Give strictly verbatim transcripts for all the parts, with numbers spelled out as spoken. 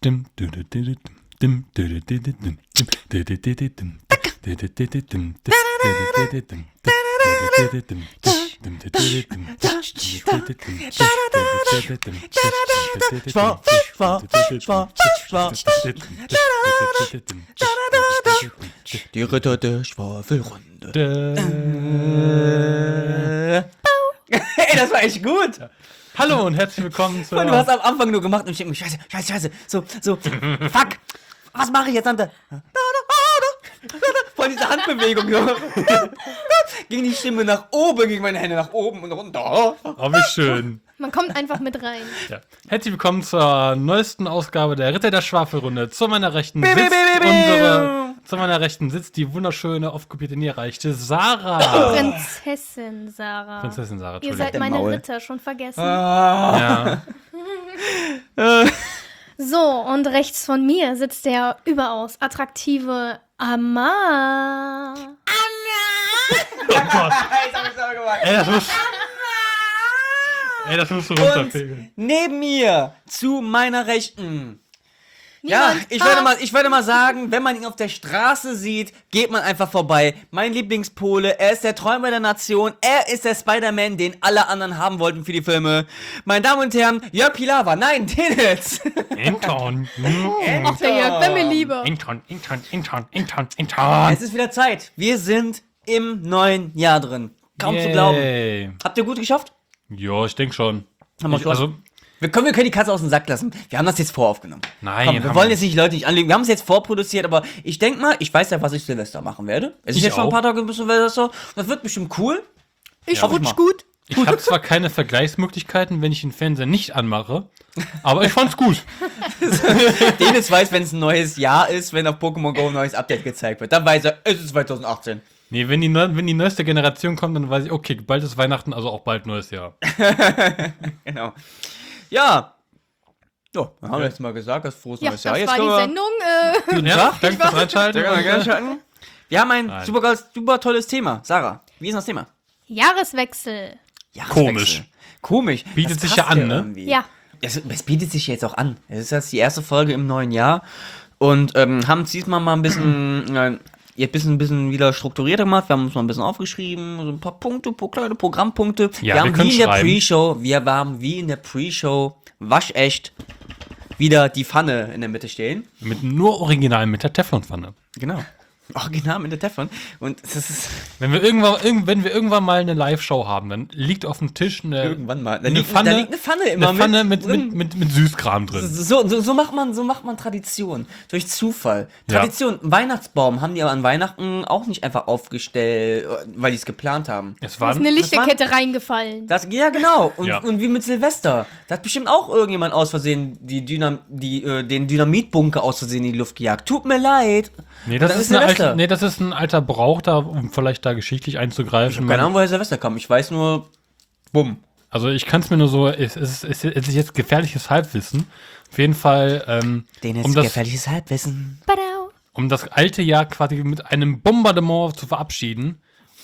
Schwa, schwa, schwa, schwa. Die Ritter der Schwafelrunde. Ey, das war echt gut. Hallo und herzlich willkommen zu. Du hast am Anfang nur gemacht und ich denke mir, scheiße, scheiße, scheiße. So, so, fuck. Was mache ich jetzt, Tante? Voll diese Handbewegung. So. Ging die Stimme nach oben, ging meine Hände nach oben und runter. Oh, wie schön. Man kommt einfach mit rein. Ja. Herzlich willkommen zur neuesten Ausgabe der Ritter der Schwafelrunde. Zu meiner Rechten sitzt Bi, bi, bi, bi. unsere. Zu meiner Rechten sitzt die wunderschöne, oft kopierte, nie erreichte Sarah. Prinzessin Sarah. Prinzessin Sarah, Ihr Entschuldigung. seid meine Maul. Ritter, schon vergessen. Ah. Ja. So, und rechts von mir sitzt der überaus attraktive Amar. Oh Gott. Ey, das muss. Ey, das musst du Und runterpegeln. neben mir, zu meiner Rechten. Ja, Niemand ich würde, passt. mal, ich würde mal sagen, wenn man ihn auf der Straße sieht, geht man einfach vorbei. Mein Lieblingspole, er ist der Träumer der Nation, er ist der Spider-Man, den alle anderen haben wollten für die Filme. Meine Damen und Herren, Jörg Pilawa, nein, den jetzt. Inton. Ach, der Jörg, wäre mir lieber. Inton, Inton, Inton, Inton, Inton. Es ist wieder Zeit. Wir sind im neuen Jahr drin. Kaum zu glauben. Yay. Habt ihr gut geschafft? Ja, ich denke schon. Haben wir Ich, schon. also, Wir können, wir können die Katze aus dem Sack lassen. Wir haben das jetzt voraufgenommen. nein. Komm, wir haben wollen jetzt nicht die Leute nicht anlegen. Wir haben es jetzt vorproduziert, aber ich denke mal, ich weiß ja, was ich Silvester machen werde. Es ist Ich jetzt schon ein auch. paar Tage bis Silvester. Das wird bestimmt cool. Ich Ja. rutsch gut. Ich habe zwar keine Vergleichsmöglichkeiten, wenn ich den Fernseher nicht anmache, aber ich fand's gut. Dennis weiß, wenn es ein neues Jahr ist, wenn auf Pokémon Go ein neues Update gezeigt wird. Dann weiß er, es ist zwanzig achtzehn. Nee, wenn die, neu, wenn die neueste Generation kommt, dann weiß ich, okay, bald ist Weihnachten, also auch bald neues Jahr. Genau. Ja. So, dann haben wir jetzt mal gesagt, das frohes Ja, neues das Jahr. Jetzt war die können wir- Sendung. Äh, Guten Ja, Tag. danke fürs Reinschalten. Sehr gerne, gerne schalten. Wir haben ein Nein. super, super tolles Thema. Sarah, wie ist das Thema? Jahreswechsel. Jahreswechsel. Komisch. Komisch. Bietet Das sich ja passt an, ne? irgendwie. Ja. Es, es bietet sich jetzt auch an. Es ist jetzt die erste Folge im neuen Jahr und ähm, haben es diesmal mal ein bisschen, äh, jetzt ein bisschen, ein bisschen wieder strukturierter gemacht. Wir haben uns mal ein bisschen aufgeschrieben, so ein paar Punkte, paar kleine Programmpunkte. Ja, wir wir haben können wie in der schreiben. Pre-Show, wir haben wie in der Pre-Show waschecht wieder die Pfanne in der Mitte stehen. Mit nur Original mit der Teflonpfanne. Genau. Original in der Teflon. Und das ist Wenn wir irgendwann, irgend, wenn wir irgendwann mal eine Live-Show haben, dann liegt auf dem Tisch eine, irgendwann mal. Da eine, liegt, Pfanne, da liegt eine Pfanne immer eine Pfanne mit, drin. mit, mit, mit Süßkram drin. So, so, so macht man, so macht man Tradition. Durch Zufall. Ja. Tradition. Weihnachtsbaum haben die aber an Weihnachten auch nicht einfach aufgestellt, weil die es geplant haben. Es Da war ist eine Lichterkette reingefallen. Das, ja, genau. Und, Ja. und wie mit Silvester. Da hat bestimmt auch irgendjemand aus Versehen die Dynam die, äh, den Dynamitbunker aus Versehen in die Luft gejagt. Tut mir leid. nee, das dann ist ist eine Silvester. alte, nee, das ist ein alter Brauch, da, um vielleicht da geschichtlich einzugreifen. Keine Ahnung, woher Silvester kam. Ich weiß nur, bumm. Also ich kann es mir nur so, es, es, es, es ist jetzt gefährliches Halbwissen. Auf jeden Fall, ähm, Den ist um, das, gefährliches Halbwissen. Badau. um das alte Jahr quasi mit einem Bombardement zu verabschieden.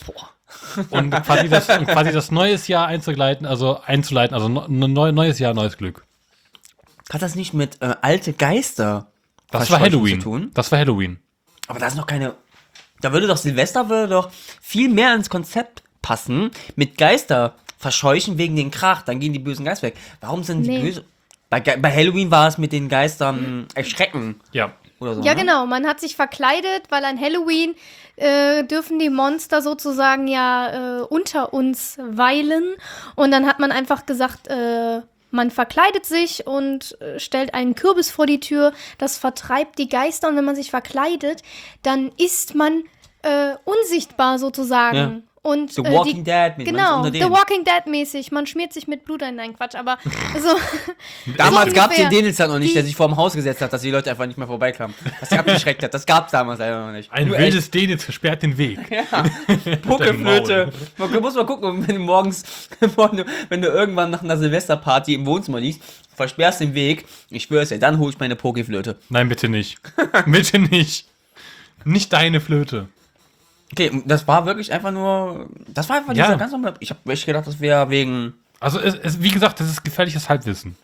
Und quasi das, und quasi das neues Jahr einzuleiten, also einzuleiten, also no, neu, neues Jahr, neues Glück. Hat das nicht mit äh, alte Geister Das war Verscheuchen Halloween. zu tun? Das war Halloween. Aber da ist noch keine. Da würde doch Silvester würde doch viel mehr ins Konzept passen. Mit Geister verscheuchen wegen den Krach, dann gehen die bösen Geister weg. Warum sind Nee. die böse? Bei, Ge- bei Halloween war es mit den Geistern erschrecken Ja. oder so. Ja, ne? genau. Man hat sich verkleidet, weil an Halloween äh, dürfen die Monster sozusagen ja äh, unter uns weilen. Und dann hat man einfach gesagt, äh, man verkleidet sich und äh, stellt einen Kürbis vor die Tür. Das vertreibt die Geister. Und wenn man sich verkleidet, dann ist man äh, unsichtbar sozusagen. Ja. Und, The äh, Walking die, Dead mit Genau, unter The denen. Walking Dead mäßig. Man schmiert sich mit Blut ein. Nein, Quatsch, aber so. Damals so gab es den ungefähr. Dennis dann noch nicht, Die- der sich vor dem Haus gesetzt hat, dass die Leute einfach nicht mehr vorbeikamen. Was sie abgeschreckt hat. Das gab es damals leider noch nicht. Ein Nur wildes Denitz versperrt den Weg. echt Puckelflöte. Man muss mal gucken, wenn du morgens, wenn du, wenn du irgendwann nach einer Silvesterparty im Wohnzimmer liegst, versperrst den Weg, ich schwör's dir, dann hol ich meine Pokeflöte. Nein, bitte nicht. Bitte nicht. Nicht deine Flöte. Okay, und das war wirklich einfach nur. Das war einfach Ja. dieser ganz normal. Ich habe echt gedacht, das wäre wegen. Also, es, es, wie gesagt, das ist gefährliches Halbwissen.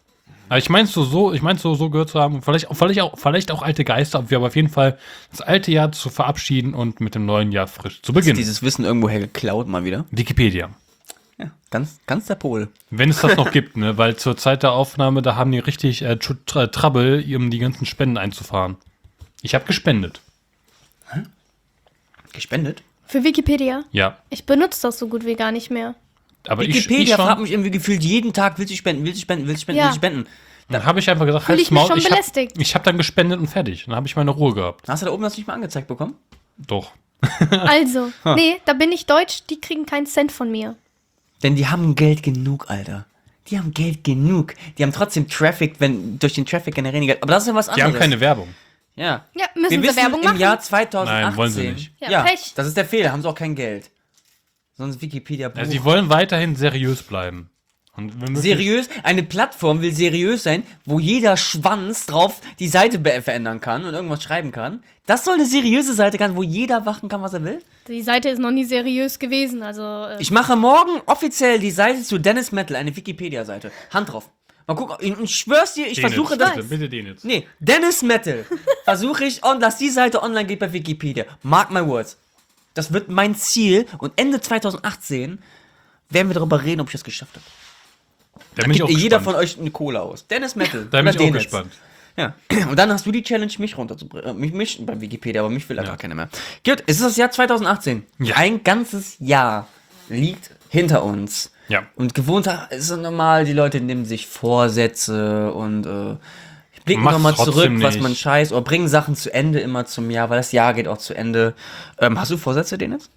Aber ich mein's so, so, ich mein's so, so gehört zu haben, vielleicht, vielleicht, auch, vielleicht auch alte Geister, aber auf jeden Fall das alte Jahr zu verabschieden und mit dem neuen Jahr frisch zu beginnen. Dieses Wissen irgendwoher geklaut mal wieder. Wikipedia. Ja, ganz, ganz der Pol. Wenn es das noch gibt, ne, weil zur Zeit der Aufnahme, da haben die richtig äh, tr tr Trouble, um die ganzen Spenden einzufahren. Ich habe gespendet. Gespendet? Für Wikipedia? Ja. Ich benutze das so gut wie gar nicht mehr. Aber ich, ich Wikipedia schon, fragt mich irgendwie gefühlt jeden Tag, willst du spenden, willst du spenden, willst du spenden, Ja. willst du spenden? dann habe ich einfach gesagt, Fühl ich halt's mich Maul, schon ich habe belästigt. ich hab dann gespendet und fertig. Dann habe ich meine Ruhe gehabt. Hast du da oben das nicht mal angezeigt bekommen? Doch. Also, nee, da bin ich deutsch, die kriegen keinen Cent von mir. Denn die haben Geld genug, Alter. Die haben Geld genug. Die haben trotzdem Traffic, wenn durch den Traffic generieren die Geld. Aber das ist ja was Die anderes. haben keine Werbung. Ja. Ja, müssen Wir sie wissen, Werbung im machen? Jahr zweitausendachtzehn. Nein, wollen sie nicht. Ja, Ja, Pech. das ist der Fehler. Haben sie auch kein Geld. Sonst Wikipedia. Also sie wollen weiterhin seriös bleiben. Und wenn möglich- Seriös, eine Plattform will seriös sein, wo jeder Schwanz drauf die Seite be- verändern kann und irgendwas schreiben kann. Das soll eine seriöse Seite sein, wo jeder machen kann, was er will. Die Seite ist noch nie seriös gewesen, also. Äh, Ich mache morgen offiziell die Seite zu Dennis Metal, eine Wikipedia-Seite. Hand drauf. Mal gucken, ich, ich schwör's dir, ich Den versuche jetzt, das. bitte, bitte den jetzt. Nee, Dennis Metal. Versuche ich, on, dass die Seite online geht bei Wikipedia. Mark my words. Das wird mein Ziel und Ende zweitausendachtzehn werden wir darüber reden, ob ich das geschafft habe. Da bin ich auch Gibt jeder gespannt. von euch eine Cola aus. Dennis Metal. Da bin oder ich auch Dennis. gespannt. Ja. Und dann hast du die Challenge, mich runterzubringen. Äh, mich, mich bei Wikipedia, aber mich will da Ja. gar keiner mehr. Gut, es ist das Jahr zweitausendachtzehn. Ja. Ein ganzes Jahr liegt hinter uns. Ja. Und gewohnt ist es normal, die Leute nehmen sich Vorsätze und äh, blicken Macht's nochmal zurück, trotzdem was nicht. man scheißt, oder bringen Sachen zu Ende immer zum Jahr, weil das Jahr geht auch zu Ende. Ähm, hast du Vorsätze, Dennis?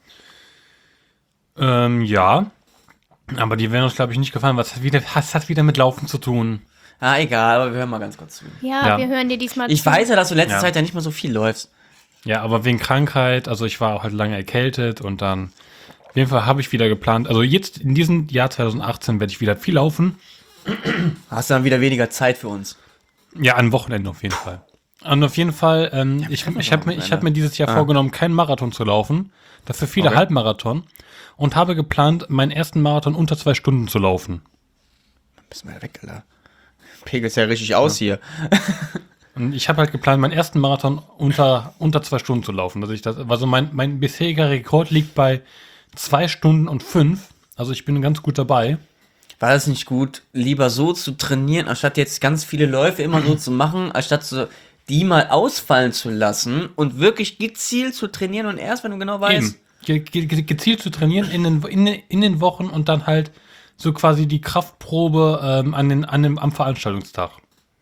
Ähm, ja. Aber die werden uns, glaube ich, nicht gefallen, was hat wieder, was hat wieder mit Laufen zu tun. Ah, egal, aber wir hören mal ganz kurz zu. ja, ja. wir hören dir diesmal Ich zu. weiß ja, dass du letzte Ja. Zeit ja nicht mehr so viel läufst. Ja, aber wegen Krankheit, also ich war auch halt lange erkältet und dann, auf jeden Fall habe ich wieder geplant, also jetzt in diesem Jahr zweitausendachtzehn werde ich wieder viel laufen. Hast du dann wieder weniger Zeit für uns. Ja, an Wochenenden auf jeden Fall. Und auf jeden Fall, ähm, ich, ich habe mir, ich hab mir dieses Jahr vorgenommen, keinen Marathon zu laufen, dafür viele Okay. Halbmarathon und habe geplant, meinen ersten Marathon unter zwei Stunden zu laufen. Bist mal weg, Alter. Pegelst ja richtig aus hier. Und ich habe halt geplant, meinen ersten Marathon unter, unter zwei Stunden zu laufen. Also, ich das, also mein, mein bisheriger Rekord liegt bei zwei Stunden und fünf. Also ich bin ganz gut dabei. War das nicht gut, lieber so zu trainieren, anstatt jetzt ganz viele Läufe immer so zu machen, anstatt so die mal ausfallen zu lassen und wirklich gezielt zu trainieren und erst, wenn du genau weißt, Eben. Ge ge gezielt zu trainieren in den, in, den- in den Wochen und dann halt so quasi die Kraftprobe ähm, an den, an dem, am Veranstaltungstag.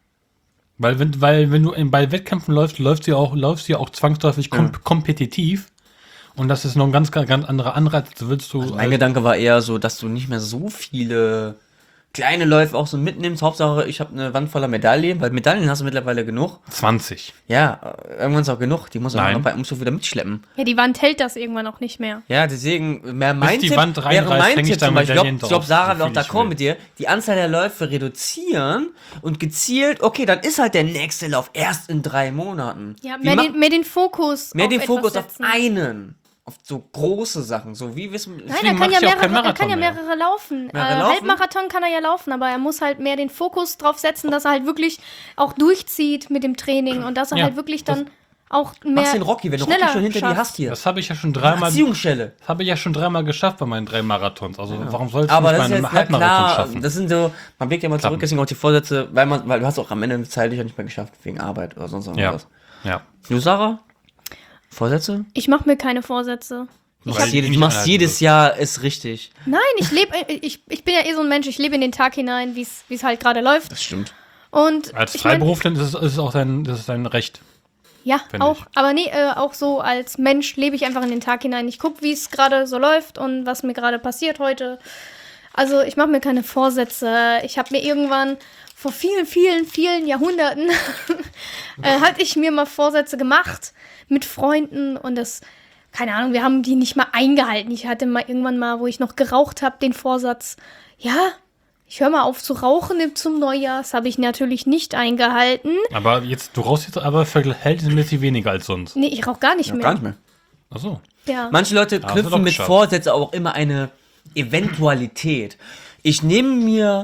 Weil wenn, weil wenn du in, bei Wettkämpfen läufst, läufst du ja auch, läufst du ja auch zwangsläufig kom kompetitiv. Und das ist noch ein ganz, ganz anderer Anreiz. Also willst du. mein Gedanke war eher so, dass du nicht mehr so viele kleine Läufe auch so mitnimmst. Hauptsache, ich habe eine Wand voller Medaillen, weil Medaillen hast du mittlerweile genug. zwanzig. Ja, äh, irgendwann ist auch genug. Die muss man Nein. auch bei Umzug wieder mitschleppen. Ja, die Wand hält das irgendwann auch nicht mehr. Ja, deswegen, mehr mein die Tipp, Wand wäre reinreißt, mein häng ich Tipp da zum Beispiel, ich glaube, Medaillen ich glaub, drauf, Sarah so wird auch viel ich d'accord will. mit dir, die Anzahl der Läufe reduzieren und gezielt, okay, dann ist halt der nächste Lauf erst in drei Monaten. Ja, Wie mehr, macht- den, mehr den Fokus mehr auf den etwas Fokus auf setzen. einen. Auf so große Sachen, so wie wissen. Nein, Deswegen er mach kann ja, ich auch keinen mehrere, er kann ja Marathon mehr. mehrere laufen. Mehrere äh, laufen? Halbmarathon kann er ja laufen, aber er muss halt mehr den Fokus drauf setzen, dass er halt wirklich auch durchzieht mit dem Training und dass er Ja, halt wirklich dann auch mehr Machst den Rocky, wenn du schneller Rocky schon hinter dir schafft. hast hier. Das habe ich ja schon dreimal. Erziehungsschelle. Das habe ich ja schon dreimal geschafft bei meinen drei Marathons. Also warum sollte ich Aber nicht das bei ist einem jetzt ja Halbmarathon klar, schaffen? das sind so, man blickt ja mal zurück, Klappen. deswegen auch die Vorsätze, weil man, weil du hast auch am Ende zeitlich nicht mehr geschafft, wegen Arbeit oder sonst Ja, irgendwas. ja. Du, Sarah? Vorsätze? Ich mache mir keine Vorsätze. Du Weil machst, jede, die du nicht machst einhalten jedes wirst. Jahr ist richtig. Nein, ich lebe, ich, ich bin ja eh so ein Mensch, ich lebe in den Tag hinein, wie es halt gerade läuft. Das stimmt. Und Als ich mein, Freiberufler ist es, ist es auch dein, das ist dein Recht. ja, finde auch, ich. aber nee, äh, auch so als Mensch lebe ich einfach in den Tag hinein. Ich gucke, wie es gerade so läuft und was mir gerade passiert heute. Also ich mache mir keine Vorsätze. Ich habe mir irgendwann vor vielen, vielen, vielen Jahrhunderten äh, hatte ich mir mal Vorsätze gemacht mit Freunden und das, keine Ahnung, wir haben die nicht mal eingehalten. Ich hatte mal irgendwann mal, wo ich noch geraucht habe, den Vorsatz, ja, ich höre mal auf zu rauchen zum Neujahr. Das habe ich natürlich nicht eingehalten. Aber jetzt, du rauchst jetzt aber verhältnismäßig weniger als sonst. Nee, ich rauche gar nicht mehr. Gar nicht mehr. Achso. Ja. Manche Leute hast du doch knüpfen mit geschafft. Vorsätzen auch immer eine Eventualität. Ich nehme mir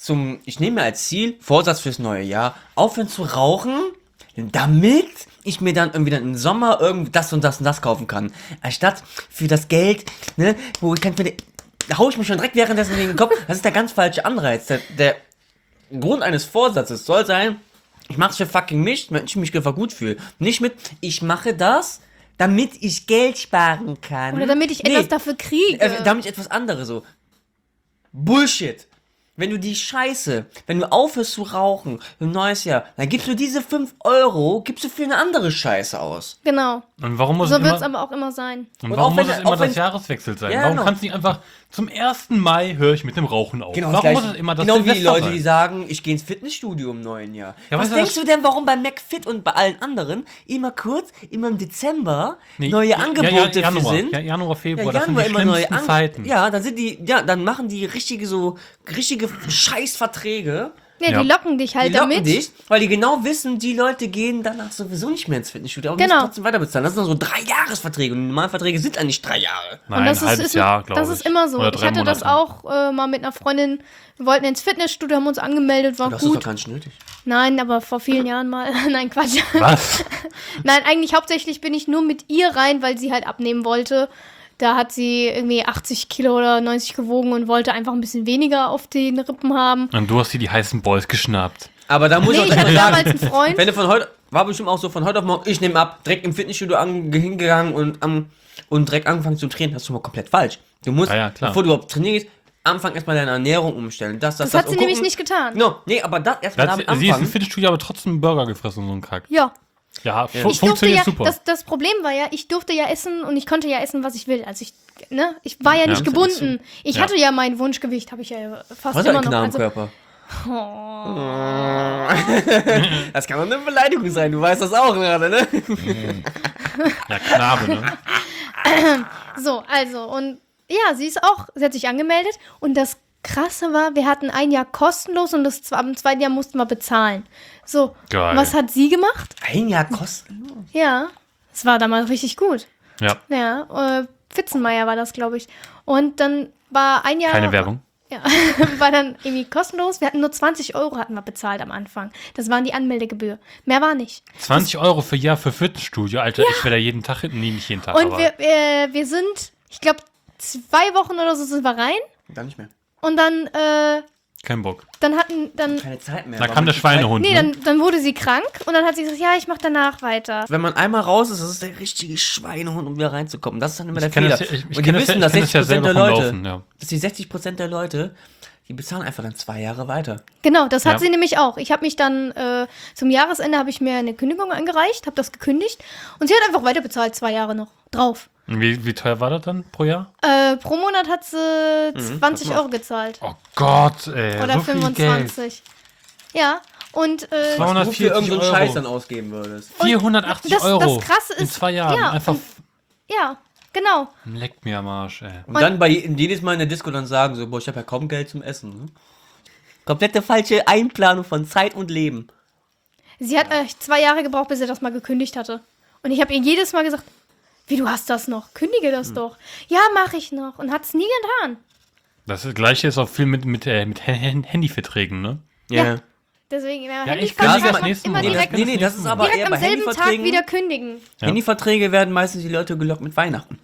zum, ich nehme mir als Ziel, Vorsatz fürs neue Jahr, aufhören zu rauchen, damit ich mir dann irgendwie dann im Sommer irgendwie das und das und das kaufen kann. Anstatt für das Geld, ne, wo ich kann mir, da hau ich mich schon direkt währenddessen in den Kopf. Das ist der ganz falsche Anreiz. Der, der Grund eines Vorsatzes soll sein, ich mach's für fucking mich, wenn ich mich einfach gut fühle. Nicht mit, ich mache das, damit ich Geld sparen kann. Oder damit ich Nee, etwas dafür kriege. äh, damit ich etwas anderes so. Bullshit. Wenn du die Scheiße, wenn du aufhörst zu rauchen im neues Jahr, dann gibst du diese fünf Euro, gibst du für eine andere Scheiße aus. Genau. Und warum muss So es wird es immer, aber auch immer sein. und Und warum auch wenn- muss es immer auch wenn- das Jahreswechsel sein? Ja, warum genau. kannst du nicht einfach zum ersten Mai höre ich mit dem Rauchen auf? Genau, warum das muss es immer das genau wie die Silvester Leute, sein? die sagen, ich gehe ins Fitnessstudio im neuen Jahr. Ja, Was weißt du, denkst das- du denn, warum bei McFit und bei allen anderen immer kurz, immer im Dezember Nee, neue ja, Angebote ja, Januar, für sind? ja, Januar, Februar, Ja, das sind die Januar immer neue schlimmsten An- Zeiten. Ja, dann sind die, ja, dann machen die richtige so, richtige Scheißverträge. Ja, Ja. die locken dich halt Die locken damit. dich, weil die genau wissen, die Leute gehen danach sowieso nicht mehr ins Fitnessstudio, aber Genau. müssen trotzdem weiter bezahlen. Das sind dann so drei Jahresverträge und die normalen Verträge sind eigentlich drei Jahre. Nein, Und das ein halbes ist, ist, Jahr, glaube ich. das ist immer so. Oder Ich drei hatte das Monate. auch äh, mal mit einer Freundin. Wir wollten ins Fitnessstudio, haben uns angemeldet, war Das ist doch gut. gar nicht nötig. Nein, aber vor vielen Jahren mal. Nein, Quatsch. Was? Nein, eigentlich hauptsächlich bin ich nur mit ihr rein, weil sie halt abnehmen wollte. Da hat sie irgendwie achtzig Kilo oder neunzig gewogen und wollte einfach ein bisschen weniger auf den Rippen haben. Und du hast dir die heißen Boys geschnappt. Aber da muss Nee, ich auch ich direkt hatte mal damals sagen, einen Freund. wenn du von heute, war bestimmt auch so von heute auf morgen, ich nehme ab, direkt im Fitnessstudio an, hingegangen und, am und direkt angefangen zu trainieren, das ist schon mal komplett falsch. Du musst, Ja, ja, klar. bevor du überhaupt trainierst, anfangen erstmal deine Ernährung umstellen. Das, das, Das hat und sie gucken- nämlich nicht getan. No, nee, aber das erstmal Da hat damit sie, sie ist im anfangen. Fitnessstudio aber trotzdem einen Burger gefressen und so ein Kack. Ja. Ja, fu Ich durfte funktioniert ja, super. das, das Problem war ja, ich durfte ja essen und ich konnte ja essen, was ich will. Also ich, ne, ich war ja nicht Ja. gebunden. Ich Ja. hatte ja mein Wunschgewicht, habe ich ja fast Was immer ein noch. Knall im Also, Körper. Das kann doch eine Beleidigung sein, du weißt das auch gerade, ne? Ja, Knabe, ne? so, also, und ja, sie ist auch, sie hat sich angemeldet und das Krasse war, wir hatten ein Jahr kostenlos und das zwe- am zweiten Jahr mussten wir bezahlen. So, Geil. was hat sie gemacht? Ein Jahr kostenlos. Ja, es war damals richtig gut. Ja, Ja, äh, Pfitzenmeier war das, glaube ich. Und dann war ein Jahr... keine Werbung. Ja, war dann irgendwie kostenlos. Wir hatten nur zwanzig Euro hatten wir bezahlt am Anfang. Das waren die Anmeldegebühr. Mehr war nicht. zwanzig Euro für Jahr für Fitnessstudio. Alter, ich wäre da jeden Tag hin. Nee, nicht jeden Tag, Und aber wir, wir, wir sind, ich glaube, zwei Wochen oder so sind wir rein. Dann nicht mehr. Und dann, äh, kein Bock. dann hatten, dann, Keine Zeit mehr. Da War kam der mit- Schweinehund, nee, ne? dann, dann wurde sie krank. Und dann hat sie gesagt, ja, ich mach danach weiter. Wenn man einmal raus ist, das ist der richtige Schweinehund, um wieder reinzukommen. Das ist dann immer der Ich kenne Fehler. das, ja- ich, ich Und kenn die das, ja- wissen, ich dass kenn das ja sechzig Prozent selber der vom Leute, Laufen, ja. dass die sechzig Prozent der Leute, die bezahlen einfach dann zwei Jahre weiter. Genau, das hat Ja. sie nämlich auch. Ich habe mich dann, äh, zum Jahresende habe ich mir eine Kündigung eingereicht, habe das gekündigt. Und sie hat einfach weiter bezahlt, zwei Jahre noch drauf. Und Wie, wie teuer war das dann pro Jahr? Äh, pro Monat hat sie zwanzig was Euro gezahlt. Oh Gott, ey. Oder so viel Geld. fünfundzwanzig. Ja, und äh, zweihundertvierzig Wofür irgendeinen Euro. Scheiß dann ausgeben würdest. vierhundertachtzig das- das Euro. Krasse In ist- zwei Jahren. ja, Einfach und- ja, genau. leckt mir am Arsch, ey. Und dann bei jedes Mal in der Disco dann sagen so, boah, ich habe ja kaum Geld zum Essen. Ne? Komplette falsche Einplanung von Zeit und Leben. Sie hat äh, zwei Jahre gebraucht, bis sie das mal gekündigt hatte. Und ich habe ihr jedes Mal gesagt, wie, du hast das noch? Kündige das Hm. doch. Ja, mache ich noch. Und hat es nie getan. Das Gleiche ist auch viel mit, mit, äh, mit H- Handyverträgen, ne? Ja. Deswegen, ja, Ja, ich Handyvertrag kündige das immer, nächste immer Mal. direkt, Nee, nee, das ist aber direkt eher am bei selben Tag Handyverträgen. wieder kündigen. Ja. Handyverträge werden meistens die Leute gelockt mit Weihnachten.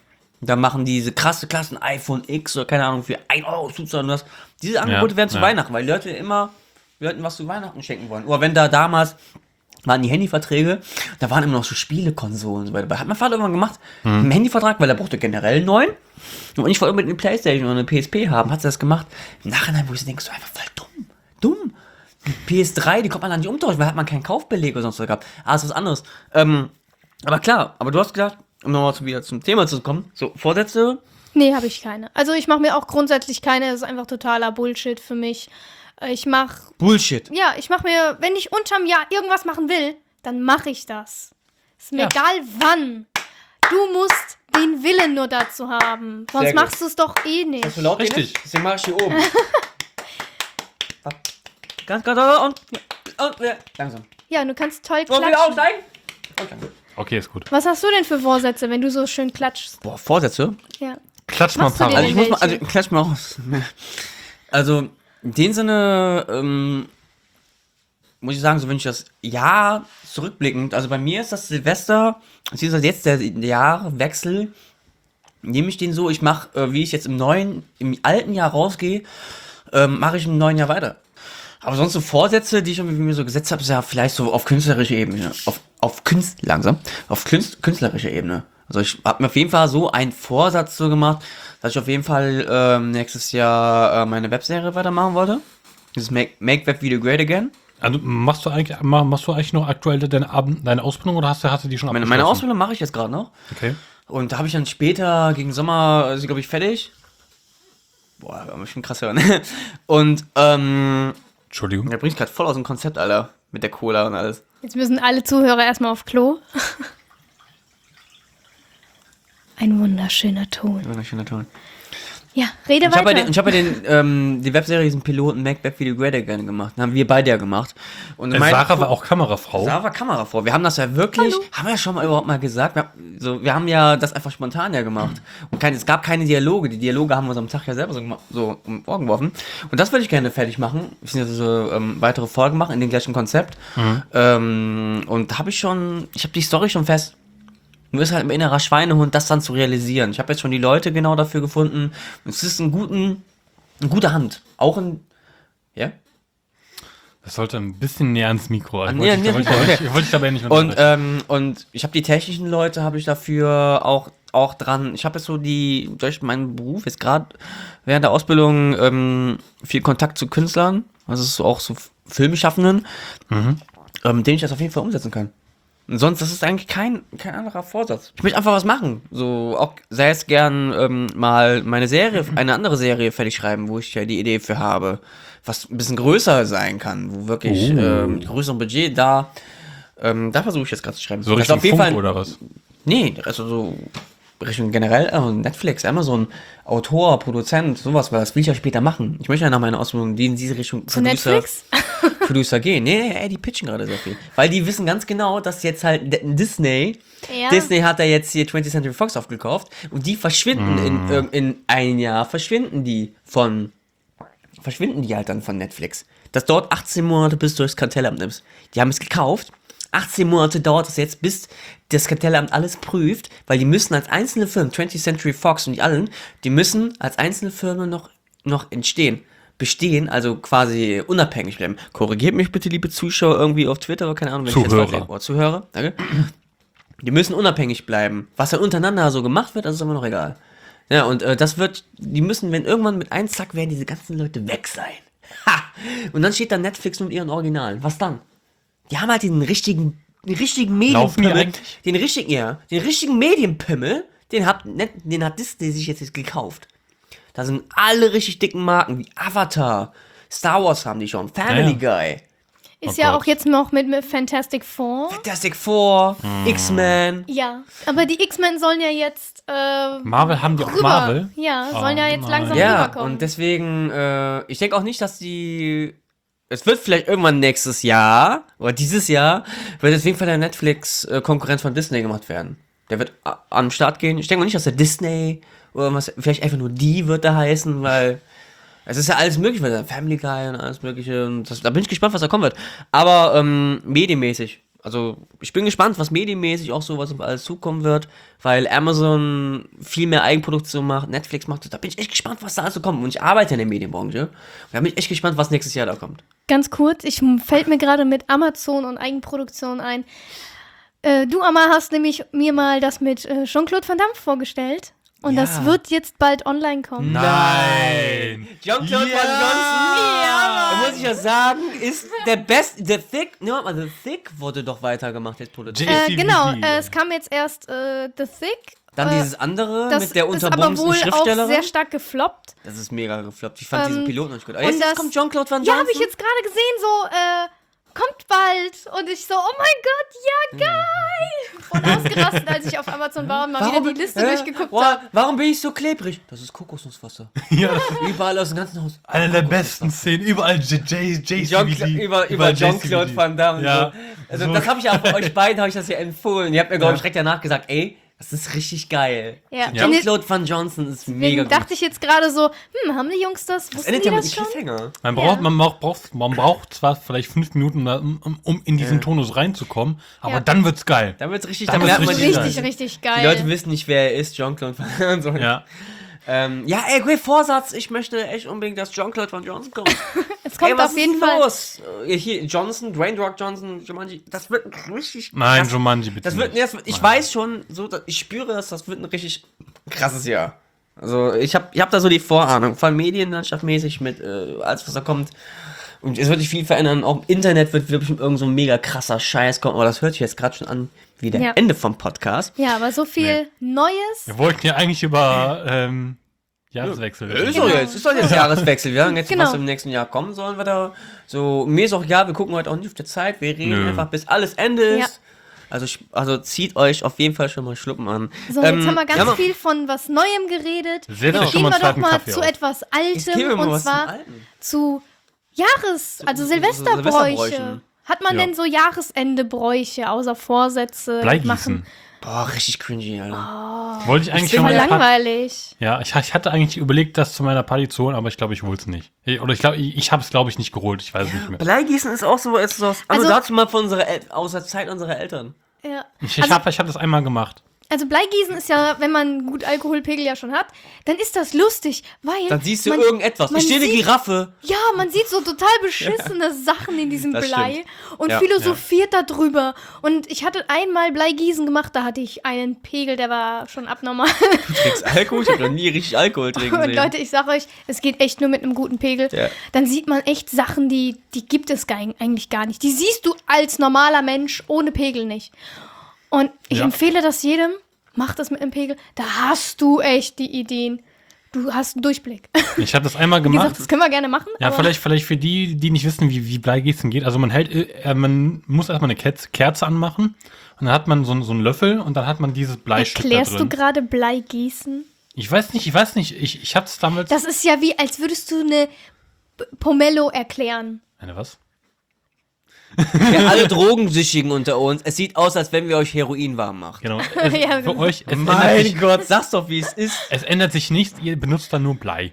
Da machen diese krasse Klassen iPhone X oder keine Ahnung für ein Euro zuzahlen und das. Diese Angebote Ja, werden zu ja. Weihnachten, weil die Leute immer Leuten was zu Weihnachten schenken wollen. Oder wenn da damals waren die Handyverträge, da waren immer noch so Spielekonsolen und so weiter. Da hat mein Vater irgendwann gemacht, Hm. einen Handyvertrag, weil er brauchte generell einen neuen. Und ich wollte unbedingt eine Playstation oder eine P S P haben, hat sie das gemacht. Im Nachhinein, wo ich so denke, so einfach voll dumm. Dumm. Die P S drei, die konnte man dann nicht umtauschen, weil hat man keinen Kaufbeleg oder sonst was gehabt. Ah, ist was anderes. Ähm, aber klar, aber du hast gesagt, um nochmal zu, wieder zum Thema zu kommen, so Vorsätze, Nee, habe ich keine. Also ich mache mir auch grundsätzlich keine. Das ist einfach totaler Bullshit für mich. Äh, Ich mache, Bullshit. ja, ich mache mir, wenn ich unterm Jahr irgendwas machen will, dann mache ich das. Ist mir Ja. egal wann. Du musst den Willen nur dazu haben. Sonst gut. machst du es doch eh nicht. Hast du laut Richtig. Nicht? Deswegen mach ich hier oben. Ganz, ganz, und, und, ja, langsam. Ja, du kannst toll Und wieder klatschen. aufsteigen. Und langsam. Okay, ist gut. Was hast du denn für Vorsätze, wenn du so schön klatschst? Boah, Vorsätze? Ja. Klatsch mal ein Machst du paar dir Also raus. ich muss mal, also welche? klatsch mal aus. Also, In dem Sinne, ähm, muss ich sagen, so wenn ich das Jahr zurückblickend, also bei mir ist das Silvester, beziehungsweise jetzt der Jahrwechsel, nehme ich den so, ich mache, äh, wie ich jetzt im neuen, im alten Jahr rausgehe, ähm, mache ich im neuen Jahr weiter. Aber sonst so Vorsätze, die ich mir so gesetzt habe, ist ja vielleicht so auf künstlerischer Ebene, auf, auf Künst, langsam, auf Künst, künstlerischer Ebene. Also ich habe mir auf jeden Fall so einen Vorsatz so gemacht, dass ich auf jeden Fall ähm, nächstes Jahr äh, meine Webserie weitermachen wollte. Dieses Make, Make Web Video Great Again. Also machst du eigentlich, ma- machst du eigentlich noch aktuell deine, Ab- deine Ausbildung oder hast du, hast du die schon Meine, abgeschlossen? meine Ausbildung mache ich jetzt gerade noch. Okay. Und da habe ich dann später, gegen Sommer, ist sie, glaube ich, fertig. Boah, da muss ich schon krass hören. Und, ähm, Entschuldigung. der bringt gerade voll aus dem Konzept, Alter. Mit der Cola und alles. Jetzt müssen alle Zuhörer erstmal auf Klo. Ein wunderschöner Ton. Wunderschöner Ton. Ja, rede Ich habe weiter. ja den, ich hab ja den, ähm, die Webserie, diesen Piloten Make Web Video Great Again gemacht. Den haben wir beide ja gemacht. Und Äh, mein- Sarah war auch Kamerafrau. Sarah war Kamerafrau. Wir haben das ja wirklich, Hallo. haben wir ja schon mal überhaupt mal gesagt. Wir, haben- so, wir haben ja das einfach spontan ja gemacht. Und kein, es gab keine Dialoge. Die Dialoge haben wir uns am Tag ja selber so, gema- so um Ohr geworfen. Und das würde ich gerne fertig machen. Ich will so ähm, weitere Folgen machen in dem gleichen Konzept. Ähm, und da habe ich schon, ich habe die Story schon fest. Nur ist halt ein innerer Schweinehund, das dann zu realisieren. Ich habe jetzt schon die Leute genau dafür gefunden. Und es ist ein guten, eine gute Hand. Auch ein, ja? Das sollte ein bisschen näher ans Mikro. Ich Ah, wollte näher- dich- näher- wollte ich- okay. ich wollte dich dabei nicht Und, unterbrechen. ähm, und ich habe die technischen Leute, habe ich dafür auch, auch dran. Ich habe jetzt so die, durch meinen Beruf jetzt gerade während der Ausbildung ähm, viel Kontakt zu Künstlern, also so auch so Filmschaffenden, Mhm. ähm, den ich das auf jeden Fall umsetzen kann. Und sonst, das ist eigentlich kein, kein anderer Vorsatz. Ich möchte einfach was machen. So, auch sei es gern ähm, mal meine Serie, eine andere Serie fertig schreiben, wo ich ja die Idee für habe. Was ein bisschen größer sein kann, wo wirklich Oh. ähm, größerem Budget da. Ähm, da versuche ich jetzt gerade zu schreiben. So Das ist Richtung Funk oder was? Nee, also so Richtung generell äh, Netflix, Amazon, Autor, Produzent, sowas, weil das will ich ja später machen. Ich möchte ja nach meiner Ausbildung in diese Richtung Zu Netflix? Producer gehen. Nee, nee, ey, die pitchen gerade sehr viel. Weil die wissen ganz genau, dass jetzt halt D- Disney, Ja. Disney hat da jetzt hier twentieth Century Fox aufgekauft und die verschwinden in, irg- in ein Jahr, verschwinden die von, verschwinden die halt dann von Netflix. Das dauert achtzehn Monate, bis du das Kartellamt nimmst. Die haben es gekauft. achtzehn Monate dauert es jetzt, bis das Kartellamt alles prüft, weil die müssen als einzelne Firmen, twentieth Century Fox und die allen, die müssen als einzelne Firmen noch, noch entstehen, bestehen, also quasi unabhängig bleiben. Korrigiert mich bitte, liebe Zuschauer, irgendwie auf Twitter oder keine Ahnung, wenn Zuhörer. ich jetzt falsch- oh, Zuhörer, danke. Die müssen unabhängig bleiben. Was dann untereinander so gemacht wird, das ist immer noch egal. Ja, und äh, das wird, die müssen, wenn irgendwann mit einem Zack werden diese ganzen Leute weg sein. Ha! Und dann steht da Netflix mit ihren Originalen. Was dann? Die haben halt den richtigen, den richtigen Laufen die Medienpimmel. eigentlich? Den richtigen, ja, den richtigen Medienpimmel, den hat, Net- den hat Disney sich jetzt, jetzt gekauft. Da sind alle richtig dicken Marken, wie Avatar, Star Wars haben die schon, Family Guy, Ist Oh ja Gott. auch jetzt noch mit, mit Fantastic Four. Fantastic Four, Hm. X-Men. Ja, aber die X-Men sollen ja jetzt äh, Marvel haben die auch rüber. Marvel? Ja, sollen Oh ja jetzt nein. langsam Ja, rüberkommen. und deswegen, äh, ich denke auch nicht, dass die. Es wird vielleicht irgendwann nächstes Jahr, oder dieses Jahr, wird auf jeden Fall der Netflix-Konkurrent von Disney gemacht werden. Der wird a- am Start gehen. Ich denke auch nicht, dass der Disney oder was, vielleicht einfach nur die wird da heißen, weil es ist ja alles möglich, weil da Family Guy und alles mögliche. Und das, da bin ich gespannt, was da kommen wird. Aber ähm, medienmäßig. Also ich bin gespannt, was medienmäßig auch so was alles zukommen wird, weil Amazon viel mehr Eigenproduktion macht, Netflix macht, da bin ich echt gespannt, was da alles so kommt. Und ich arbeite in der Medienbranche. Und da bin ich echt gespannt, was nächstes Jahr da kommt. Ganz kurz, ich fällt mir gerade mit Amazon und Eigenproduktion ein. Äh, du, Amma, hast nämlich mir mal das mit äh, Jean-Claude Van Damme vorgestellt. Und Ja. das wird jetzt bald online kommen. Nein! Jean-Claude Ja! Van Johnson, Ja, da muss ich ja sagen, ist der beste, The Thick, ne, warte mal, The Thick wurde doch weitergemacht jetzt produziert. J- Äh, genau, C V D. äh, es kam jetzt erst äh, The Thick. Dann äh, dieses andere das mit der ist aber unterbumsten wohl auch Schriftstellerin. sehr stark gefloppt. Das ist mega gefloppt. Ich fand Ähm, diesen Piloten nicht gut. Aber und jetzt, jetzt das- kommt Jean-Claude Van Ja, Johnson. habe ich jetzt gerade gesehen, so, äh, kommt bald. Und ich so, oh mein Gott, ja, geil. Voll ausgerastet, als ich auf Amazon war und mal wieder die Liste Hä? durchgeguckt Boah, habe. Warum bin ich so klebrig? Das ist Kokosnusswasser. Ja, Überall aus dem ganzen Haus. eine der besten Szenen. Überall J J J Jean C V D. über über Jean-Claude Van Damme. und Ja. So. Also So. das habe ich ja auch euch beiden habe ich das ja empfohlen. Ihr habt mir glaube ich Ja. direkt danach gesagt, ey, Das ist richtig geil. Ja. Jean-Claude Van Johnson ist mega Deswegen gut. dachte ich jetzt gerade so, hm, haben die Jungs das? Das Wussten endet die ja mit das einem schon? Cliffhanger. Man braucht, Ja. man, braucht, braucht, man braucht zwar vielleicht fünf Minuten, um, um in diesen Ja. Tonus reinzukommen, aber Ja. dann wird's geil. Da wird's richtig, Dann da wird's lernt man richtig die, geil. Richtig, richtig geil. die Leute wissen nicht, wer er ist, Jean-Claude Van Johnson. Ja. Ähm, ja, ey, great Vorsatz. Ich möchte echt unbedingt, dass Jean-Claude Van Johnson kommt. Es kommt ey, was auf jeden ist Fall. los? Äh, Hier, Johnson, Dwayne The Rock Johnson, Jumanji, das wird ein richtig Nein, krass- Jumanji bitte Das wird, nicht. das wird, ich Nein. weiß schon, so, dass- ich spüre das, das wird ein richtig krasses Jahr. Also, ich habe ich hab da so die Vorahnung, vor allem medienlandschaftmäßig mit, äh, alles, was da kommt. Und es wird sich viel verändern. Auch im Internet wird wirklich irgend so ein mega krasser Scheiß kommen. Aber das hört sich jetzt gerade schon an wie der Ja. Ende vom Podcast. Ja, aber so viel Neues. Wir wollten ja eigentlich über ähm, Jahreswechsel Ist reden. doch jetzt, ist doch jetzt Jahreswechsel. Wir sagen jetzt, Genau. was im nächsten Jahr kommen sollen wir da. So, mir ist auch ja, wir gucken heute auch nicht auf die Zeit. Wir reden Nö. einfach, bis alles Ende ist. Ja. Also, sch- also zieht euch auf jeden Fall schon mal Schluppen an. So, Ähm, jetzt haben wir ganz ja, ma- viel von was Neuem geredet. Setzt Genau. euch schon Gehen mal wir einen doch zweiten mal Kaffee zu auf. etwas Jetzt geben wir Altem mal und was zum zwar Alten. zu Jahres-, also so Silvesterbräuche. Silvesterbräuchen. Hat man Ja. denn so Jahresendebräuche außer Vorsätze Bleigießen. machen? Boah, richtig cringy, Alter. Wollte ich eigentlich bin schon Voll mal Party- langweilig. Ja, ich, ich hatte eigentlich überlegt, das zu meiner Party zu holen, aber ich glaube, ich hol's nicht. Ich- Oder ich glaube, ich, ich habe es, glaube ich, nicht geholt. Ich weiß es nicht mehr. Bleigießen ist auch so, ist so also, Also- dazu mal von unserer El aus der Zeit unserer Eltern. Ja. Ich, ich Also- habe ich hab das einmal gemacht. Also Bleigießen ist ja, wenn man gut Alkoholpegel ja schon hat, dann ist das lustig, weil Dann siehst du man, irgendetwas. man Ich stehe eine sieht- Giraffe. Ja, man sieht so total beschissene Sachen in diesem Das Blei und Ja. philosophiert darüber. Und ich hatte einmal Bleigießen gemacht, da hatte ich einen Pegel, der war schon abnormal. Du trinkst Alkohol? Ich hab noch nie richtig Alkohol trinken Und sehen. Leute, ich sag euch, es geht echt nur mit einem guten Pegel. Ja. Dann sieht man echt Sachen, die, die gibt es gar, eigentlich gar nicht. Die siehst du als normaler Mensch ohne Pegel nicht. Und ich Ja. empfehle das jedem. Mach das mit einem Pegel. Da hast du echt die Ideen. Du hast einen Durchblick. Ich habe das einmal Wie gemacht. gesagt, das können wir gerne machen. Ja, aber vielleicht, vielleicht für die, die nicht wissen, wie, wie Bleigießen geht. Also man hält, äh, man muss erstmal eine Kerze, Kerze anmachen und dann hat man so, einen- so einen Löffel und dann hat man dieses Bleistück da Erklärst du drin. gerade Bleigießen? Ich weiß nicht, ich weiß nicht, ich, ich hab's damals... Das ist ja wie, als würdest du eine P- Pomelo erklären. Eine was? Ja, alle Drogensüchtigen unter uns. Es sieht aus, als wenn wir euch Heroin warm machen. Genau. Es, Ja, für genau. euch, es ändert, Mein sich, Gott, sag's doch, wie es ist. es ändert sich nichts, ihr benutzt dann nur Blei.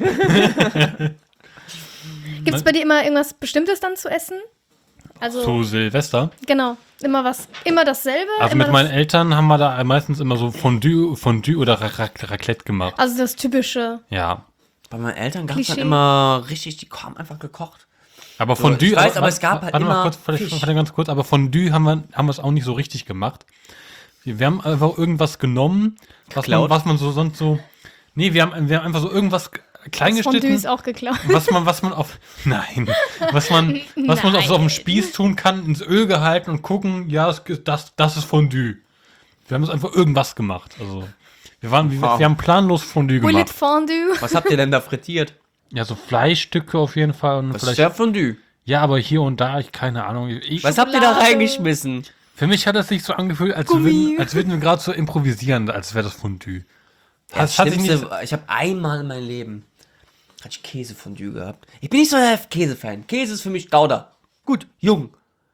Gibt es bei dir immer irgendwas Bestimmtes dann zu essen? Also, Zu Silvester. genau. Immer was, immer dasselbe? Also immer mit meinen das, Eltern haben wir da meistens immer so Fondue, Fondue oder Ra Ra Raclette gemacht. Also das typische. Ja. Bei meinen Eltern gab's dann Klischee. immer richtig, die haben einfach gekocht. Aber So, Fondue... ich weiß, aber es gab halt warte mal immer kurz, vielleicht, Fisch. vielleicht ganz kurz, aber Fondue haben wir haben wir es auch nicht so richtig gemacht. Wir, wir haben einfach irgendwas genommen, was man, Geklaut? was man so sonst so... Nee, wir haben, wir haben einfach so irgendwas klein Das Fondue geschnitten, ist auch geklaut. was man, was man auf... Nein. Was man, was man auf so auf dem Nein. Spieß tun kann, ins Öl gehalten und gucken, ja, es, das, das ist Fondue. Wir haben es einfach irgendwas gemacht. Also, wir, waren, wir, Wow. wir haben planlos Fondue Bullet gemacht. Fondue. Was habt ihr denn da frittiert? Ja, so Fleischstücke auf jeden Fall. Und Das ist vielleicht, ja Fondue. ja, aber hier und da, ich keine Ahnung. Ich, Was habt ihr da Schokolade. reingeschmissen? Für mich hat es sich so angefühlt, als Gummi. würden, als würden wir gerade so improvisieren, als wäre das Fondue. Das Das hat sich nicht, Schlimmste, ich habe einmal in meinem Leben hatte ich Käsefondue gehabt. Ich bin nicht so der Käsefan. Käse ist für mich Gouda. Gut, jung.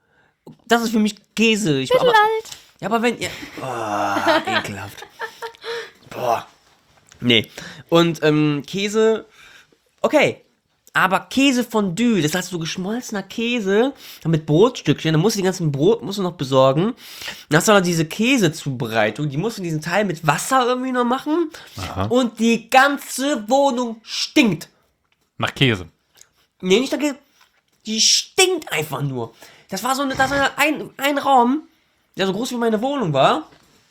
Das ist für mich Käse. Ich, aber, Alt. ja, aber wenn ihr... Oh, ekelhaft. Boah. Nee. Und ähm, Käse... Okay. Aber Käsefondue, das heißt so geschmolzener Käse mit Brotstückchen, dann musst du die ganzen Brot musst du noch besorgen. Dann hast du aber diese Käsezubereitung, die musst du diesen Teil mit Wasser irgendwie noch machen. Aha. Und die ganze Wohnung stinkt. nach Käse. Nee, nicht der Käse. Die stinkt einfach nur. Das war so, eine, das war ein, ein Raum, der so groß wie meine Wohnung war.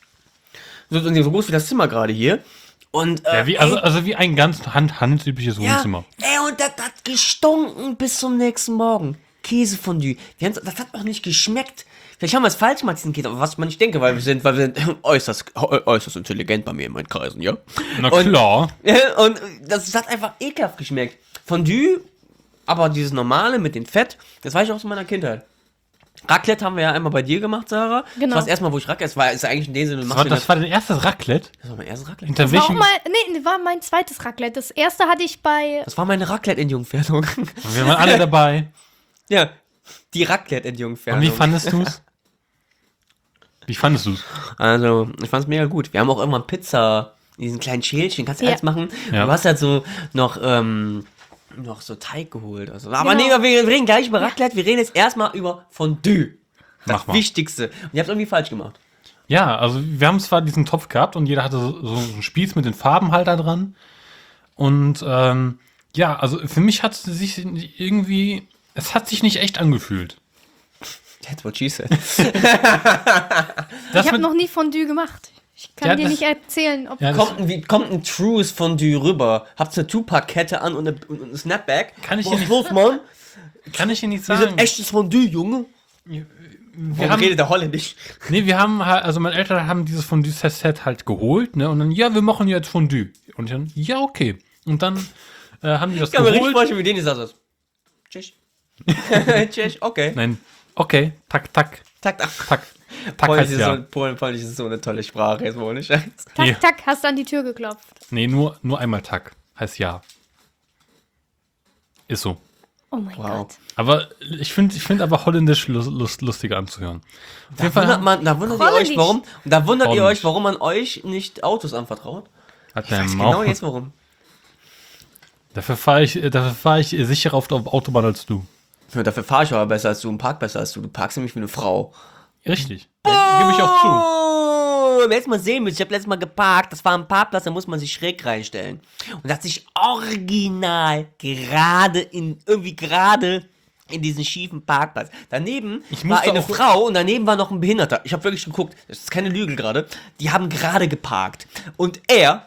So, so groß wie das Zimmer gerade hier. Und, äh, Ja, wie, also, ey, also wie ein ganz hand, handelsübliches ja, Wohnzimmer. ey, und das hat gestunken bis zum nächsten Morgen. Käsefondue. Wir haben's- Das hat noch nicht geschmeckt. Vielleicht haben wir es falsch gemacht, diesen Käse, aber was man nicht denke, weil wir sind, weil wir sind äußerst, äußerst intelligent bei mir in meinen Kreisen, ja? Na Und- klar. Und das hat einfach ekelhaft geschmeckt. Fondue, aber dieses normale mit dem Fett, das weiß ich auch aus meiner Kindheit. Raclette haben wir ja einmal bei dir gemacht, Sarah. Genau. Das war das erste Mal, wo ich Raclette, das war ist eigentlich in dem Sinne, du Das machst war, dir das war dein erstes Raclette. das war mein erstes Raclette. Hinter Das war auch welchem? mal, nee, das war mein zweites Raclette. Das erste hatte ich bei, Das war meine Raclette-Entjungfernung. Wir waren alle dabei. Ja, die Und Raclette-Entjungfernung. wie fandest du es? Wie fandest du es? Also, ich fand's mega gut. Wir haben auch irgendwann Pizza in diesen kleinen Schälchen, kannst du Ja. alles machen. Ja. Du hast halt so noch, ähm, noch so Teig geholt. Also. Aber Genau. nee, wir reden gleich über Raclette, wir reden jetzt erstmal über Fondue. Das Mach mal. Wichtigste. Und ihr habt irgendwie falsch gemacht. Ja, also wir haben zwar diesen Topf gehabt und jeder hatte so, so einen Spieß mit den Farben halt da dran. Und ähm, ja, also für mich hat es sich irgendwie, es hat sich nicht echt angefühlt. That's what she said. Das Ich habe mit- noch nie Fondue gemacht. Ich kann Ja, dir das- nicht erzählen, ob Ja, das- Kommt ein, wie, kommt ein Trues Fondue rüber. Habt eine Tupac-Kette an und eine, und eine Snapback. Kann ich Was dir nicht- los, Mann? kann ich dir nicht Wir sagen. sind echtes Fondue, Junge. wir Warum haben, redet der Holländisch? nee, wir haben halt, also meine Eltern haben dieses Fondue-Set halt geholt, ne? Und dann, ja, wir machen jetzt Fondue. Und ich dann, ja, okay. Und dann äh, haben die das Ich kann mir richtig geholt. vorstellen, wie denen ist das. Tschüss. Tschüss, okay. Nein, okay, tak, tak, Tak, tak. tak. Tak Polnisch heißt ist, ja. so, Polen, Polnisch ist so eine tolle Sprache, jetzt mal ohne Scheiß. tak, Nee. tak, hast an die Tür geklopft. Nee, nur, nur einmal tak. Heißt ja. Ist so. Oh mein Wow. Gott. Aber ich finde ich find aber Holländisch lust, lust, lustiger anzuhören. Auf jeden Da Fall wundert, haben- man, da wundert ihr euch, Holländisch. warum, und da wundert ihr Holländisch. euch, warum man euch nicht Autos anvertraut. hat Ich der weiß Maul- genau jetzt warum. Dafür fahre ich, dafür fahr ich sicherer auf der Autobahn als du. Ja, dafür fahre ich aber besser als du und park besser als du. Du parkst nämlich wie eine Frau. Richtig. Ja, gebe ich auch zu. Oh, wer jetzt mal sehen müsst, ich habe letztes Mal geparkt, das war ein Parkplatz, da muss man sich schräg reinstellen. Und da hat sich original gerade in, irgendwie gerade in diesen schiefen Parkplatz. Daneben Ich war musste eine auch- Frau und daneben war noch ein Behinderter. Ich habe wirklich geguckt, das ist keine Lüge gerade. Die haben gerade geparkt. Und er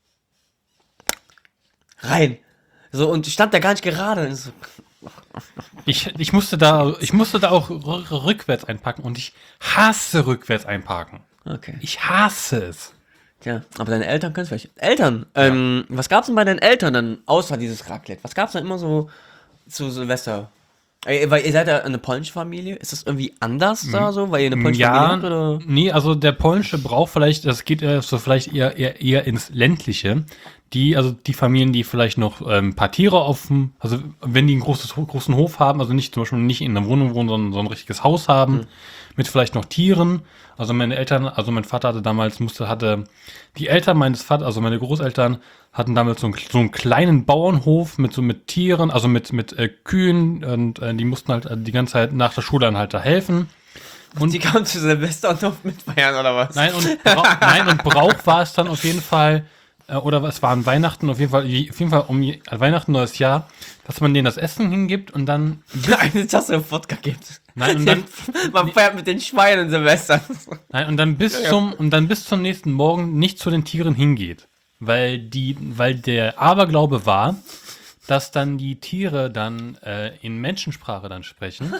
rein. So, und stand da gar nicht gerade. Und so, Ich, ich, musste da, ich musste da auch r- rückwärts einpacken und ich hasse rückwärts einparken. okay. Ich hasse es. Ja, aber deine Eltern können es vielleicht. Eltern, ähm, was gab's denn bei deinen Eltern dann, außer dieses Raclette? Was gab's dann immer so zu Silvester? Ey, weil ihr seid ja eine polnische Familie. Ist das irgendwie anders da so, weil ihr eine polnische Familie Ja, habt? Oder? nee, also der polnische Brauch vielleicht, das geht eher so vielleicht eher, eher, eher ins Ländliche. Die, also die Familien, die vielleicht noch ähm, ein paar Tiere auf dem, also wenn die einen großes, großen Hof haben, also nicht zum Beispiel nicht in einer Wohnung wohnen, sondern so ein richtiges Haus haben, Mhm. mit vielleicht noch Tieren. Also meine Eltern, also mein Vater hatte damals, musste, hatte, die Eltern meines Vaters, also meine Großeltern, hatten damals so einen, so einen kleinen Bauernhof mit so mit Tieren, also mit, mit äh, Kühen und äh, die mussten halt äh, die ganze Zeit nach der Schule dann halt da helfen. Und die kamen zu Silvester und noch mitfeiern, oder was? Nein, und, Brauch, nein, und Brauch war es dann auf jeden Fall, äh, oder es waren Weihnachten, auf jeden Fall, je- auf jeden Fall um je- äh, Weihnachten, neues Jahr, dass man denen das Essen hingibt und dann, Eine Tasse Wodka gibt. nein, und dann, Man feiert mit den Schweinen Silvester. nein, und dann bis zum, und dann bis zum nächsten Morgen nicht zu den Tieren hingeht. Weil die, weil der Aberglaube war, dass dann die Tiere dann äh, in Menschensprache dann sprechen.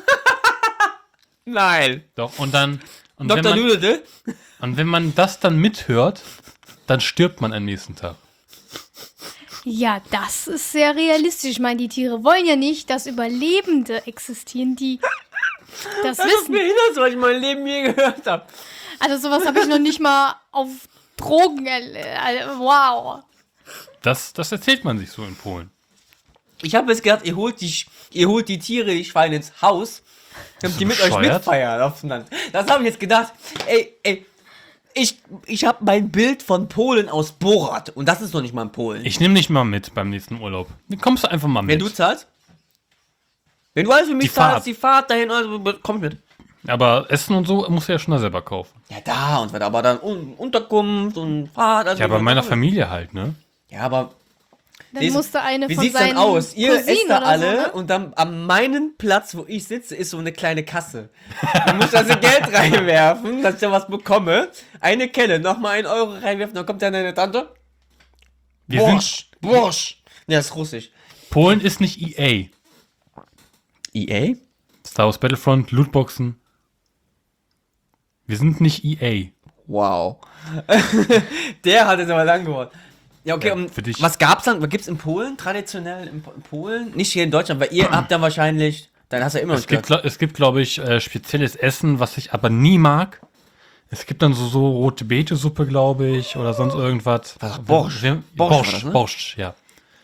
Nein. Doch, und dann, und wenn Doktor man, Lüde? und wenn man das dann mithört, dann stirbt man am nächsten Tag. Ja, das ist sehr realistisch. Ich meine, die Tiere wollen ja nicht, dass Überlebende existieren, die das Das ist wissen. behindert, was ich mein Leben je gehört habe. Also sowas habe ich noch nicht mal auf Drogen. erle- Also, wow. Das, das erzählt man sich so in Polen. Ich habe jetzt gedacht, ihr holt, die, Sch- ihr holt die Tiere, die Schweine ins Haus, damit die mit euch bescheuert? mitfeiern auf dem Land. Das habe ich jetzt gedacht. Ey, ey, ich, ich habe mein Bild von Polen aus Borat und das ist noch nicht mal in Polen. Ich nehme dich mal mit beim nächsten Urlaub. Dann kommst du einfach mal Wenn mit. du zahlst? Wenn du alles für mich Die zahlst, Fahrt. die Fahrt dahin, also, komm ich mit. Aber Essen und so musst du ja schon da selber kaufen. Ja, da und weiter, aber dann Un Unterkunft und Fahrt. Also Ja, bei meiner Familie. Familie halt, ne? Ja, aber Dann Wie- musste eine wie von sieht's denn seinen aus? Ihr Cousinen esst da oder alle so, ne? und dann an meinem Platz, wo ich sitze, ist so eine kleine Kasse. Du musst also Geld reinwerfen, dass ich da was bekomme. Eine Kelle, nochmal einen Euro reinwerfen, dann kommt dann deine Tante. Wir sind, Borsch, Borsch. Ja, das ist russisch. Polen ist nicht E A. E A? Star Wars Battlefront, Lootboxen. Wir sind nicht E A. Wow. Der hat jetzt aber lang geworden. Ja, okay, Ja, und für dich. was gab's dann? Was gibt's in Polen? Traditionell in Po- in Polen? Nicht hier in Deutschland, weil ihr habt dann wahrscheinlich, dann hast du ja immer noch Es gibt, gla- es gibt glaube ich, äh, spezielles Essen, was ich aber nie mag. Es gibt dann so, so rote Beete-Suppe, glaube ich, oder sonst irgendwas. Was? Borscht? Wir- Borscht war Borscht, das, ne? Borscht, ja.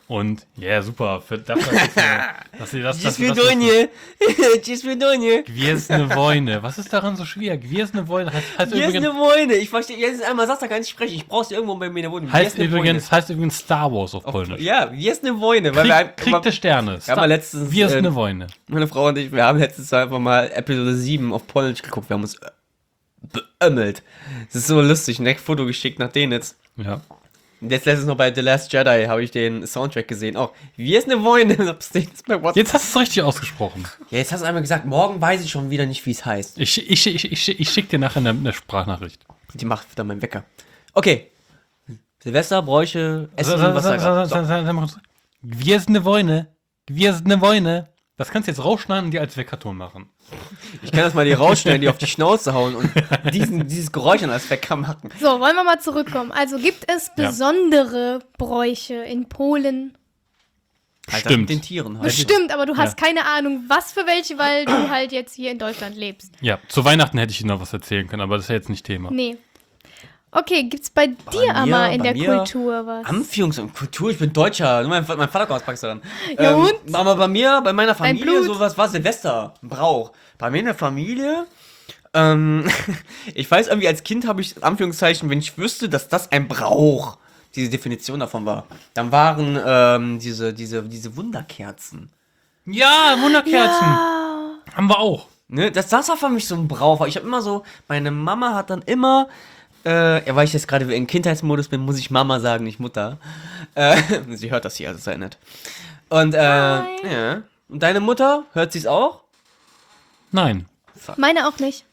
Und, ja, yeah, super. Für, dafür, dass, dass sie das, das, das, Cisvedonje. Cisvedonje. Gwiesne Woine. Was ist daran so schwer? Gwiesne Woine heißt, heißt Gwiesne übrigens, Woine. Ich verstehe, jetzt einmal sagst du gar nicht sprechen. Ich brauch's irgendwo bei mir in der Wohnung. heißt Gwiesne übrigens, heißt übrigens Star Wars auf Polnisch. Ja, Gwiesne Woine. Weil wir Krieg, ein- Krieg der Sterne. Wir haben mal letztens, Gwiesne äh, Woine. meine Frau und ich, wir haben letztens einfach mal Episode sieben auf Polnisch geguckt. Wir haben uns äh, beömmelt. Das ist so lustig. Ein Foto geschickt nach denen jetzt. Ja. Und jetzt letztens noch bei The Last Jedi habe ich den Soundtrack gesehen. Auch, wie ist eine Woine? Hab's jetzt bei WhatsApp. Jetzt hast du es richtig ausgesprochen. Ja, jetzt hast du einmal gesagt, morgen weiß ich schon wieder nicht, wie es heißt. Ich, ich, ich, ich, ich schicke dir nachher eine, eine Sprachnachricht. Die macht dann meinen Wecker. Okay. Silvester, Bräuche, Essen, Sa- sa- was sa- da sa- grad- sa- so. sa- sag mal kurz. Gwiesne Woine. Gwiesne Woine. Das kannst du jetzt rausschneiden und dir als Weckerton machen. Ich kann das mal die rausschneiden, die auf die Schnauze hauen und diesen, dieses Geräusch an als Wecker machen. So, wollen wir mal zurückkommen. Also gibt es Ja. besondere Bräuche in Polen? Halt das Stimmt. mit den Tieren halt. Bestimmt, aber du hast Ja. keine Ahnung, was für welche, weil du halt jetzt hier in Deutschland lebst. Ja, zu Weihnachten hätte ich Ihnen noch was erzählen können, aber das ist ja jetzt nicht Thema. Nee. Okay, gibt's bei dir mir- aber in bei der mir- Kultur was? Anführungs- und Kultur, ich bin Deutscher. Nur mein, mein Vater kommt aus Pakistan. Ja, und? Aber bei mir, bei meiner Familie, Blut. sowas war Silvester, ein Brauch. Bei mir in der Familie, ähm, ich weiß irgendwie, als Kind habe ich, Anführungszeichen, wenn ich wüsste, dass das ein Brauch, diese Definition davon war, dann waren ähm, diese, diese, diese Wunderkerzen. Ja, Wunderkerzen. Ah, Haben wir auch. Ne, das, das war für mich so ein Brauch. Ich habe immer so, meine Mama hat dann immer, äh, ja, weil ich jetzt gerade im Kindheitsmodus bin, muss ich Mama sagen, nicht Mutter. Äh, sie hört das hier, also sei nett. Und, äh, ja. Und deine Mutter, hört sie es auch? Nein. meine auch nicht.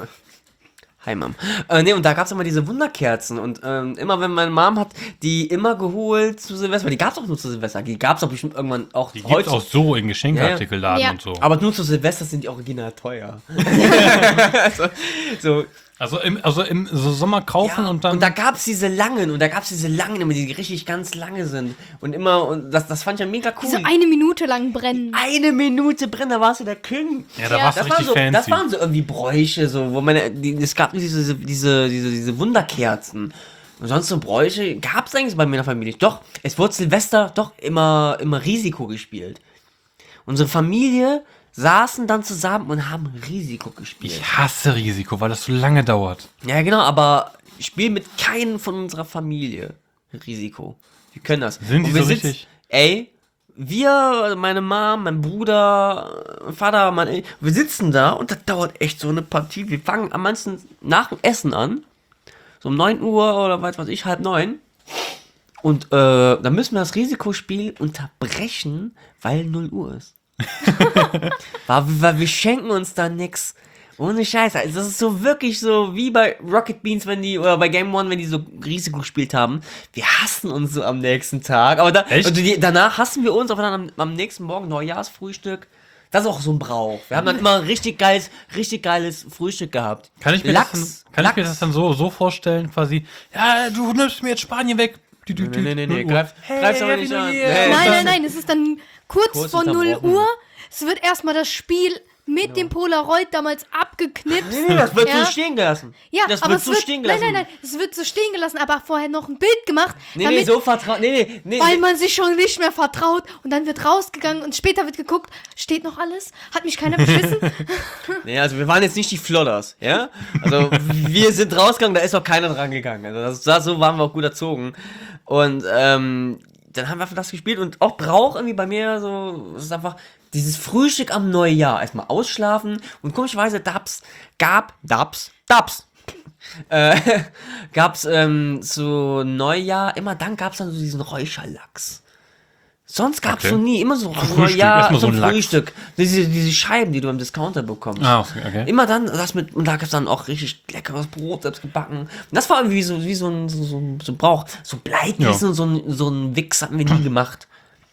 Hi, Mom. Äh, ne, und da gab es immer diese Wunderkerzen. Und ähm, immer, wenn meine Mom hat die immer geholt zu Silvester, weil die gab es auch nur zu Silvester. Die gab es auch bestimmt irgendwann auch Die gibt es auch so in Geschenkeartikelladen Ja, ja. und so. Aber nur zu Silvester sind die original teuer. so, so, Also im, also im so Sommer kaufen ja, und dann. und da gab es diese langen, und da gab es diese langen, immer, die richtig ganz lange sind. Und immer, und das, das fand ich ja mega cool. Die so eine Minute lang brennen. Eine Minute brennen, da warst du der King. ja, da Ja. warst du Das waren, richtig so, fancy. das waren so irgendwie Bräuche, so, wo meine, die, es gab diese, diese, diese, diese Wunderkerzen. Und sonst so Bräuche gab es eigentlich bei mir in der Familie. Doch, es wurde Silvester doch immer, immer Risiko gespielt. Unsere Familie saßen dann zusammen und haben Risiko gespielt. Ich hasse Risiko, weil das so lange dauert. Ja, genau, aber ich spiele mit keinem von unserer Familie Risiko. Wir können das. Sind die Und wir so sitzen- richtig? Ey, wir, meine Mom, mein Bruder, mein Vater, mein, wir sitzen da und das dauert echt so eine Partie. Wir fangen am meisten nach dem Essen an. So um neun Uhr oder was weiß ich, halb neun. Und äh, dann müssen wir das Risikospiel unterbrechen, weil null Uhr ist. weil, weil wir schenken uns da nix. Ohne Scheiße. Also das ist so wirklich so wie bei Rocket Beans, wenn die, oder bei Game One, wenn die so Risiko gespielt haben. Wir hassen uns so am nächsten Tag. Aber da, Echt? und die, danach hassen wir uns, aber dann am, am nächsten Morgen Neujahrsfrühstück. Das ist auch so ein Brauch. Wir haben dann immer richtig geiles, richtig geiles Frühstück gehabt. Kann ich mir, Lachs, das, dann, kann ich mir Lachs. das dann so, so vorstellen, quasi, ja, du nimmst mir jetzt Spanien weg. Dü, dü, dü, Nee, nee, nee, null Uhr. greif, Hey, greif's aber Happy nicht New an. Year. Nee, Nein, das- nein, nein, es ist dann kurz, Kurz vor null unterbrochen. Uhr. Es wird erstmal das Spiel mit dem Polaroid damals abgeknipst. Nee, nee, das wird Ja. so stehen gelassen. Ja, das aber wird es so wird, stehen nein, gelassen. nein, nein, es wird so stehen gelassen, aber vorher noch ein Bild gemacht, Nee, damit, nee, so vertraut. Nee, nee, nee. weil nee. man sich schon nicht mehr vertraut und dann wird rausgegangen und später wird geguckt, steht noch alles? Hat mich keiner beschissen? Nee, also wir waren jetzt nicht die Flodders, ja? Also wir sind rausgegangen, da ist noch keiner dran gegangen. Also das, das, so waren wir auch gut erzogen. Und ähm, dann haben wir einfach das gespielt und auch Brauch irgendwie bei mir so, es ist einfach dieses Frühstück am Neujahr. Erstmal ausschlafen und komischerweise Dabs, gab, Dabs, Dabs. Äh, gab's ähm, zu Neujahr, immer dann gab's dann so diesen Räucherlachs. Sonst gab's Okay. so nie, immer so Frühstück, Neujahr erstmal so zum ein Lachs. Frühstück. Diese, diese Scheiben, die du am Discounter bekommst. Ah, okay, okay. Immer dann, das mit, und da gab's dann auch richtig leckeres Brot, selbst gebacken. Und das war irgendwie so, wie so ein, so, so, ein- so ein Brauch. So Bleigießen Ja. und so ein, so ein Wichs hatten wir nie gemacht.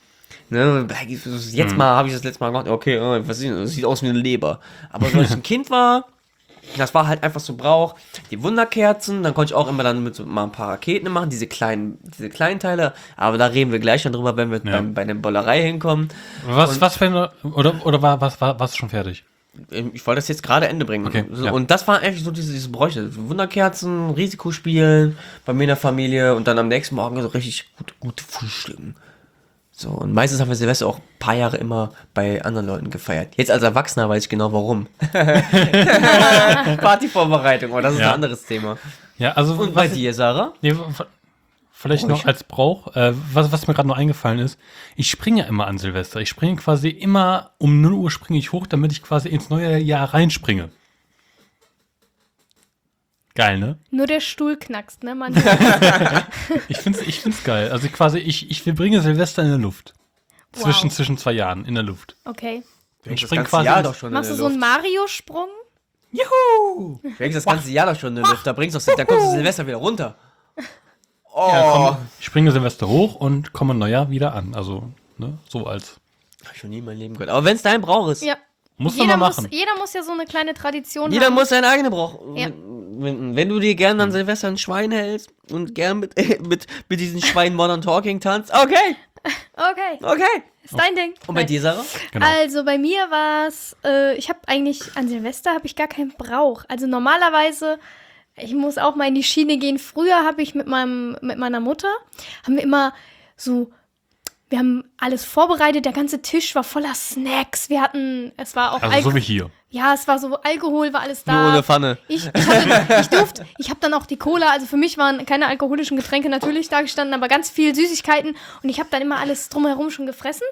Ne, Bleigießen, jetzt mal habe ich das letzte Mal gemacht, okay, äh, was ist das? Das sieht aus wie eine Leber. Aber als ich ein Kind war, das war halt einfach so Brauch. Die Wunderkerzen, dann konnte ich auch immer dann mit so mal ein paar Raketen machen, diese kleinen, diese kleinen Teile. Aber da reden wir gleich dann drüber, wenn wir Ja. beim, bei der Bollerei hinkommen. Was, was für eine, oder, oder war, was, war, warst du schon fertig? Ich wollte das jetzt gerade Ende bringen. Okay, so, ja. Und das war eigentlich so diese, diese Bräuche. Wunderkerzen, Risikospielen bei mir in der Familie und dann am nächsten Morgen so richtig gut, gut frühstücken. So, und meistens haben wir Silvester auch ein paar Jahre immer bei anderen Leuten gefeiert. Jetzt als Erwachsener weiß ich genau warum. Partyvorbereitung, aber das ist Ja. ein anderes Thema. Ja, also Und bei was, dir, Sarah? nee, w- vielleicht noch als Brauch, äh, was, was mir gerade noch eingefallen ist, ich springe ja immer an Silvester. Ich springe quasi immer, um null Uhr springe ich hoch, damit ich quasi ins neue Jahr reinspringe. Geil, ne? Nur der Stuhl knackst, ne, Mann? Ich find's, ich find's geil. Also ich quasi, ich, ich verbringe Silvester in der Luft. Wow. Zwischen, zwischen zwei Jahren in der Luft. Okay. Ich das spring ganze quasi Jahr ins- doch schon Machst du in so der einen Luft. Mario-Sprung? Juhu! Du hängst das ganze Jahr doch schon in der Luft. Da bringst du, dann kommst du Silvester wieder runter. Oh. Ja, komm, ich springe Silvester hoch und komme Neujahr wieder an. Also, ne, so als. Hab ich schon nie in meinem Leben gehört. Aber wenn es dein Brauch ist. Ja. Muss man Jeder mal muss, machen. jeder muss ja so eine kleine Tradition Jeder haben. muss seine eigene Brauch. Ja. Wenn, wenn du dir gerne an Silvester ein Schwein hältst und gern mit, mit, mit diesen Schweinen Modern Talking tanzt, okay, Okay, okay. ist dein Ding. Und bei Nein. dir, Sarah? Genau. Also bei mir war es, äh, ich habe eigentlich an Silvester habe ich gar keinen Brauch. Also normalerweise, ich muss auch mal in die Schiene gehen. Früher habe ich mit meinem mit meiner Mutter haben wir immer so, wir haben alles vorbereitet. Der ganze Tisch war voller Snacks. Wir hatten, es war auch Also so Alko- wie hier. ja, es war so Alkohol, war alles da. Nur ohne Pfanne. Ich, ich, hatte, ich durfte, ich habe dann auch die Cola, also für mich waren keine alkoholischen Getränke natürlich da gestanden, aber ganz viel Süßigkeiten und ich habe dann immer alles drumherum schon gefressen.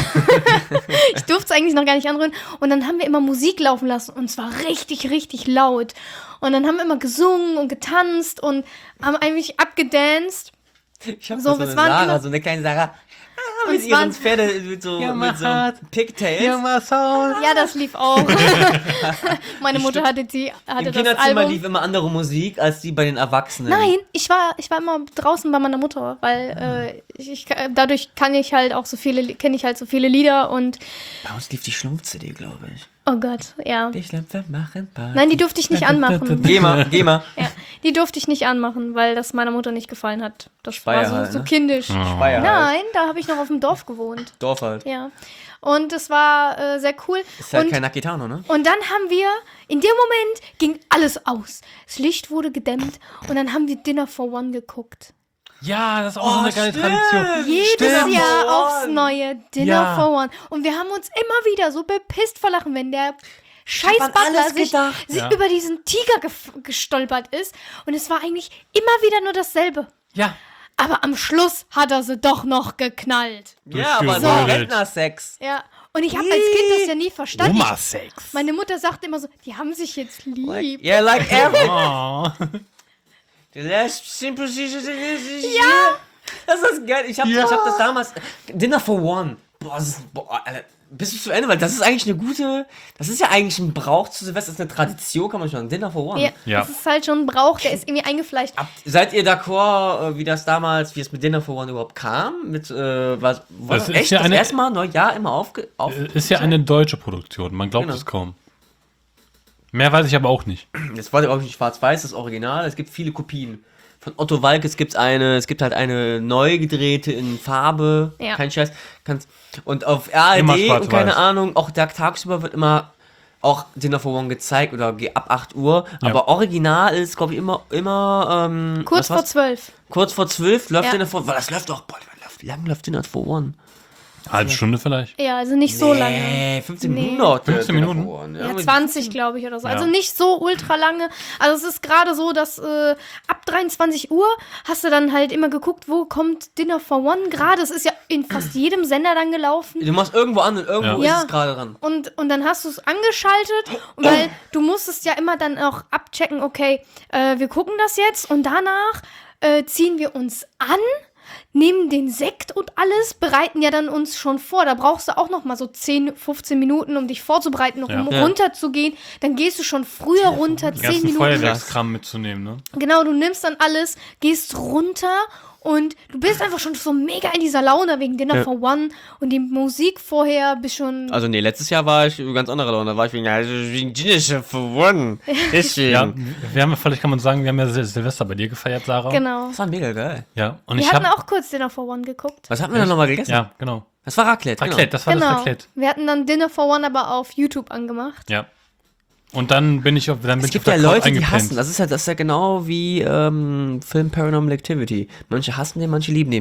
Ich durfte es eigentlich noch gar nicht anrühren und dann haben wir immer Musik laufen lassen und zwar richtig, richtig laut. Und dann haben wir immer gesungen und getanzt und haben eigentlich abgedanced. Ich hab So, so, so es eine waren Sarah, immer- so eine kleine Sarah. Ah, Und mit es ihren waren- Pferde, mit so, Ja, mit so Mahat. Pigtails. Ja, das lief auch. Meine Mutter hatte die hatte Im das Kinderzimmer Album. lief immer andere Musik als die bei den Erwachsenen. Nein, ich war, ich war immer draußen bei meiner Mutter, weil äh, ich, ich, dadurch kann ich halt auch so viele, kenne ich halt so viele Lieder und Bei uns lief die Schlumpf-C D, glaube ich. oh Gott, ja. Die Schlümpfe machen Party. Nein, die durfte ich nicht anmachen. Geh mal, geh mal. Ja, die durfte ich nicht anmachen, weil das meiner Mutter nicht gefallen hat. Das Speyer war so, halt, so ne? kindisch. Speyer halt. Nein, da habe ich noch auf dem Dorf gewohnt. Dorf halt. Ja. Und es war äh, sehr cool. Ist halt und, kein Nakitano, ne? und dann haben wir, in dem Moment ging alles aus. Das Licht wurde gedämmt und dann haben wir Dinner for One geguckt. Ja, das ist auch so Oh, eine geile stimmt. Tradition. Jedes Stimmt. Jahr For aufs One. neue Dinner Ja. for One. Und wir haben uns immer wieder so bepisst vor Lachen, wenn der scheiß hab an Butler alles sich, gedacht. sich Ja. über diesen Tiger gef- gestolpert ist. Und es war eigentlich immer wieder nur dasselbe. Ja. Aber am Schluss hat er sie doch noch geknallt. Ja, aber so Durchgerollt. Rentnersex. Ja. Und ich habe als Kind das ja nie verstanden. Ich, Oma-Sex. meine Mutter sagte immer so, die haben sich jetzt lieb. Like, yeah, like every. Oh. Ja. Das ist geil. Ich hab, Ja. ich hab das damals. Dinner for One. Boah, das ist, boah, Alter, bis zu Ende, weil das ist eigentlich eine gute. Das ist ja eigentlich ein Brauch zu Silvester. Das ist eine Tradition, kann man schon sagen. Dinner for One. Ja, Ja. das ist halt schon ein Brauch, der ist irgendwie eingefleischt. Ab, seid ihr d'accord, äh, wie das damals, wie es mit Dinner for One überhaupt kam? Mit, äh, was, war Das das, ist echt ja das eine- erste Mal Neujahr immer aufge... Auf, Ist ja eine deutsche Produktion, man glaubt Genau. es kaum. Mehr weiß ich aber auch nicht. Das war ja auch nicht schwarz-weiß, das Original. Es gibt viele Kopien. Von Otto Walkes gibt es eine, es gibt halt eine neu gedrehte in Farbe. Ja. Kein Scheiß. Kannst, und auf R Immer A D und schwarz-weiß. keine Ahnung, auch da tagsüber wird immer auch Dinner for One gezeigt oder ge- ab acht Uhr. Aber original ist, glaube ich, immer, immer ähm, Kurz was vor war's? zwölf. kurz vor zwölf läuft Ja. Dinner for One. Weil das läuft doch, boah, wie lang läuft Dinner for One? Halbe Stunde vielleicht. Ja, also nicht so lange. Nee, fünfzehn Nee. Minuten dauert der fünfzehn Dinner Minuten? for One. Ja, mit- zwanzig, glaube ich, oder so. Also Ja. nicht so ultra lange. Also es ist gerade so, dass äh, ab dreiundzwanzig Uhr hast du dann halt immer geguckt, wo kommt Dinner for One gerade. Es ist ja in fast jedem Sender dann gelaufen. Du machst irgendwo an und irgendwo Ja. ist es gerade dran. Und, und dann hast du es angeschaltet, weil du musstest ja immer dann auch abchecken, okay, äh, wir gucken das jetzt und danach äh, ziehen wir uns an, nehmen den Sekt und alles, bereiten ja dann uns schon vor. Da brauchst du auch noch mal so zehn, fünfzehn Minuten, um dich vorzubereiten, noch Ja. um Ja. runterzugehen. Dann gehst du schon früher runter, Den zehn ganzen Minuten. Feuerwerkskram mitzunehmen, ne? Genau, du nimmst dann alles, gehst runter und du bist einfach schon so mega in dieser Laune wegen Dinner Ja. for One und die Musik vorher bist schon... Also nee, letztes Jahr war ich ganz anderer Laune. Da war ich wegen, also wegen Dinner for One. Deswegen. Ja, wir haben, vielleicht kann man sagen, wir haben ja Sil Silvester bei dir gefeiert, Sarah. Genau. Das war mega geil. Ja, und Wir ich hatten habe auch kurz Dinner for One geguckt. Was hatten wir dann nochmal gegessen? Ja, genau. Das war Raclette. Raclette, das war das Genau. Raclette. Wir hatten dann Dinner for One aber auf YouTube angemacht. Ja. Und dann bin ich auf, dann bin Es ich gibt auf ja der Couch Leute, die eingepennt. hassen. Das ist ja, das ist ja genau wie ähm, Film Paranormal Activity. Manche hassen den, manche lieben den.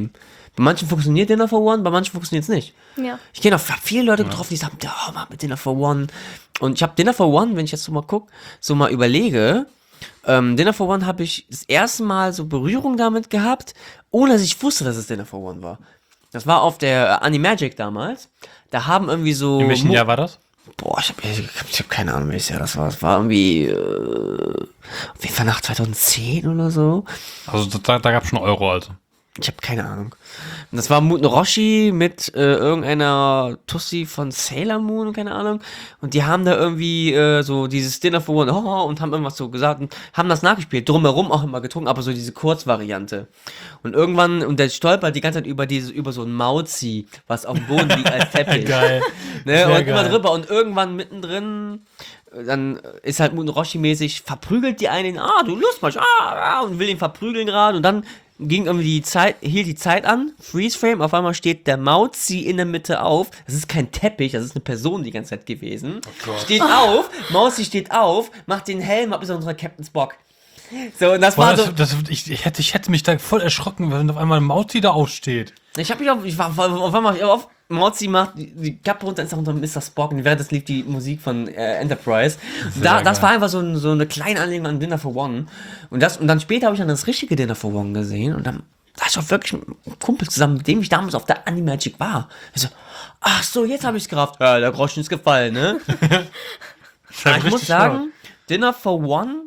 Bei manchen funktioniert Dinner for One, bei manchen funktioniert es nicht. Ja. Ich kenne auch viele Leute getroffen, die sagen, ja, oh, mach mit Dinner for One. Und ich habe Dinner for One, wenn ich jetzt so mal gucke, so mal überlege, ähm, Dinner for One habe ich das erste Mal so Berührung damit gehabt, ohne dass ich wusste, dass es Dinner for One war. Das war auf der Animagic damals. Da haben irgendwie so... In welchem Mo- Jahr war das? Boah, ich habe ich hab, ich hab keine Ahnung, welches Jahr das war. Es war irgendwie äh, auf jeden Fall nach zwanzig zehn oder so. Also da, da gab es schon Euro, also. Ich habe keine Ahnung. Und das war Muten Roshi mit äh, irgendeiner Tussi von Sailor Moon, keine Ahnung. Und die haben da irgendwie äh, so dieses Dinner for One oh, und haben irgendwas so gesagt und haben das nachgespielt. Drumherum auch immer getrunken, aber so diese Kurzvariante. Und irgendwann, und der stolpert die ganze Zeit über dieses, über so ein Mauzi, was auf dem Boden liegt als Teppich. Geil. Ne? Sehr Und immer geil. drüber. Und irgendwann mittendrin, äh, dann ist halt Muten Roshi-mäßig, verprügelt die einen, ah, du Lustmarsch, ah, ah, und will ihn verprügeln gerade. Und dann ging irgendwie die Zeit, hielt die Zeit an, Freeze Frame, auf einmal steht der Mauzi in der Mitte auf. Das ist kein Teppich, das ist eine Person die ganze Zeit gewesen. Steht auf, Mauzi steht auf, macht den Helm ab, ist unser Captain Spock. So, und das Boah, war so. das, das, ich, ich, hätte, ich hätte mich da voll erschrocken, wenn auf einmal ein Mauzi da aufsteht. Ich hab mich auf, ich war auf einmal ich auf, Mauzi macht die, die Kappe runter, ist unter Mister Spock und während das lief die Musik von äh, Enterprise. Da, das geil. war einfach so, ein, so eine kleine Anlehnung an Dinner for One. Und, das, und dann später habe ich dann das richtige Dinner for One gesehen und dann war ich auch wirklich mit einem Kumpel zusammen, mit dem ich damals auf der Animagic war. Ich so, ach so, jetzt habe ich es gerafft. Ja, der Groschen ist gefallen, ne? Aber ich muss sagen, Dinner for One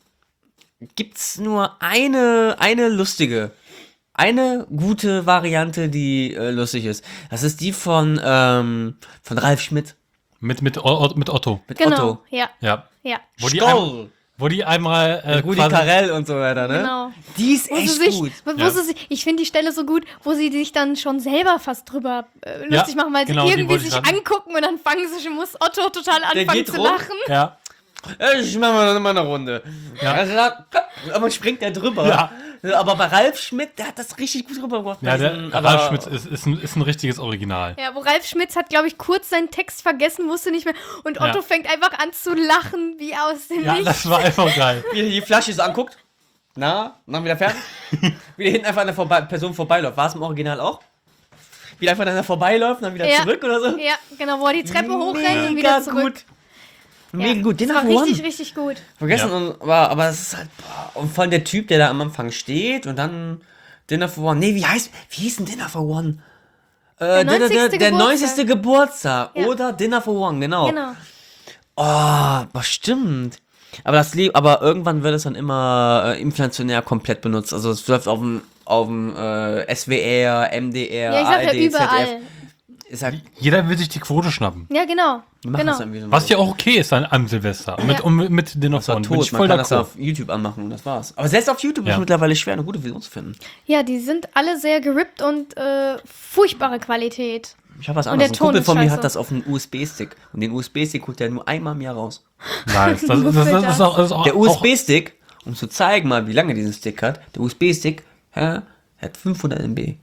gibt's nur eine, eine lustige, eine gute Variante, die äh, lustig ist. Das ist die von, ähm, von Ralf Schmidt Mit, mit, O- mit Otto. mit Genau. Otto. Ja. Ja. Ja. Wo die, ein, Skoll! wo die einmal äh, Mit Rudi quasi- Carell und so weiter, ne? Genau. Die ist Wo sie echt sich, gut. Wo Ja. sie sich, ich finde die Stelle so gut, wo sie sich dann schon selber fast drüber äh, lustig machen, weil genau, sie die irgendwie wollte ich sich grad- angucken und dann fangen sie schon, muss Otto total Der anfangen geht zu rum. lachen. Ja. Ich mach mal noch mal eine Runde. Ja. Also da, aber springt der drüber. Ja. Aber bei Ralf Schmidt, der hat das richtig gut rübergebracht. Ja, bei der diesen- Ralf aber- Schmitz ist, ist, ein, ist ein richtiges Original. Ja, wo Ralf Schmitz hat, glaube ich, kurz seinen Text vergessen, wusste nicht mehr. Und Otto Ja. fängt einfach an zu lachen, wie aus dem Ja, Nichts. das war einfach geil. Wie er die Flasche so anguckt. Na, und dann wieder fertig. Wie der hinten einfach an der Vorbe- Person vorbeiläuft. War es im Original auch? Wie der einfach an der vorbeiläuft und dann wieder Ja. zurück oder so? Ja, genau, wo er die Treppe hochrennt und Mega wieder zurück. gut. Mega gut. Den Das war hat richtig, One. richtig gut. Vergessen, Ja. und, aber, aber es ist halt, boah, und vor allem der Typ, der da am Anfang steht und dann Dinner for One. Nee, wie heißt, wie hieß denn Dinner for One? Äh, der neunzigste der Geburtstag. neunzigste Geburtstag. Ja. Oder Dinner for One, genau. Genau. Oh, was stimmt. Aber das lieb, aber irgendwann wird es dann immer äh, inflationär komplett benutzt. Also es läuft auf dem auf dem äh, S W R, M D R, Ja, ich sag A R ja D, Z D F. überall. Ist halt, Jeder will sich die Quote schnappen. Ja, genau. die machen genau. das irgendwie so. Was ja auch okay ist an, am Silvester. Mit, Ja. und mit, mit den das war Bin tot. ich Man voll kann das d'accord. auf YouTube anmachen und das war's. Aber selbst auf YouTube ist Ja. es mittlerweile schwer, eine gute Video zu finden. Ja, die sind alle sehr gerippt und äh, furchtbare Qualität. Ich habe was Und anderes. der Ein Ton Kumpel ist von mir scheiße. hat das auf einem U S B-Stick. Und den U S B-Stick holt er nur einmal im Jahr raus. Nice. Das, das, das, das, ist auch, das ist auch, Der U S auch, B-Stick, um zu zeigen mal, wie lange diesen Stick hat, der U S B-Stick ja, hat fünfhundert Megabyte.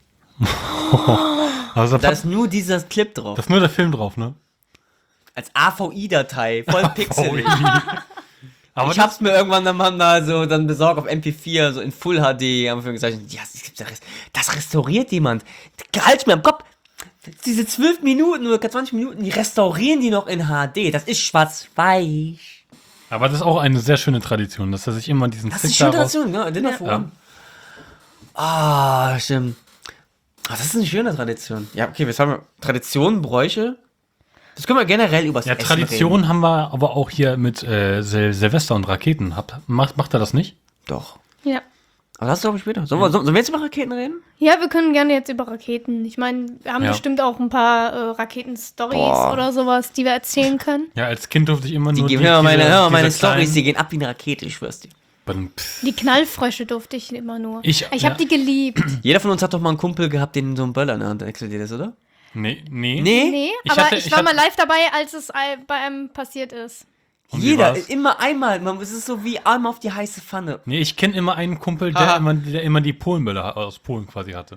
also Da da ist nur dieser Clip drauf. ist nur der Film drauf, ne? Als A V I-Datei, voll pixelig. Aber Ich hab's mir irgendwann dann mal da so dann besorgt auf M P vier, so in Full H D, haben wir gesagt, ja, das, gibt's ja res- das restauriert jemand. Halt's mir am Kopf. Diese zwölf Minuten oder zwanzig Minuten, die restaurieren die noch in H D. Das ist schwarz-weiß. Aber das ist auch eine sehr schöne Tradition, dass er sich immer diesen Das ist Stick eine schöne daraus... Tradition, ne? Dinner for Ja. One. Ah, stimmt. Ah, das ist eine schöne Tradition. Ja, okay, was haben wir? Traditionen, Bräuche? Das können wir generell übers Ja, Essen Tradition reden. haben wir aber auch hier mit äh, Sil Silvester und Raketen. Habt, macht, macht er das nicht? Doch. Ja. Aber das glaube ich später. Sollen wir, sollen wir jetzt über Raketen reden? Ja, wir können gerne jetzt über Raketen. Ich meine, wir haben Ja. bestimmt auch ein paar äh, Raketen-Stories Boah. oder sowas, die wir erzählen können. Ja, als Kind durfte ich immer Die nur geben, hör mal meine, diese- hör mal meine diese Storys, kleinen- die gehen ab wie eine Rakete, ich schwör's dir. Badum, pff. Die Knallfrösche durfte ich immer nur. Ich- ich ja. habe die geliebt. Jeder von uns hat doch mal einen Kumpel gehabt, den so einen Böller in der Hand explodiert ist, oder? Nee, nee. Nee? Nee, Ich aber hatte- ich ich war hatte- mal live dabei, als es ei- bei einem passiert ist. Und wie Jeder, war's? immer einmal. Man, es ist so wie einmal auf die heiße Pfanne. Nee, ich kenne immer einen Kumpel, Aha. der immer, der immer die Polenbälle aus Polen quasi hatte.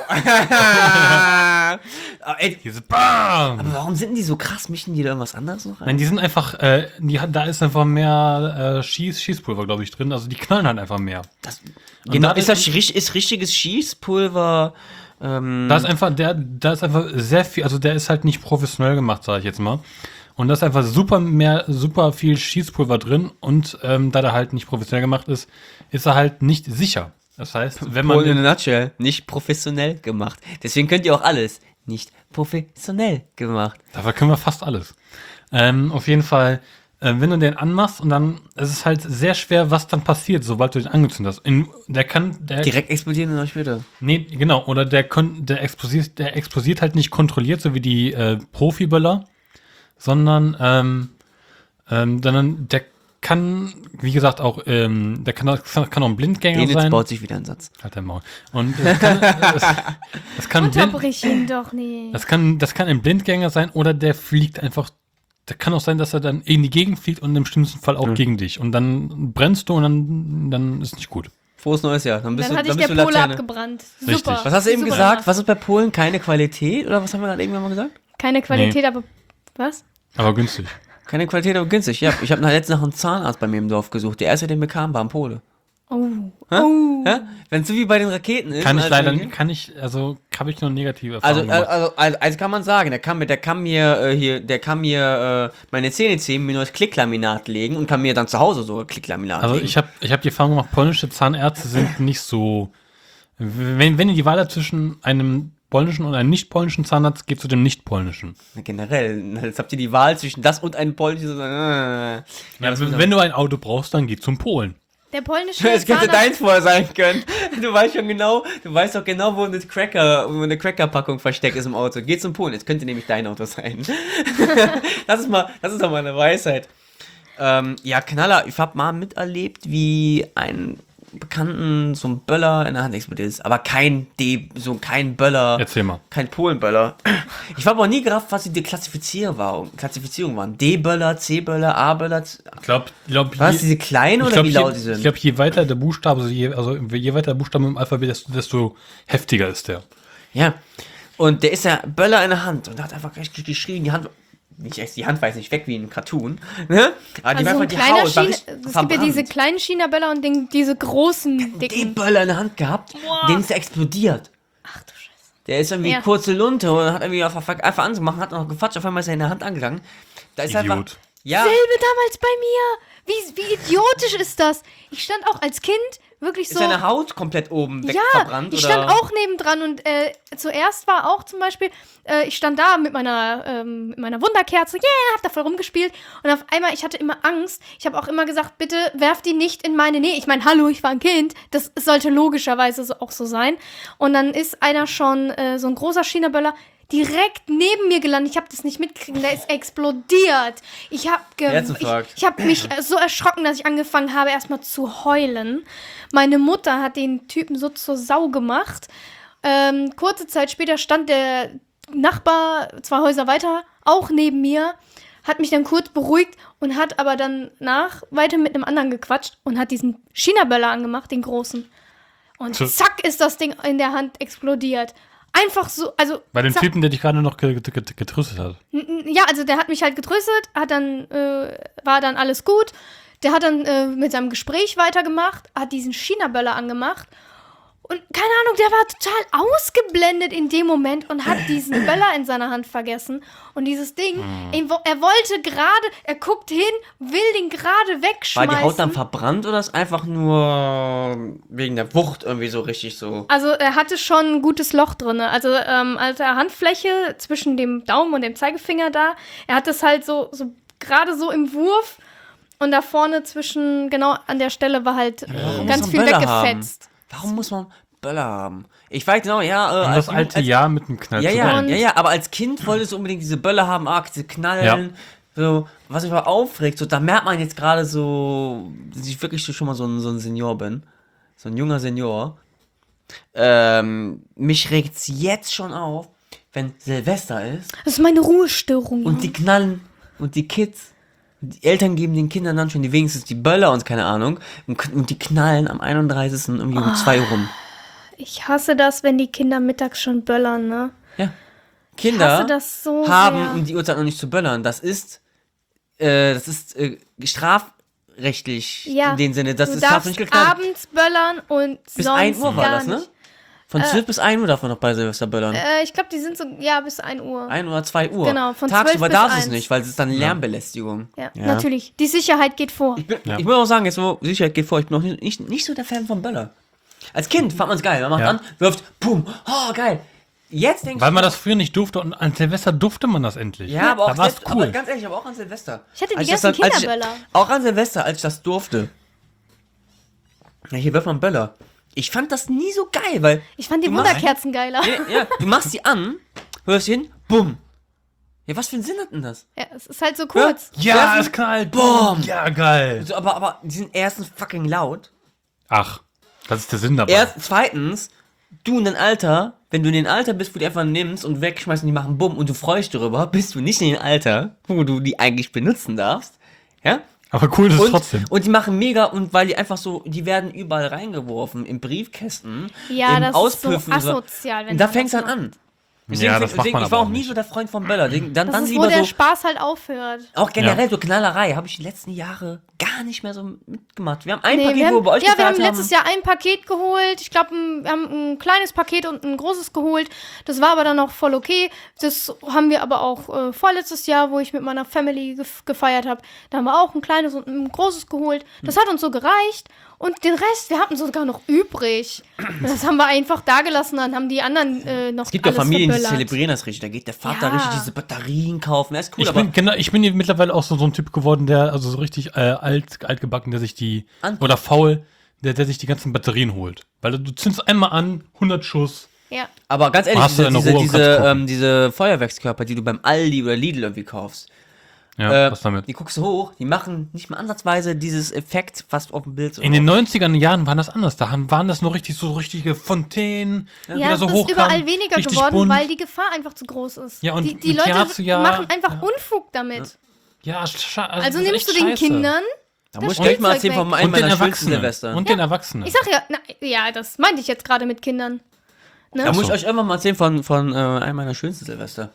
Ah, ey, Diese BAM! aber warum sind die so krass? Mischen die da irgendwas anderes noch rein? Nein, die sind einfach, äh, die, hat- da ist einfach mehr äh, Schieß, Schießpulver, glaube ich, drin. Also die knallen halt einfach mehr. Das, genau, da- ist das ri- ist richtiges Schießpulver Ähm, Da ist einfach, der, da ist einfach sehr viel, also der ist halt nicht professionell gemacht, sage ich jetzt mal. Und da ist einfach super mehr, super viel Schießpulver drin und ähm, da der halt nicht professionell gemacht ist, ist er halt nicht sicher. Das heißt, wenn man Polen in den, a nutshell. Nicht professionell gemacht. Deswegen könnt ihr auch alles. Nicht professionell gemacht. dafür können wir fast alles. Ähm, auf jeden Fall, äh, wenn du den anmachst und dann, es ist halt sehr schwer, was dann passiert, sobald du den angezündet hast. In, der kann, der, Direkt explodieren und dann später. nee, genau, oder der, kon, der explodiert, der explodiert halt nicht kontrolliert, so wie die äh, Profiböller, sondern, ähm, ähm, sondern der kann, wie gesagt, auch, ähm, der kann, auch- kann auch ein Blindgänger Denitz sein. baut sich wieder einen Satz. Halt dein Maul. Und es kann, es, es kann blind, Unterbrich ihn doch nicht. das kann, das kann ein Blindgänger sein oder der fliegt einfach. Da kann auch sein, dass er dann in die Gegend fliegt und im schlimmsten Fall auch gegen dich. Und dann brennst du und dann, dann ist nicht gut. Frohes neues Jahr. Dann bist Dann du, hatte dann ich bist der du Pole Laterne. abgebrannt. Richtig. Super. Was hast du eben Super gesagt? gemacht. Was ist bei Polen? Keine Qualität? Oder was haben wir gerade irgendwann mal gesagt? Keine Qualität, aber was? Aber günstig. Keine Qualität, aber günstig. Ja, ich habe letztens nach einem Zahnarzt bei mir im Dorf gesucht. Der erste, den wir kamen, war ein Pole. Oh. Hä? Oh. Ja? Wenn es so wie bei den Raketen ist. Kann ich also- leider nicht, kann ich, also habe ich nur negative Also, Erfahrungen also, gemacht. also, also, also kann man sagen, der kann mir, der kann mir äh, hier, der kann mir äh, meine Zähne ziehen, mir neues Klicklaminat legen und kann mir dann zu Hause sogar Klicklaminat Also legen. ich habe ich hab die Erfahrung gemacht, polnische Zahnärzte sind nicht so. Wenn, wenn ihr die Wahl habt zwischen einem polnischen und einem nicht polnischen Zahnarzt, geht zu dem nicht polnischen. Na, generell, jetzt habt ihr die Wahl zwischen das und einem polnischen. Äh, Ja, das muss wenn du ein Auto brauchst, dann geh zum Polen. Der polnische Es hätte Zahnarzt- deins vorher sein können. Du weißt schon genau, du weißt doch genau, wo eine Cracker, wo eine Cracker-Packung versteckt ist im Auto. Geh zum Polen, jetzt könnte nämlich dein Auto sein. das ist mal, das ist doch mal eine Weisheit. Ähm, ja, Knaller, ich hab mal miterlebt, wie ein Bekannten so ein Böller in der Hand explodiert ist. Aber kein D, so kein Böller. Erzähl mal. Kein Polenböller. Ich habe auch nie gerafft, was die Klassifizierung war. Klassifizierung waren. D-Böller, C-Böller, A-Böller. C- Ich glaube, glaub, Was, diese kleinen ich oder glaub, wie je, laut die sind? ich glaube, je weiter der Buchstabe, also je, also je weiter der Buchstabe im Alphabet, desto, desto heftiger ist der. Ja. Und der ist ja Böller in der Hand und hat einfach richtig geschrien, die Hand, nicht echt, die Hand war jetzt nicht weg wie ein Cartoon, ne? Aber die war Also einfach ein die kleiner Haut, war China, richtig es gibt ja verbrannt. diese kleinen China-Böller und den, diese großen, Den dicken. Böller in der Hand gehabt, Boah. den ist er explodiert. Ach du Scheiße. Der ist irgendwie Ja. kurze Lunte und hat irgendwie einfach, einfach anzumachen, hat noch gefatscht, auf einmal ist er in der Hand angegangen. Da ist Idiot. einfach, ja, Selbe damals bei mir. Wie, wie idiotisch ist das? Ich stand auch als Kind wirklich ist so. seine Haut komplett oben weg Ja, verbrannt, ich oder? stand auch nebendran und äh, zuerst war auch zum Beispiel, äh, ich stand da mit meiner, ähm, mit meiner Wunderkerze, yeah, hab da voll rumgespielt und auf einmal, ich hatte immer Angst, ich habe auch immer gesagt, bitte werf die nicht in meine Nähe. Ich meine, hallo, ich war ein Kind, das sollte logischerweise so, auch so sein. Und dann ist einer schon, äh, so ein großer China-Böller, direkt neben mir gelandet. Ich habe das nicht mitgekriegt. Der ist explodiert. Ich habe ge ich, Herzinfarkt. ich hab mich äh, so erschrocken, dass ich angefangen habe, erstmal zu heulen. Meine Mutter hat den Typen so zur Sau gemacht. Ähm, kurze Zeit später stand der Nachbar, zwei Häuser weiter, auch neben mir, hat mich dann kurz beruhigt und hat aber dann nach weiter mit einem anderen gequatscht und hat diesen China-Böller angemacht, den großen. Und So. zack ist das Ding in der Hand explodiert. Einfach so, also Bei dem zack. Typen, der dich gerade noch ge- ge- ge- getröstet hat. Ja, also der hat mich halt getröstet, hat dann, äh, war dann alles gut. Der hat dann äh, mit seinem Gespräch weitergemacht, hat diesen China-Böller angemacht. Und keine Ahnung, der war total ausgeblendet in dem Moment und hat diesen Böller in seiner Hand vergessen. Und dieses Ding, ihn wo- er wollte gerade, er guckt hin, will den gerade War wegschmeißen. die Haut dann verbrannt oder ist einfach nur wegen der Wucht irgendwie so richtig so? Also er hatte schon ein gutes Loch drin. Also ähm, als er Handfläche zwischen dem Daumen und dem Zeigefinger da, er hat das halt so, so gerade so im Wurf und da vorne zwischen, genau an der Stelle war halt äh, Warum ganz muss man viel Böller weggefetzt. Warum muss man Böller haben? Ich weiß genau, ja. Äh, Und als das Ju- alte als, Jahr mit dem Knall Ja, zu ja, brennen. ja, ja, aber als Kind wolltest du unbedingt diese Böller haben, ah, diese Knallen. So, was mich mal aufregt, so, da merkt man jetzt gerade so, dass ich wirklich schon mal so ein, so ein Senior bin. So ein junger Senior. Ähm, mich regt's jetzt schon auf, wenn Silvester ist Das ist meine Ruhestörung. und die knallen und die Kids. Die Eltern geben den Kindern dann schon die wenigstens die Böller und keine Ahnung. Und, k- und die knallen am einunddreißigsten irgendwie um zwei Uhr rum. Ich hasse das, wenn die Kinder mittags schon böllern, ne? Ja. Ich Kinder hasse das so haben sehr. um die Uhrzeit noch nicht zu böllern. Das ist, äh, das ist äh, strafrechtlich Ja, in dem Sinne. Das du ist darf darfst nicht geknallt. abends böllern und Bis sonst ein Uhr war gar das, ne? nicht. Von zwölf bis ein Uhr darf man noch bei Silvester böllern. Äh, ich glaube, die sind so, ja, bis ein Uhr. ein oder zwei Uhr. Genau, von Tagsüber zwölf bis darfst du es eins. nicht, weil es ist dann Lärmbelästigung. Ja, Ja. natürlich. Die Sicherheit geht vor. Ich, bin, Ja. ich muss auch sagen, jetzt so, Sicherheit geht vor, ich bin noch nicht, nicht, nicht so der Fan von Böller. Als Kind fand man es geil. Man macht Ja. an, wirft, pum, oh, geil. Jetzt denke Weil ich, man das früher nicht durfte und an Silvester durfte man das endlich. ja, aber auch da war's selbst, cool. aber ganz ehrlich, aber auch an Silvester. Ich hatte die Als das ganzen dann- als ich- Kinderböller. Auch an Silvester, als ich das durfte. Ja, hier wirft man Böller. Ich fand das nie so geil, weil Ich fand die Du machst- Wunderkerzen geiler. ja, ja, du machst die an, hörst hin, bumm. Ja, was für einen Sinn hat denn das? Ja, es ist halt so kurz. Ja, Werfen- es knallt. Boom. Ja, geil. So, aber, aber die sind erstens fucking laut. Ach, das ist der Sinn dabei. Erst, zweitens, du in dein Alter, wenn du in den Alter bist, wo du die einfach nimmst und wegschmeißt und die machen bumm und du freust dich darüber, bist du nicht in dem Alter, wo du die eigentlich benutzen darfst. Ja? Aber cool ist es Und, trotzdem. und die machen mega, und weil die einfach so, die werden überall reingeworfen, in Briefkästen, Ja, im das ist so Auspüffen und so. asozial, wenn Und da man fängt's das dann macht. an. Deswegen, Ja, das macht deswegen, man ich war aber auch auch nie nicht. so der Freund von Böller. Dann, dann Das ist, wo lieber der so, Spaß halt aufhört. auch generell Ja. so Knallerei, habe ich die letzten Jahre gar nicht mehr so mitgemacht. Wir haben ein Nee, Paket, wir wo wir bei haben, euch ja, wir haben gefeiert letztes Jahr ein Paket geholt. Ich glaube, wir haben ein kleines Paket und ein großes geholt. Das war aber dann auch voll okay. Das haben wir aber auch äh, vorletztes Jahr, wo ich mit meiner Family gef gefeiert habe. Da haben wir auch ein kleines und ein großes geholt. Das hat uns so gereicht. Und den Rest, wir hatten sogar noch übrig. Und das haben wir einfach da gelassen. Dann haben die anderen äh, noch Es gibt ja alles Familien, die verböllert. zelebrieren das richtig. Da geht der Vater Ja. richtig diese Batterien kaufen. Das ist cool, Ich aber bin, genau, ich bin hier mittlerweile auch so, so ein Typ geworden, der, also so richtig äh, alt, altgebacken, der sich die, An- oder faul, der, der sich die ganzen Batterien holt. Weil du zündest einmal an, hundert Schuss. Ja. Aber ganz ehrlich, Hast du diese, deine diese, Ruhe und kannst diese, gucken. ähm, diese Feuerwerkskörper, die du beim Aldi oder Lidl irgendwie kaufst, Ja, äh, was damit? die guckst du hoch, die machen nicht mal ansatzweise dieses Effekt fast auf dem Bild. So In den neunziger Jahren waren das anders. Da haben- waren das noch richtig so richtige Fontänen, die Ja, da es so ist hochkamen. überall weniger Richtig geworden, bunt. weil die Gefahr einfach zu groß ist. Ja, und die, die mit Leute Jahr zu Jahr- machen einfach Unfug damit. Ja, scha- Also das ist nimmst du echt den scheiße. Kindern Da das muss ich gleich mal Spielzeug erzählen von weg. einem Und den meiner schönsten Erwachsenen. Silvester. Und den Erwachsenen. Ich sag ja, na, ja, das meinte ich jetzt gerade mit Kindern. Ne? Da muss ich so. euch irgendwann mal erzählen von, von äh, einem meiner schönsten Silvester.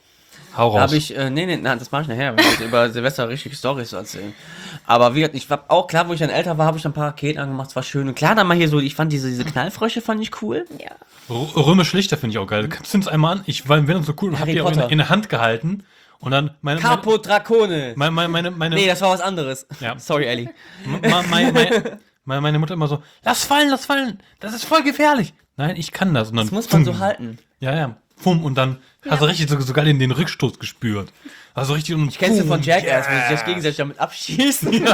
Hau Da raus. habe ich, äh, nee, nee, nein, das mache ich nachher, wenn ich über Silvester richtige Storys so erzählen. Aber wie gesagt, ich war auch klar, wo ich dann älter war, habe ich dann ein paar Raketen angemacht, es war schön. Und klar, dann mal hier so, ich fand diese, diese Knallfrösche fand ich cool. Ja. R- Römisch Lichter finde ich auch geil. Du zündest einmal an. Ich war wenn so cool und hab Harry die auch in, Potter. in der Hand gehalten. Und dann meine. meine, Capo Dracone. meine, meine, meine, meine Nee, das war was anderes. Ja. Sorry, Ellie. Ma- meine, meine, meine, meine Mutter immer so, lass fallen, lass fallen, das ist voll gefährlich. Nein, ich kann das. Und dann, Das muss man so pum. halt- halten. Ja, ja. Pum, und dann hast du richtig so, sogar den, den Rückstoß gespürt. Also richtig und Ich kenn's ja pum, von Jackass, wo sie yeah. sich gegenseitig damit abschießen.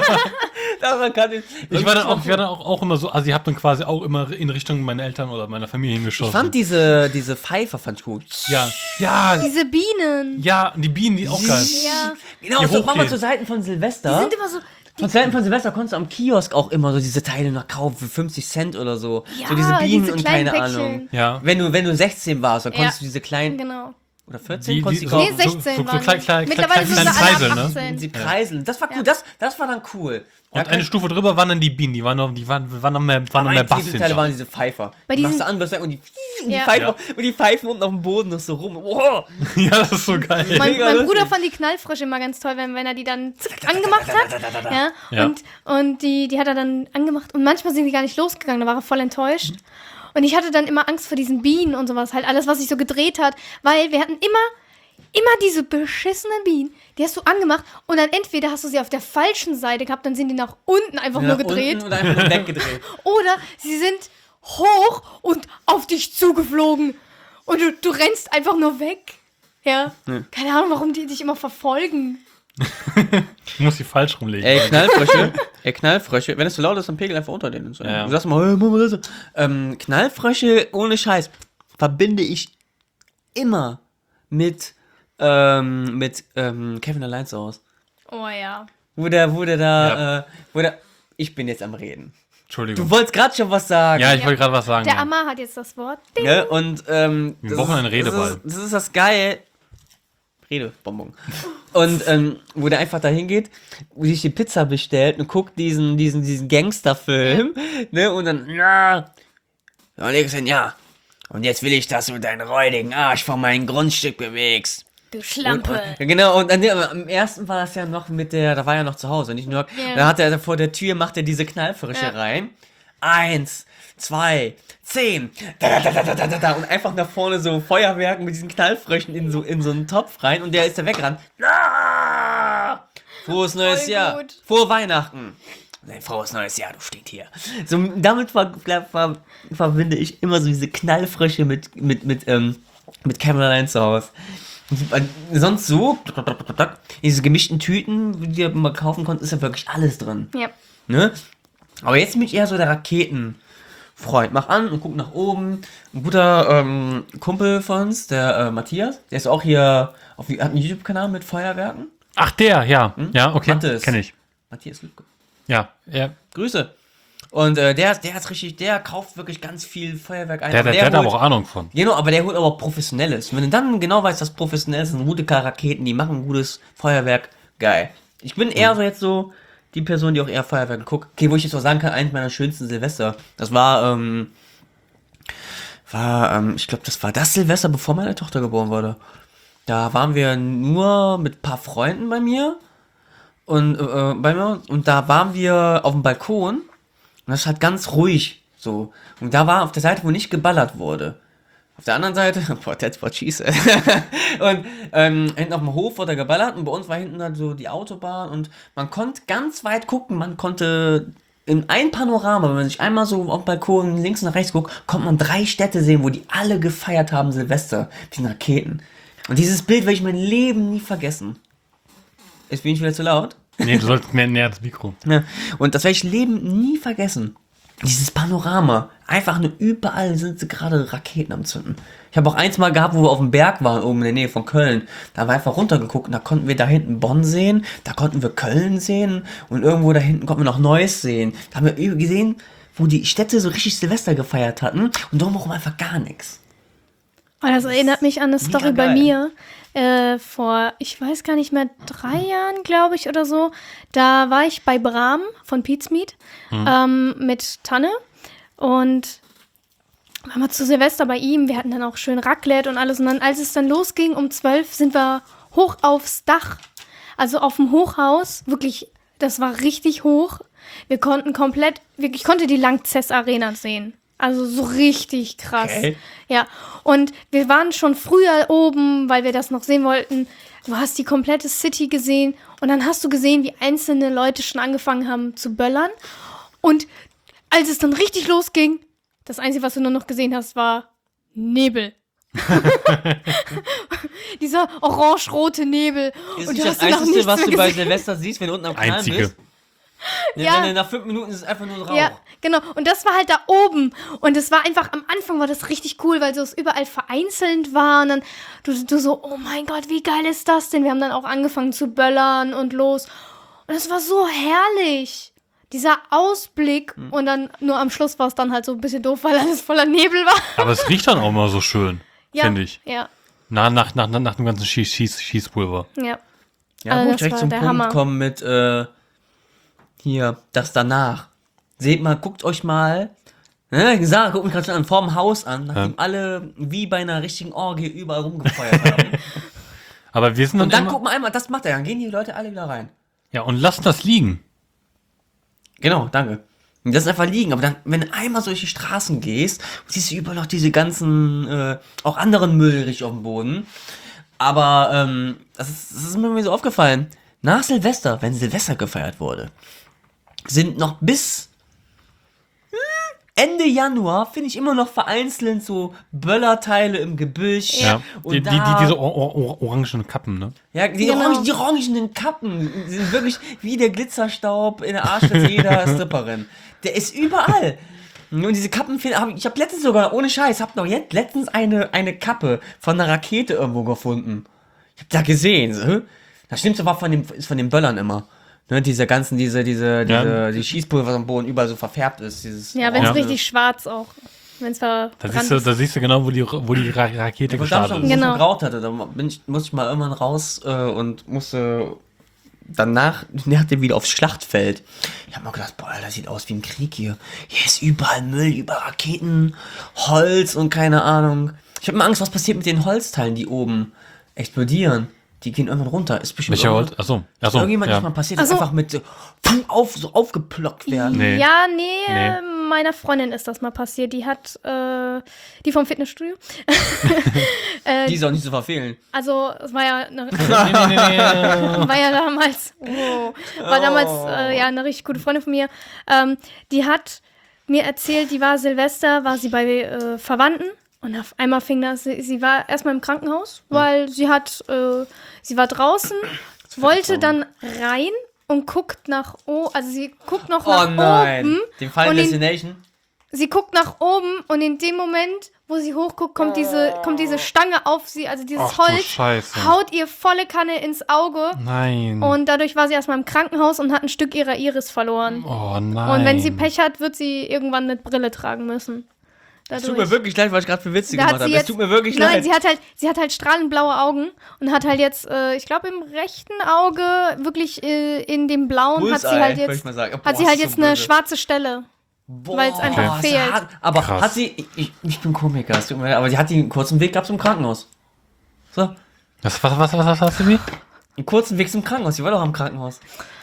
Daran kann ich. Ich war dann auch, ich war dann auch, auch immer so, also ich habe dann quasi auch immer in Richtung meiner Eltern oder meiner Familie hingeschossen. Ich fand diese, diese Pfeife fand ich gut. ja, ja, Diese Bienen. ja, die Bienen, die auch geil. Ja. Genau, Die so mach mal hochgehen. zu Seiten von Die Silvester. sind immer so. Von Seiten von Silvester konntest du am Kiosk auch immer so diese Teile noch kaufen für fünfzig Cent oder so. Ja, so diese Bienen diese und kleinen keine Päckchen. Ahnung. Ja. Wenn du, wenn du sechzehn warst, dann Ja. konntest du diese kleinen. Genau. Oder vierzehn Die- konntest die- du so- kaufen. Nee, so- sechzehn so- so waren klein- die. klein- Mittlerweile klein- sind kleine sie alle Kreisel, ab ne? achtzehn. Sie preiseln. Das war cool. Das, das war dann cool. Und eine Stufe drüber waren dann die Bienen, die waren noch, die waren, waren noch mehr, waren noch mehr Bass Teile hinter. waren diese Pfeifer. Bei Die diesen- machst du an, wirst du- und die, und die Ja. Pfeifen, Ja. und die Pfeifen unten auf dem Boden noch so rum. Wow. Ja, das ist so geil. Mein, Mega mein lustig. Bruder fand die Knallfrische immer ganz toll, wenn, wenn er die dann zick angemacht hat. Ja, Ja. und, und die, die hat er dann angemacht. Und manchmal sind die gar nicht losgegangen, da war er voll enttäuscht. Und ich hatte dann immer Angst vor diesen Bienen und sowas, halt alles, was sich so gedreht hat. Weil wir hatten immer, immer diese beschissenen Bienen, die hast du angemacht und dann entweder hast du sie auf der falschen Seite gehabt, dann sind die nach unten einfach nur gedreht. Unten und einfach nur weggedreht. Oder sie sind hoch und auf dich zugeflogen. Und du, du rennst einfach nur weg. Ja. Keine Ahnung, warum die dich immer verfolgen. Ich muss die falsch rumlegen. Ey, Knallfrösche. Ey, Knallfrösche. Wenn es zu laut ist, dann pegel einfach unter denen. Und so. Ja. Du sagst mal, hey, mach mal das. Ähm, Knallfrösche, ohne Scheiß, verbinde ich immer mit, ähm, mit ähm, Kevin allein zu Hause. Oh ja. Wo der, wo der da, Ja. äh, wo der, ich bin jetzt am Reden. Entschuldigung. Du wolltest gerade schon was sagen. Ja, ich wollte gerade was sagen. Der ja. Amar hat jetzt das Wort. Ding. Ne? Und, ähm, Wir das brauchen ist- einen Redeball. Das ist, das ist das Geil. Redebonbon. Und, ähm, wo der einfach da hingeht, wo sich die Pizza bestellt und guckt diesen, diesen, diesen Gangsterfilm, ne? Und dann, na, ja, Alexen, ja. Und jetzt will ich, dass du deinen räudigen Arsch von meinem Grundstück bewegst. Du Und, Schlampe. und, ja, genau, und dann, ja, am ersten war das ja noch mit der, da war ja noch zu Hause, nicht nur, Ja. da hat er vor der Tür, macht er diese Knallfrische Ja. rein. Eins, zwei, zehn. Da, da, da, da, da, da, da. Und einfach nach vorne so Feuerwerken mit diesen Knallfröschen in so, in so einen Topf rein. Und der ist da weggerannt. Ah! Frohes neues Voll Jahr. gut. Frohe Weihnachten. Ein frohes neues Jahr, du steht hier. So, damit ver ver ver verbinde ich immer so diese Knallfrösche mit, mit, mit, ähm, mit Kämmerlein zu Hause. Sonst so, diese gemischten Tüten, die man kaufen konnte, ist ja wirklich alles drin. Ja. Ne? Aber jetzt bin ich eher so der Raketenfreund. Mach an und guck nach oben. Ein guter ähm, Kumpel von uns, der äh, Matthias, der ist auch hier, auf, hat einen YouTube-Kanal mit Feuerwerken. Ach, der, ja. Ja, okay, Mattes. kenn ich. Matthias Lübke. Ja, ja. Grüße. Und äh, der, der hat richtig, der kauft wirklich ganz viel Feuerwerk ein. Der, der, der hat holt- aber auch Ahnung von. Genau, aber der holt aber auch Professionelles. Wenn du dann genau weißt, was professionell ist, sind gute Raketen, die machen gutes Feuerwerk, geil. Ich bin eher so jetzt so die Person, die auch eher Feuerwerke guckt. Okay, wo ich jetzt auch sagen kann, eins meiner schönsten Silvester. Das war, ähm, war, ähm, ich glaube, das war das Silvester, bevor meine Tochter geboren wurde. Da waren wir nur mit ein paar Freunden bei mir. Und äh, bei mir, und da waren wir auf dem Balkon und das ist halt ganz ruhig so. Und da war auf der Seite, wo nicht geballert wurde. Auf der anderen Seite, boah, that's what she said. Und ähm, hinten auf dem Hof wurde geballert und bei uns war hinten dann so die Autobahn und man konnte ganz weit gucken, man konnte in ein Panorama, wenn man sich einmal so auf dem Balkon links nach rechts guckt, konnte man drei Städte sehen, wo die alle gefeiert haben Silvester, mit den Raketen. Und dieses Bild werde ich mein Leben nie vergessen. Jetzt bin ich wieder zu laut. Nee, du sollst mehr näher das Mikro. Ja, und das werde ich Leben nie vergessen. Dieses Panorama. Einfach nur überall sind sie gerade Raketen am Zünden. Ich habe auch eins mal gehabt, wo wir auf dem Berg waren, oben in der Nähe von Köln. Da haben wir einfach runtergeguckt und da konnten wir da hinten Bonn sehen, da konnten wir Köln sehen und irgendwo da hinten konnten wir noch Neuss sehen. Da haben wir gesehen, wo die Städte so richtig Silvester gefeiert hatten und drumherum einfach gar nichts. Oh, das erinnert mich an eine Mega Story bei geil. mir. Äh, vor, ich weiß gar nicht mehr, drei Jahren, glaube ich, oder so. Da war ich bei Bram von Pete's Meat ähm, mit Tanne. Und waren wir zu Silvester bei ihm. Wir hatten dann auch schön Raclette und alles. Und dann, als es dann losging, um zwölf, sind wir hoch aufs Dach. Also auf dem Hochhaus. Wirklich, das war richtig hoch. Wir konnten komplett, wirklich, ich konnte die Lanxess Arena sehen. Also so richtig krass. Okay. Ja, und wir waren schon früher oben, weil wir das noch sehen wollten. Du hast die komplette City gesehen und dann hast du gesehen, wie einzelne Leute schon angefangen haben zu böllern. Und als es dann richtig losging, das Einzige, was du nur noch gesehen hast, war Nebel. Dieser orange-rote Nebel. Ist Und nicht du das hast danach Einzige, nichts was mehr du bei gesehen. Silvester siehst, wenn du unten am Kanal Einzige. bist? Ja. Ja. Wenn du nach fünf Minuten ist es einfach nur Rauch. Ja, genau. Und das war halt da oben. Und es war einfach, am Anfang war das richtig cool, weil so es überall vereinzelt war. Und dann du, du so, oh mein Gott, wie geil ist das denn? Wir haben dann auch angefangen zu böllern und los. Und es war so herrlich. Dieser Ausblick. Mhm. Und dann nur am Schluss war es dann halt so ein bisschen doof, weil alles voller Nebel war. Aber es riecht dann auch mal so schön, Ja, finde ich. Ja, Na, nach, nach, nach dem ganzen Schieß, Schieß, Schießpulver. ja. Ja, Also gut, das direkt war zum der Punkt Hammer. kommen mit, äh, hier, das danach. Seht mal, guckt euch mal, ne, gesagt, guckt mich gerade schon an, vorm Haus an, nachdem Ja. alle wie bei einer richtigen Orgie überall rumgefeuert haben. Aber wir sind dann, Und dann immer, guckt man einmal, das macht er, dann gehen die Leute alle wieder rein. ja, und lassen das liegen. Genau, danke. Und das ist einfach liegen, aber dann, wenn du einmal so durch die Straßen gehst, siehst du überall noch diese ganzen, äh, auch anderen Müll richtig auf dem Boden. Aber, ähm, das ist, das ist mir irgendwie so aufgefallen. Nach Silvester, wenn Silvester gefeiert wurde, sind noch bis hm, Ende Januar, finde ich immer noch vereinzelt so Böllerteile im Gebüsch. Ja. Und Die, die, da, die, diese or or or orangenen Kappen, ne? ja, die, Genau. orangen, die orangenen Kappen die sind wirklich wie der Glitzerstaub in der Arschritze jeder Stripperin. Der ist überall. Und diese Kappen, hab ich ich habe letztens sogar, ohne Scheiß, habe noch jetzt letztens eine, eine Kappe von einer Rakete irgendwo gefunden. Ich habe da gesehen. So. Das Schlimmste war von dem, ist von den Böllern immer. Ne, diese ganzen, diese, diese, Ja. diese, die Schießpulver, was am Boden überall so verfärbt ist. Dieses Ja, wenn es Ja. richtig schwarz auch. Wenn es Da verbrannt siehst, du, ist. da siehst du genau, wo die, wo die Ra Rakete Ich glaube, gestartet wo ist. ich Genau. gebraucht hatte, da bin ich, musste ich mal irgendwann raus äh, und musste danach, nachdem wieder aufs Schlachtfeld. Ich habe mir gedacht, boah, das sieht aus wie ein Krieg hier. Hier ist überall Müll, überall Raketen, Holz und keine Ahnung. Ich habe mir Angst, was passiert mit den Holzteilen, die oben explodieren. Die gehen irgendwann runter. Ist bestimmt Welcher irgendwann- Holz? Achso, achso. irgendjemand Ja. nicht mal passiert, Ach dass so. einfach mit so, puh, auf, so aufgeplockt werden. Nee. Ja, nee, Nee. ähm, meiner Freundin ist das mal passiert. Die hat, äh, die vom Fitnessstudio. äh, Die ist auch nicht zu verfehlen. also, es war ja eine, nee, nee, nee, nee. war ja damals, oh, war damals äh, ja eine richtig gute Freundin von mir. Ähm, die hat mir erzählt, die war Silvester, war sie bei äh, Verwandten und auf einmal fing das, sie, sie war erstmal im Krankenhaus, weil sie hat, äh, sie war draußen, wollte dann rein und guckt nach oben, also sie guckt noch Oh nach nein. oben. Den Final und in- Destination. Sie guckt nach oben und in dem Moment, wo sie hochguckt, kommt diese, kommt diese Stange auf sie, also dieses Ach du Holz, Scheiße. haut ihr volle Kanne ins Auge. Nein. Und dadurch war sie erstmal im Krankenhaus und hat ein Stück ihrer Iris verloren. oh nein. Und wenn sie Pech hat, wird sie irgendwann eine Brille tragen müssen. Es Dadurch. tut mir wirklich leid, was ich gerade für Witze Da hat gemacht sie habe. Es jetzt- tut mir wirklich Nein, leid. sie hat halt, sie hat halt strahlend blaue Augen und hat halt jetzt, äh, ich glaube im rechten Auge, wirklich äh, in dem blauen, hat sie Bullseye, halt würde ich jetzt, mal sagen. Boah, hat sie halt ist so jetzt eine böse. schwarze Stelle. Boah, weil's einfach ist fehlt. hart. Aber Krass. hat sie, ich, ich bin Komiker, es tut mir leid, aber sie hat den kurzen Weg gehabt zum Krankenhaus. So, Was, was, was, was, was hast du wie? einen kurzen Weg zum Krankenhaus, die war doch am Krankenhaus.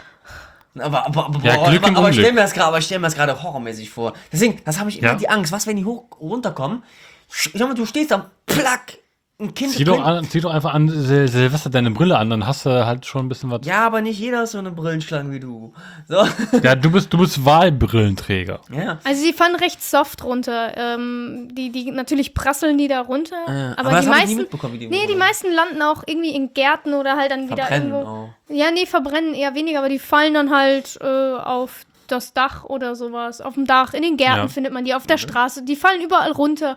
Aber, aber, aber, Ja, boah, Glück im aber, aber ich Unglück. stelle mir das gerade, aber ich stelle mir das gerade horrormäßig vor. Deswegen, das habe ich immer Ja. die Angst. Was, wenn die hoch runterkommen? Schau mal, du stehst da, plack, ein Kind. Zieh doch, bringt- an, zieh doch einfach an Sil Silvester deine Brille an, dann hast du halt schon ein bisschen was. Ja, aber nicht jeder ist so eine Brillenschlange wie du. So. Ja, du bist, du bist Wahlbrillenträger. Ja. Also sie fahren recht soft runter. Ähm, die, die, natürlich prasseln die da runter. Äh, aber, das die hab ich nie meisten. mitbekommen, wie die nee, die runterfallen. meisten landen auch irgendwie in Gärten oder halt dann wieder Verbrennen irgendwo. auch. Ja, nee, verbrennen eher weniger, aber die fallen dann halt äh, auf das Dach oder sowas. Auf dem Dach, in den Gärten Ja. findet man die, auf der Straße. Die fallen überall runter.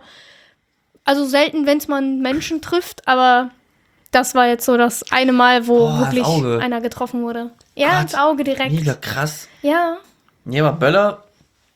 Also selten, wenn es man Menschen trifft, aber das war jetzt so das eine Mal, wo Boah, wirklich ins Auge. einer getroffen wurde. Ja, Gott. ins Auge direkt. Mega krass. Ja. Nee, aber Böller,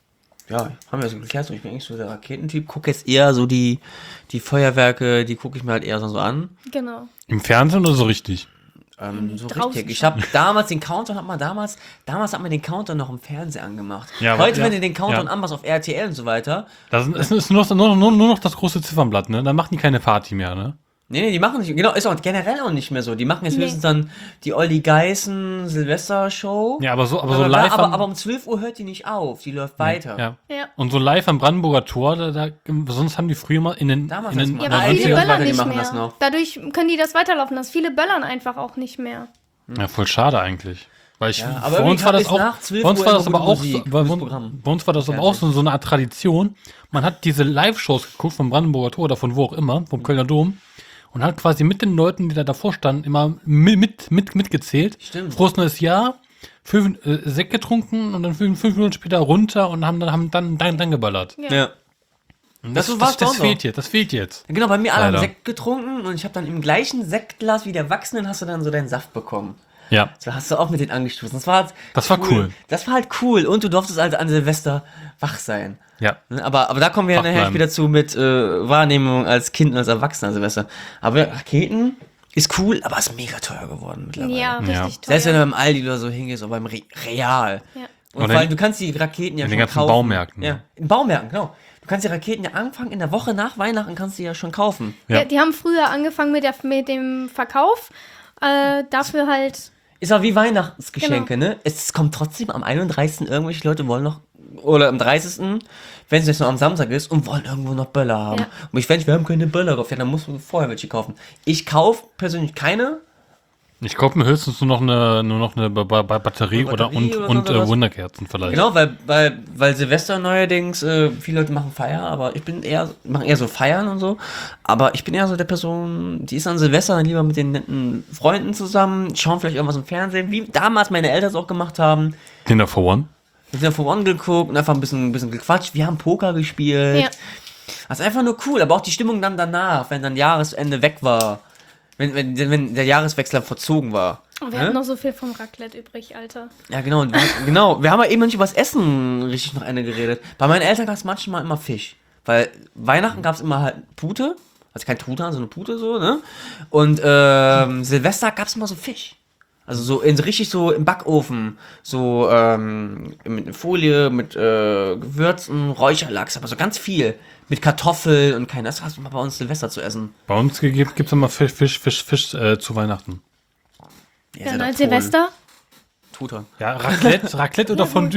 ja, haben wir so geklärt, so, ich bin eigentlich so der Raketentyp, gucke jetzt eher so die, die Feuerwerke, die gucke ich mir halt eher so an. Genau. Im Fernsehen oder so richtig? Ähm, so Draußen richtig. Ich schon. habe damals den Countdown, hat man damals, damals hat man den Countdown noch im Fernsehen angemacht. Ja, aber- Heute, ja, wenn du den Countdown ja. anmachst auf R T L und so weiter, Das ist, ist nur, noch, nur, nur, nur noch das große Ziffernblatt, ne? Dann machen die keine Party mehr, ne? nee, nee, die machen nicht, genau, ist auch generell auch nicht mehr so. Die machen jetzt Nee. höchstens dann die Olli Geißen Silvester-Show. Ja, aber so, aber so aber, live. aber, am- aber um zwölf Uhr hört die nicht auf, die läuft weiter. Ja. Ja. Und so live am Brandenburger Tor, da, da, sonst haben die früher mal in den. Damals in den hat's Ja, mal- aber Ja, viele neunziger und so böllern weiter, die nicht machen mehr. das noch. Dadurch können die das weiterlaufen lassen. Viele böllern einfach auch nicht mehr. Ja, voll schade eigentlich. Weil ich, Ja, aber bei uns irgendwie war das ist auch, nach zwölf bei uns Uhr war immer das aber gute auch, Musik, so, bei, gutes Programm. bei uns war das aber auch so, so eine Art Tradition. Man hat diese Live-Shows geguckt vom Brandenburger Tor oder von wo auch immer, vom Kölner Dom und hat quasi mit den Leuten, die da davor standen, immer mit, mit, mit mitgezählt. Stimmt. Frohes neues Jahr, fünf, äh, Sekt getrunken und dann fünf, fünf Minuten später runter und haben dann, haben dann, dann, dann geballert. Ja. Ja. Und Das das, war's das, das auch noch. fehlt jetzt, das fehlt jetzt. Genau, bei mir alle haben Leider. Sekt getrunken und ich habe dann im gleichen Sektglas wie die Erwachsenen hast du dann so deinen Saft bekommen. Ja. So hast du auch mit denen angestoßen. Das war halt Das war cool. Das war halt cool und du durftest also an Silvester wach sein. Ja. Ne, Aber, aber da kommen wir ja Wach nachher bleiben. wieder zu mit äh, Wahrnehmung als Kind und als Erwachsener an Silvester. Aber Raketen ist cool, aber ist mega teuer geworden mittlerweile. Ja, richtig Ja. teuer. Selbst wenn du beim Aldi oder so hingehst oder beim Re Real. Ja. Und Oder vor allem, in- du kannst die Raketen ja in schon den ganzen kaufen. Baumärkten. Ja, in Baumärkten, genau. Du kannst die Raketen ja anfangen, in der Woche nach Weihnachten kannst du die ja schon kaufen. Ja. Ja, die haben früher angefangen mit, der, mit dem Verkauf. Äh, dafür halt. Ist auch wie Weihnachtsgeschenke, Genau. ne? Es kommt trotzdem am einunddreißigsten irgendwelche Leute wollen noch, oder am dreißigsten wenn es nicht nur am Samstag ist, und wollen irgendwo noch Böller haben. Ja. Und ich wenn wir haben keine Böller drauf, ja, dann musst du vorher welche kaufen. Ich kaufe persönlich keine. Ich kaufe mir höchstens nur noch eine, nur noch eine ba ba ba Batterie, Eine oder Batterie und, oder und sonst äh, was. Wunderkerzen vielleicht. Genau, weil, weil, weil Silvester neuerdings, äh, viele Leute machen Feier, aber ich bin eher, machen eher so Feiern und so. Aber ich bin eher so der Person, die ist an Silvester dann lieber mit den netten Freunden zusammen, schauen vielleicht irgendwas im Fernsehen, wie damals meine Eltern es auch gemacht haben. Kinder for One. Wir sind ja For One geguckt und einfach ein bisschen, ein bisschen gequatscht. Wir haben Poker gespielt. Ja. Das ist einfach nur cool, aber auch die Stimmung dann danach, wenn dann Jahresende weg war. Wenn, wenn, wenn der Jahreswechsel verzogen war. Oh, wir Hä? haben noch so viel vom Raclette übrig, Alter. Ja, genau. und wir- genau. Wir haben ja eben noch nicht über das Essen richtig noch eine geredet. Bei meinen Eltern gab es manchmal immer Fisch. Weil Weihnachten gab es immer halt Pute. Also kein Truthahn, sondern Pute so, ne? Und ähm, Silvester gab es immer so Fisch. Also so in, richtig so im Backofen. So ähm, mit Folie, mit äh, Gewürzen, Räucherlachs, aber so ganz viel. Mit Kartoffeln und kein. Das hast du mal bei uns Silvester zu essen. Bei uns gibt es immer Fisch, Fisch, Fisch, Fisch äh, zu Weihnachten. Ihr Ja, seid und doch als Polen. Silvester? Truthahn. Ja, Raclette, Raclette oder Fondue.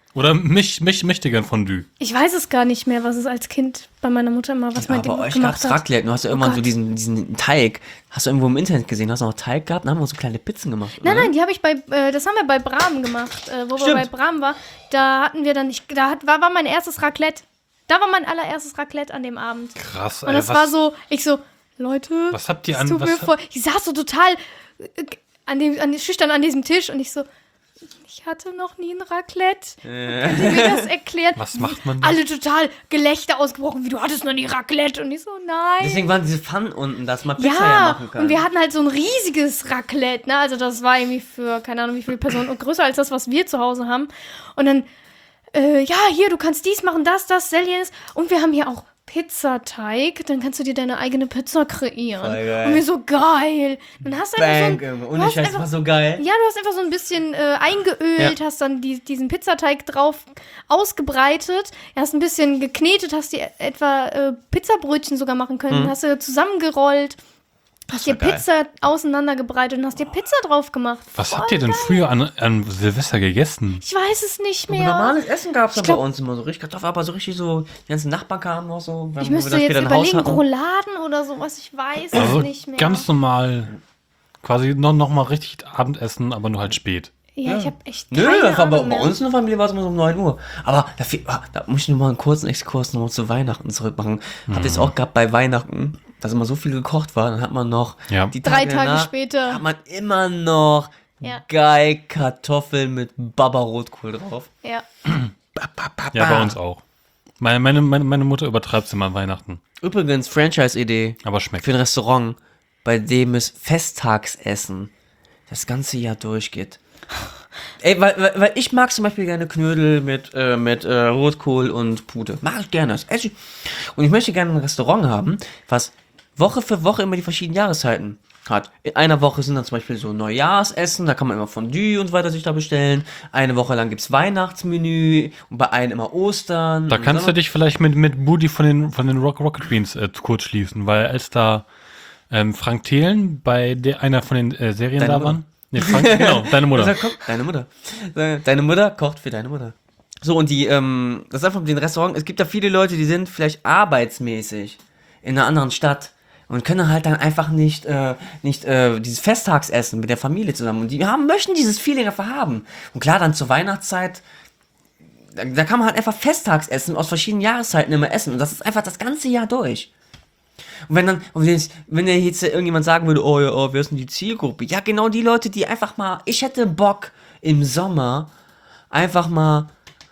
Oder mich, mich möchte gern Fondue. Ich weiß es gar nicht mehr, was es als Kind bei meiner Mutter immer, was Ja, mein Ding bei euch gemacht gab's hat. Raclette. Du hast ja irgendwann Gott. so diesen, diesen Teig. Hast du irgendwo im Internet gesehen? Hast du noch Teig gehabt? Dann haben wir so kleine Pizzen gemacht. Nein, oder? nein, die habe ich bei, äh, das haben wir bei Bram gemacht, äh, wo wir Stimmt. bei Bram waren. Da hatten wir dann, ich, da hat, war, war mein erstes Raclette. Da war mein allererstes Raclette an dem Abend. Krass, Und ey, das was, war so, ich so, Leute, was habt ihr es an- tut was mir hat- voll. Ich saß so total äh, an dem, an, schüchtern an diesem Tisch und ich so, ich hatte noch nie ein Raclette. Könnt ihr mir das erklären? Was macht man da? Alle total Gelächter ausgebrochen, wie du hattest noch nie Raclette. Und ich so, nein. Deswegen waren diese Pfannen unten, dass man Pizza Ja, machen kann. und wir hatten halt so ein riesiges Raclette, ne? Also das war irgendwie für, keine Ahnung, wie viele Personen, und größer als das, was wir zu Hause haben. Und dann, äh, ja, hier, du kannst dies machen, das, das, jenes. Und wir haben hier auch Pizzateig, dann kannst du dir deine eigene Pizza kreieren. Voll geil. Und wir so, geil. Dann hast du einfach so Bang, ein, immer. du Und hast ich weiß, einfach- war so geil. ja, du hast einfach so ein bisschen äh, eingeölt, Ja. hast dann die, diesen Pizzateig drauf ausgebreitet, hast ein bisschen geknetet, hast dir etwa äh, Pizzabrötchen sogar machen können, hast du zusammengerollt, hast dir war geil. Pizza auseinandergebreitet und hast dir Pizza drauf gemacht. was habt ihr denn früher an, an Silvester gegessen? Ich weiß es nicht Aber mehr. normales Essen gab es Ich bei glaub- uns immer so richtig Kartoffeln, aber so richtig so, die ganzen Nachbarn kamen noch so. wenn- Ich wo müsste wir dann jetzt später ein Haus überlegen, hatten. Rouladen oder sowas, ich weiß Also es nicht mehr. ganz normal, quasi noch, noch mal richtig Abendessen, aber nur halt spät. ja, ich habe echt Nö, keine das war bei, Ahnung bei mehr. uns in der Familie war es immer so um neun Uhr. Aber da, fe- ah, da muss ich nur mal einen kurzen Exkurs noch mal zu Weihnachten zurück machen. Habt ihr es auch gehabt bei Weihnachten, dass immer so viel gekocht war, dann hat man noch Ja. die Drei Tage Tage danach, später. hat man immer noch Ja. geil Kartoffeln mit Baba-Rotkohl drauf. Ja. Ba, ba, ba, Ja, ba. bei uns auch. Meine, meine, meine, meine Mutter übertreibt es immer an Weihnachten, Übrigens, Franchise-Idee aber schmeckt. für ein Restaurant, bei dem es Festtagsessen das ganze Jahr durchgeht. Ey, weil, weil, weil ich mag zum Beispiel gerne Knödel mit, äh, mit äh, Rotkohl und Pute. Mag ich gerne. Das esse ich. Und ich möchte gerne ein Restaurant haben, was Woche für Woche immer die verschiedenen Jahreszeiten hat. In einer Woche sind dann zum Beispiel so Neujahrsessen, da kann man immer Fondue und so weiter sich da bestellen. Eine Woche lang gibt's Weihnachtsmenü und bei einem immer Ostern. Da und kannst du dann- dich vielleicht mit, mit Budi von den, von den Rock, Rocket Beans äh, kurz schließen, weil als da ähm, Frank Thelen bei der, einer von den äh, Serien Deine da Mutter. waren. Nee, Frank, genau, deine Mutter. Also, komm, deine Mutter. Deine Mutter kocht für deine Mutter. So, und die, ähm, das ist einfach mit den Restaurants, es gibt ja viele Leute, die sind vielleicht arbeitsmäßig in einer anderen Stadt und können halt dann einfach nicht, äh, nicht, äh, dieses Festtagsessen mit der Familie zusammen. Und die haben, möchten dieses Feeling einfach haben. Und klar, dann zur Weihnachtszeit, da, da kann man halt einfach Festtagsessen aus verschiedenen Jahreszeiten immer essen. Und das ist einfach das ganze Jahr durch. Und wenn dann, und wenn jetzt, wenn dir jetzt irgendjemand sagen würde, oh ja, oh, wer ist denn die Zielgruppe? Ja, genau die Leute, die einfach mal, ich hätte Bock im Sommer einfach mal,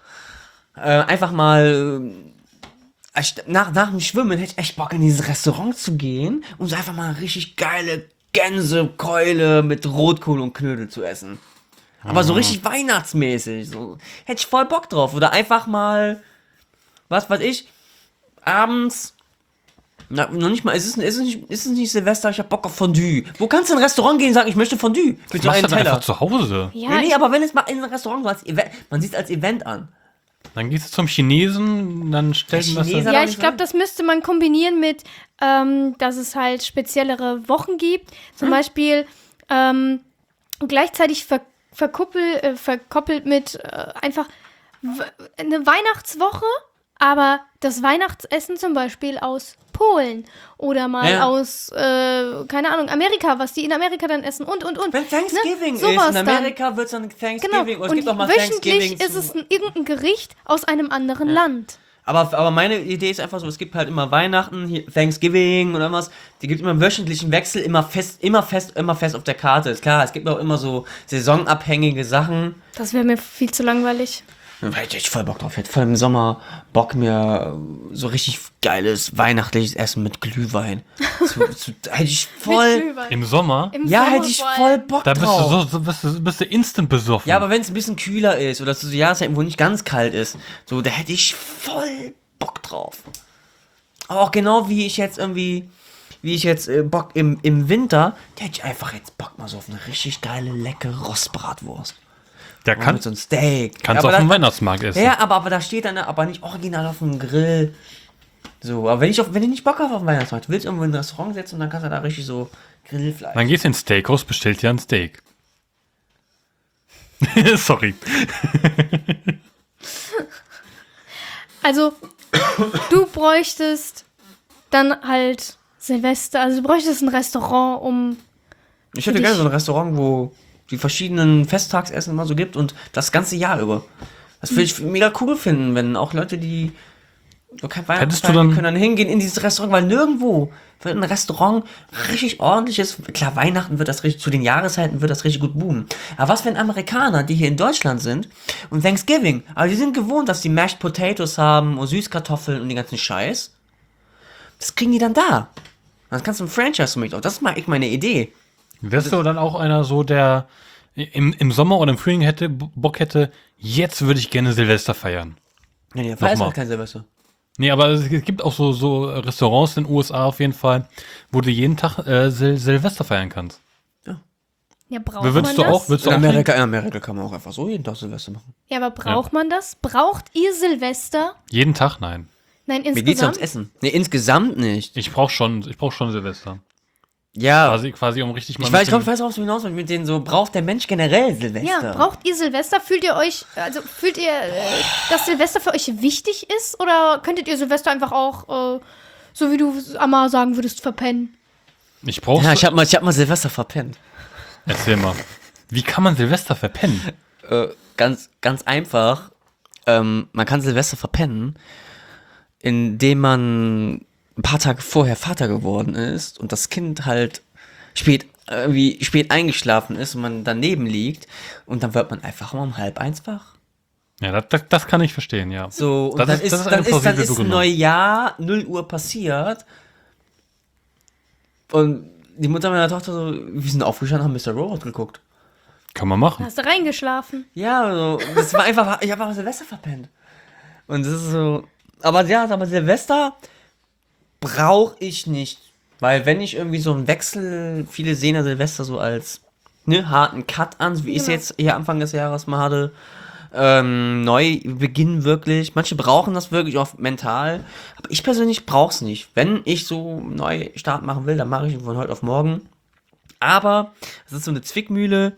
äh, einfach mal, äh, nach, nach dem Schwimmen hätte ich echt Bock in dieses Restaurant zu gehen und so einfach mal richtig geile Gänsekeule mit Rotkohl und Knödel zu essen. Aber so richtig weihnachtsmäßig, so, hätte ich voll Bock drauf. Oder einfach mal, was weiß ich, abends, na, noch nicht mal, ist es, ist es, nicht, ist es nicht Silvester, ich hab Bock auf Fondue. Wo kannst du in ein Restaurant gehen und sagen, ich möchte Fondue? Mit so Machst einem du dann Teller. einfach zu Hause. Ja, nee, nee, ich- aber wenn es mal in ein Restaurant so als Event, man sieht es als Event an. Dann gehst du zum Chinesen, dann stellt Der man das Chineser- dann. Ja, nicht ich glaube, sein? das müsste man kombinieren mit, ähm, dass es halt speziellere Wochen gibt. Zum Beispiel ähm, gleichzeitig ver verkuppel, äh, verkoppelt mit äh, einfach w- eine Weihnachtswoche, aber das Weihnachtsessen zum Beispiel aus Polen oder mal Ja. aus, äh, keine Ahnung, Amerika, was die in Amerika dann essen und, und, und. Wenn Thanksgiving Ne? ist, Sowas in dann. Amerika wird es dann Thanksgiving, Genau, oder es und gibt auch mal wöchentlich Thanksgiving. ist zu- es ein, irgendein Gericht aus einem anderen Land. Aber, aber meine Idee ist einfach so, es gibt halt immer Weihnachten, hier Thanksgiving oder was. Die gibt immer einen wöchentlichen Wechsel, immer fest, immer fest, immer fest auf der Karte. Ist klar, es gibt auch immer so saisonabhängige Sachen. Das wäre mir viel zu langweilig. Da hätte ich voll Bock drauf. Ich hätte voll im Sommer Bock, mir so richtig geiles weihnachtliches Essen mit Glühwein. zu, zu, hätte ich voll. Glühwein. Im Sommer, Im Ja, Sommer hätte ich vor allem. voll Bock da bist du, drauf. so, so, bist, du, bist du instant besoffen. Ja, aber wenn es ein bisschen kühler ist oder zu so Jahreszeiten, wo nicht ganz kalt ist, so, da hätte ich voll Bock drauf. Aber auch genau wie ich jetzt irgendwie, wie ich jetzt äh, Bock im, im Winter, da hätte ich einfach jetzt Bock mal so auf eine richtig geile, leckere Rostbratwurst. der Oder kann, mit so einem Steak. kannst Ja, du auf aber dem da- Weihnachtsmarkt essen. Ja, aber, aber da steht dann aber nicht original auf dem Grill. So, aber wenn ich, auf, wenn ich nicht Bock habe auf den Weihnachtsmarkt, willst du irgendwo in ein Restaurant setzen und dann kannst du da richtig so Grillfleisch. Dann gehst du ins Steakhouse, bestellt dir ein Steak. Sorry. Also, du bräuchtest dann halt Silvester, also du bräuchtest ein Restaurant, um... Ich hätte Für gerne dich- so ein Restaurant, wo die verschiedenen Festtagsessen immer so gibt und das ganze Jahr über. Das würde ich mega cool finden, wenn auch Leute, die so kein Weihnachten Hättest du feiern, dann- können dann hingehen in dieses Restaurant, weil nirgendwo wird ein Restaurant richtig ordentliches, klar, Weihnachten wird das richtig, zu den Jahreszeiten wird das richtig gut boomen. Aber was, wenn Amerikaner, die hier in Deutschland sind und Thanksgiving, aber die sind gewohnt, dass die Mashed Potatoes haben und Süßkartoffeln und den ganzen Scheiß, das kriegen die dann da. Dann kannst du ein Franchise für mich auf. Das ist mal echt meine Idee. Wärst du dann auch einer so, der im, im Sommer oder im Frühling hätte, Bock hätte, jetzt würde ich gerne Silvester feiern? Nee, nee, da ist Nochmal. halt kein Silvester. Nee, aber es gibt auch so, so Restaurants in den U S A auf jeden Fall, wo du jeden Tag äh, Sil Silvester feiern kannst. Ja, braucht man Würdest du das? auch? Würdest du In auch Amerika, in Amerika kann man auch einfach so jeden Tag Silvester machen. Ja, aber braucht man das? Braucht ihr Silvester? Jeden Tag? Nein. Nein, Mir geht's ums insgesamt? Essen. Nee, insgesamt nicht. Ich brauch schon, ich brauch schon Silvester. Ja. Quasi, quasi um richtig mal Ich ein weiß, ich glaube, ich bisschen- weiß, worauf du hinaus willst mit denen so, braucht der Mensch generell Silvester? Ja, braucht ihr Silvester? Fühlt ihr euch, also fühlt ihr, äh, dass Silvester für euch wichtig ist? Oder könntet ihr Silvester einfach auch, äh, so wie du Amma sagen würdest, verpennen? Ich brauch Ja, so- ich hab mal, ich hab mal Silvester verpennt. Erzähl mal. Wie kann man Silvester verpennen? Äh, ganz, ganz einfach. Ähm, man kann Silvester verpennen, indem man ein paar Tage vorher Vater geworden ist und das Kind halt spät, irgendwie spät eingeschlafen ist und man daneben liegt und dann wird man einfach mal um halb eins wach. Ja, das, das, das kann ich verstehen, ja. So, und Das dann ist- ist, das ist dann eine ist, dann plausible ist Begründung. Neujahr, null Uhr passiert. Und die Mutter meiner Tochter so, wir sind aufgestanden, haben Mister Robot geguckt. Kann man machen. Hast du reingeschlafen? Ja, also, das war einfach, ich habe einfach Silvester verpennt. Und das ist so, aber ja, aber Silvester brauche ich nicht. Weil wenn ich irgendwie so einen Wechsel, viele sehen ja Silvester so als ne, harten Cut an, so wie ich es Genau. jetzt hier Anfang des Jahres mal hatte. Ähm, neu beginnen wirklich. Manche brauchen das wirklich auch mental. Aber ich persönlich brauche es nicht. Wenn ich so einen Neustart machen will, dann mache ich ihn von heute auf morgen. Aber es ist so eine Zwickmühle.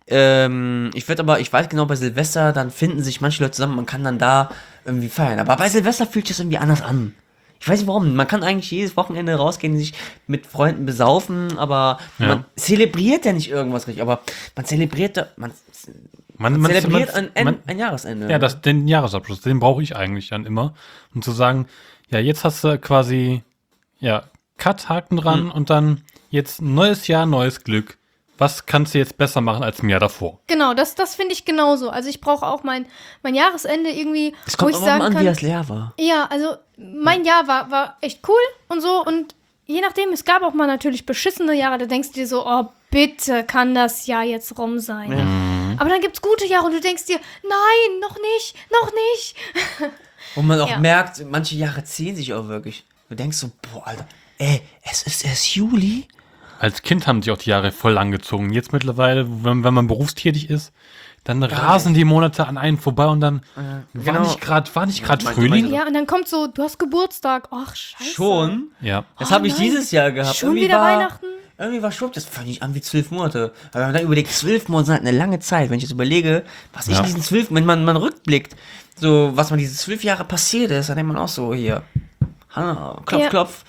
Ähm, ich werde aber, ich weiß genau, bei Silvester, dann finden sich manche Leute zusammen, man kann dann da irgendwie feiern. Aber bei Silvester fühlt sich das irgendwie anders an. Ich weiß nicht warum. Man kann eigentlich jedes Wochenende rausgehen, sich mit Freunden besaufen, aber Ja. man zelebriert ja nicht irgendwas richtig. Aber man zelebriert, da- man Man, man, zelebriert man, ein, ein, man, ein Jahresende. ja, das, den Jahresabschluss, den brauche ich eigentlich dann immer. Um zu sagen, ja, jetzt hast du quasi, ja, Cut, Haken dran Hm. und dann jetzt neues Jahr, neues Glück. Was kannst du jetzt besser machen als im Jahr davor? Genau, das, das finde ich genauso. Also ich brauche auch mein, mein Jahresende irgendwie, Es wo kommt ich auch sagen mal an, kann, wie das leer war. ja, also mein Jahr war, war echt cool und so und je nachdem, es gab auch mal natürlich beschissene Jahre, da denkst du dir so, oh, bitte kann das Jahr jetzt rum sein. Ja. Aber dann gibt's gute Jahre und du denkst dir, nein, noch nicht, noch nicht. Und man auch Ja. merkt, manche Jahre ziehen sich auch wirklich. Du denkst so, boah, Alter, ey, es ist erst Juli. Als Kind haben sich auch die Jahre voll angezogen. Jetzt mittlerweile, wenn, wenn man berufstätig ist, dann rasen die Monate an einen vorbei und dann war genau. nicht gerade war nicht gerade Mein- Frühling. mein- Ja, und dann kommt so, du hast Geburtstag. Ach, scheiße. Schon? Ja. Das Oh habe ich nein. dieses Jahr gehabt. Schon Irgendwie wieder war, Weihnachten? Irgendwie war schwupp, das fand ich an wie zwölf Monate. Aber wenn man dann überlegt, zwölf Monate sind halt eine lange Zeit. Wenn ich jetzt überlege, was ich Ja. in diesen zwölf, wenn man, man rückblickt, so, was man diese zwölf Jahre passiert ist, dann denkt man auch so, hier, Hanna, klopf, Ja. klopf,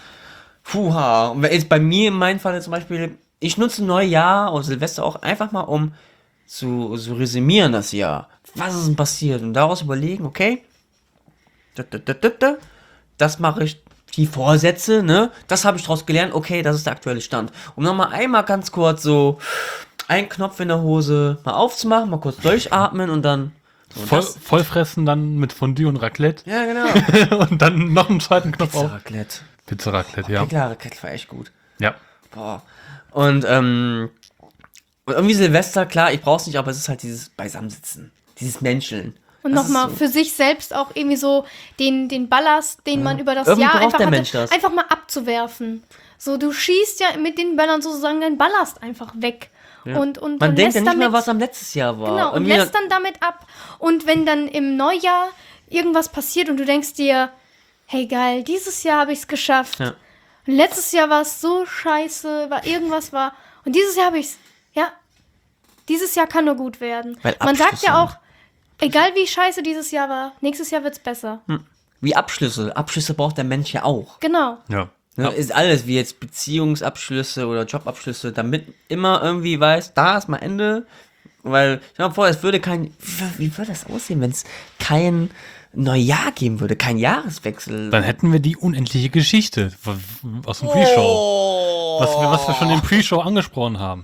puha. Und jetzt bei mir in meinem Fall zum Beispiel, ich nutze Neujahr und Silvester auch einfach mal, um zu, zu resümieren das Jahr. Was ist denn passiert? Und daraus überlegen, okay, da, da, da, da, da, das mache ich, die Vorsätze, ne? Das habe ich daraus gelernt, okay, das ist der aktuelle Stand. Um nochmal einmal ganz kurz so einen Knopf in der Hose mal aufzumachen, mal kurz durchatmen und dann. So, Voll, das, vollfressen dann mit Fondue und Raclette ja, genau. und dann noch einen zweiten Knopf auf. Raclette. Pizza Raclette, ja. Klar, Raclette war echt gut. Ja. Boah. Und, ähm, und irgendwie Silvester, klar, ich brauch's nicht, aber es ist halt dieses Beisammensitzen. Dieses Menscheln. Und Das ist nochmal so. für sich selbst auch irgendwie so den, den Ballast, den man über das Irgendwie Jahr braucht einfach der hatte, Mensch das. einfach mal abzuwerfen. So, du schießt ja mit den Böllern sozusagen deinen Ballast einfach weg. Und, und, Man und denkt lässt ja nicht damit, mehr, was am letztes Jahr war. Genau, und Irgendwie lässt dann damit ab. Und wenn dann im Neujahr irgendwas passiert und du denkst dir, hey geil, dieses Jahr habe ich es geschafft. Ja. Und letztes Jahr war es so scheiße, war irgendwas war. Und dieses Jahr habe ich es, ja, dieses Jahr kann nur gut werden. Weil Man sagt Abschlüsse ja auch, Egal wie scheiße dieses Jahr war, nächstes Jahr wird's besser. Wie Abschlüsse. Abschlüsse braucht der Mensch ja auch. Genau. Ja. Ne? Ist alles, wie jetzt Beziehungsabschlüsse oder Jobabschlüsse, damit immer irgendwie weiß, da ist mal Ende. Weil, ich glaube vor, es würde kein, wie, wie würde das aussehen, wenn es kein Neujahr geben würde, kein Jahreswechsel? Dann hätten wir die unendliche Geschichte w- aus dem Pre-Show. Oh. Was wir, was wir schon im Pre-Show angesprochen haben.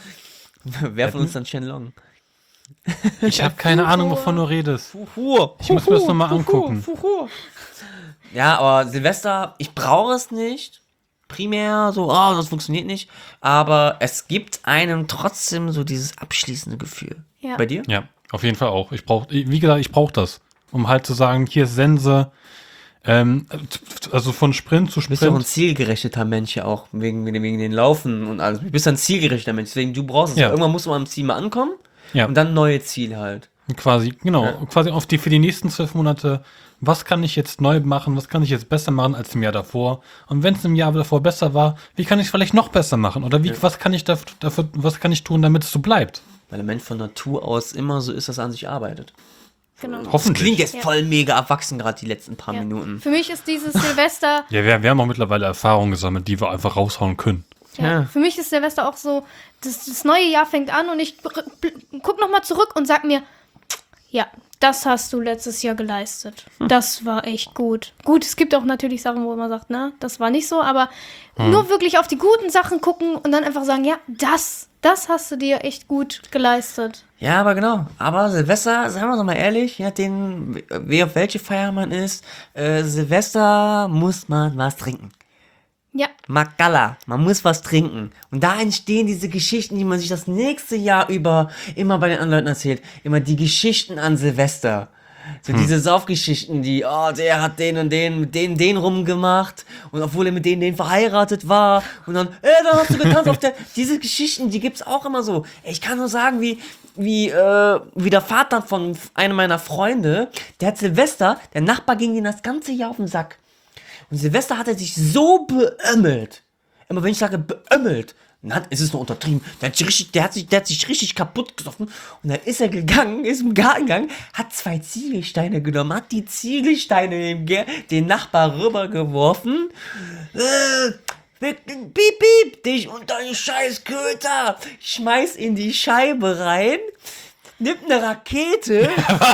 Wer von uns dann Shenlong? Ich habe keine Ahnung, wovon du redest. Fuhu. Ich muss mir das nochmal angucken. Fuhu. Ja, aber Silvester, ich brauche es nicht. Primär so, oh, das funktioniert nicht. Aber es gibt einem trotzdem so dieses abschließende Gefühl. Ja. Bei dir? Ja, auf jeden Fall auch. Ich brauch, wie gesagt, ich brauche das. Um halt zu sagen, hier ist Sense. Ähm, also von Sprint zu Du bist doch ein Sprint. zielgerichteter Mensch ja auch, wegen, wegen den Laufen und alles. Du bist ein zielgerichteter Mensch, deswegen du brauchst es. Ja. Irgendwann musst du mal am Ziel mal ankommen Ja. und dann neue Ziele halt. Quasi, genau, Ja. quasi auf die für die nächsten zwölf Monate, was kann ich jetzt neu machen, was kann ich jetzt besser machen als im Jahr davor? Und wenn es im Jahr davor besser war, wie kann ich es vielleicht noch besser machen? Oder wie, Ja. was kann ich dafür, dafür, was kann ich tun, damit es so bleibt? Weil der Mensch von Natur aus immer so ist, dass er an sich arbeitet. Genau. Das Hoffentlich. klingt jetzt Ja. voll mega erwachsen, gerade die letzten paar Ja. Minuten. Für mich ist dieses Silvester, Ja, wir, wir haben auch mittlerweile Erfahrungen gesammelt, die wir einfach raushauen können. ja, Ja. für mich ist Silvester auch so, das, das neue Jahr fängt an und ich br- bl- guck noch mal zurück und sag mir, ja, das hast du letztes Jahr geleistet. Das war echt gut. Gut, es gibt auch natürlich Sachen, wo man sagt, na, das war nicht so, aber nur wirklich auf die guten Sachen gucken und dann einfach sagen, ja, das, das hast du dir echt gut geleistet. Ja, aber genau. Aber Silvester, sagen wir doch mal ehrlich, je nachdem, wie auf welche Feier man ist, äh, Silvester muss man was trinken. Ja, Magalla, man muss was trinken. Und da entstehen diese Geschichten, die man sich das nächste Jahr über immer bei den anderen Leuten erzählt. Immer die Geschichten an Silvester. So diese Saufgeschichten, die, oh, der hat den und den, mit den, den rumgemacht. Und obwohl er mit denen, den verheiratet war. Und dann, ey, dann hast du getanzt auf der, diese Geschichten, die gibt's auch immer so. Ich kann nur sagen, wie, wie, äh, wie der Vater von einem meiner Freunde, der hat Silvester, der Nachbar ging ihm das ganze Jahr auf den Sack. Und Silvester hat er sich so beömmelt. Immer wenn ich sage beömmelt, na, es ist nur untertrieben. Der hat sich richtig, der hat sich, der hat sich richtig kaputt gesoffen. Und dann ist er gegangen, ist im Garten gegangen, hat zwei Ziegelsteine genommen, hat die Ziegelsteine dem, Ge- den Nachbar rübergeworfen. Äh, piep, piep, dich und dein scheiß Köter. Schmeiß in die Scheibe rein. Nimmt eine Rakete,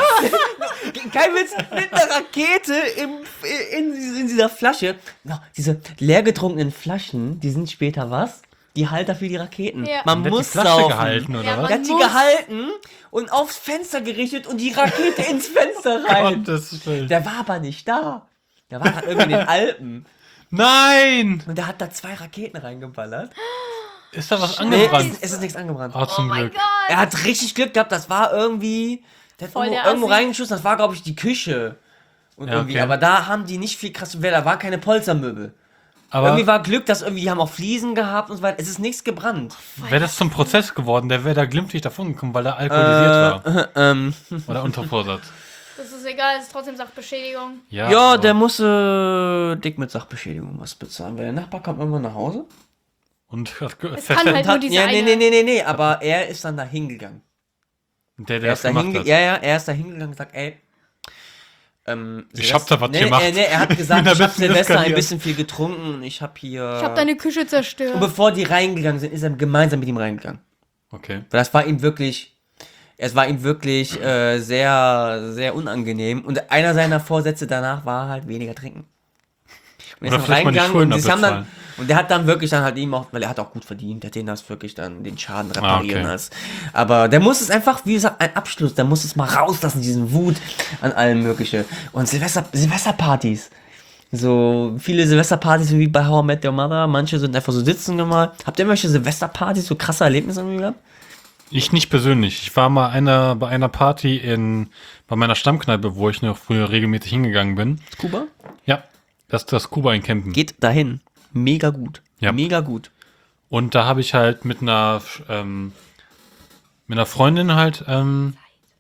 kein Witz, nimmt eine Rakete im, in, in dieser Flasche. No, diese leergetrunkenen Flaschen, die sind später was? Die Halter für die Raketen. Ja. Man Hat die muss Flasche saufen. gehalten, oder Ja, was? man- Der hat die muss. gehalten und aufs Fenster gerichtet und die Rakete ins Fenster rein. Gottes Willen. Der war aber nicht da. Der war gerade irgendwie in den Alpen. Nein! Und der hat da zwei Raketen reingeballert. Ist da was Nee, angebrannt? es, es ist nichts angebrannt. Oh, zum oh mein Glück. Gott. Er hat richtig Glück gehabt, das war irgendwie. Der hat Voll irgendwo, der irgendwo Assi. reingeschossen, das war, glaube ich, die Küche. Und Ja, irgendwie, okay. aber da haben die nicht viel krass, da war keine Polstermöbel. Aber irgendwie war Glück, dass irgendwie, die haben auch Fliesen gehabt und so weiter. Es ist nichts gebrannt. wäre das zum Prozess geworden, der wäre da glimpflich davon gekommen, weil er alkoholisiert war. Ähm, Oder unter Vorsatz. Das ist egal, es ist trotzdem Sachbeschädigung. Ja, ja, aber- der musste dick mit Sachbeschädigung was bezahlen, weil der Nachbar kommt irgendwann nach Hause. Und hat ge- Es fest- kann halt nur diese ja, nee, eine. nee, nee, nee, nee, aber er ist dann da hingegangen. der, Er der ist es da gemacht hinge- hat. ja, ja, er ist da hingegangen und gesagt, ey, ähm, Ich hab da was nee, gemacht. Nee, nee, er hat gesagt, Bin ein ich hab bisschen Silvester ein eskaliert. bisschen viel getrunken und ich hab hier... Ich hab deine Küche zerstört. Und bevor die reingegangen sind, ist er gemeinsam mit ihm reingegangen. Okay. Weil das war ihm wirklich, es war ihm wirklich äh, sehr, sehr unangenehm. Und einer seiner Vorsätze danach war halt weniger trinken. Und er Oder ist dann vielleicht mal die reingegangen Schulden und, sie haben dann, abbezahlen. und der hat dann wirklich dann halt ihm auch, weil er hat auch gut verdient, der hat den das wirklich dann den Schaden reparieren Ah, okay. lassen. Aber der muss es einfach, wie gesagt, ein Abschluss, der muss es mal rauslassen, diesen Wut an allem Mögliche. Und Silvester, Silvesterpartys. So viele Silvesterpartys wie bei How I Met Your Mother, manche sind einfach so sitzen mal. Habt ihr irgendwelche Silvesterpartys, so krasse Erlebnisse irgendwie gehabt? Ich nicht persönlich. Ich war mal einer, bei einer Party in, bei meiner Stammkneipe, wo ich noch früher regelmäßig hingegangen bin. Kuba? Ja, das ist das Kuba in Kempen. Geht dahin. Mega gut. Ja. Mega gut. Und da habe ich halt mit einer, ähm, mit einer Freundin halt, ähm,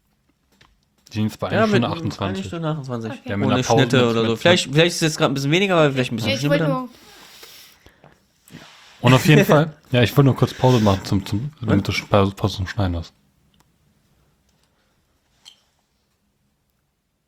die sind jetzt bei einer Stunde Eine achtundzwanzig. Stunde achtundzwanzig. Okay. Ja, mit Ohne einer Pause Schnitte mit- oder so. mit- Vielleicht, vielleicht ist es jetzt gerade ein bisschen weniger, aber vielleicht ein bisschen Ja, ich Schnitte. wollte nur. Und auf jeden Fall, ja, ich wollte nur kurz Pause machen, zum, zum, damit du Pause Pause zum Schneiden hast.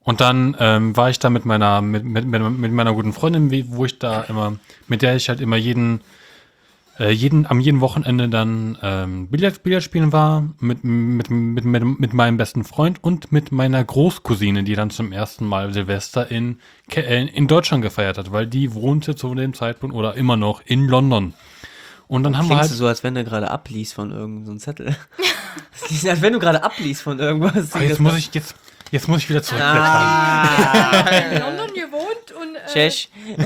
Und dann ähm, war ich da mit meiner, mit, mit, mit mit meiner guten Freundin, wie- wo ich da immer, mit der ich halt immer jeden, äh, jeden, am jeden Wochenende dann ähm, Billard, Billard spielen war, mit, mit, mit, mit, mit meinem besten Freund und mit meiner Großcousine, die dann zum ersten Mal Silvester in, Ke- äh, in Deutschland gefeiert hat, weil die wohnte zu dem Zeitpunkt oder immer noch in London. Und dann haben wir Klingst halt, du so, als wenn du gerade abliest von irgendeinem so einem Zettel. Das klingt, als wenn du gerade abliest von irgendwas. oh, jetzt muss ich, jetzt, jetzt muss ich wieder zurückblättern. Ah. in London gewohnt und äh, Tschech.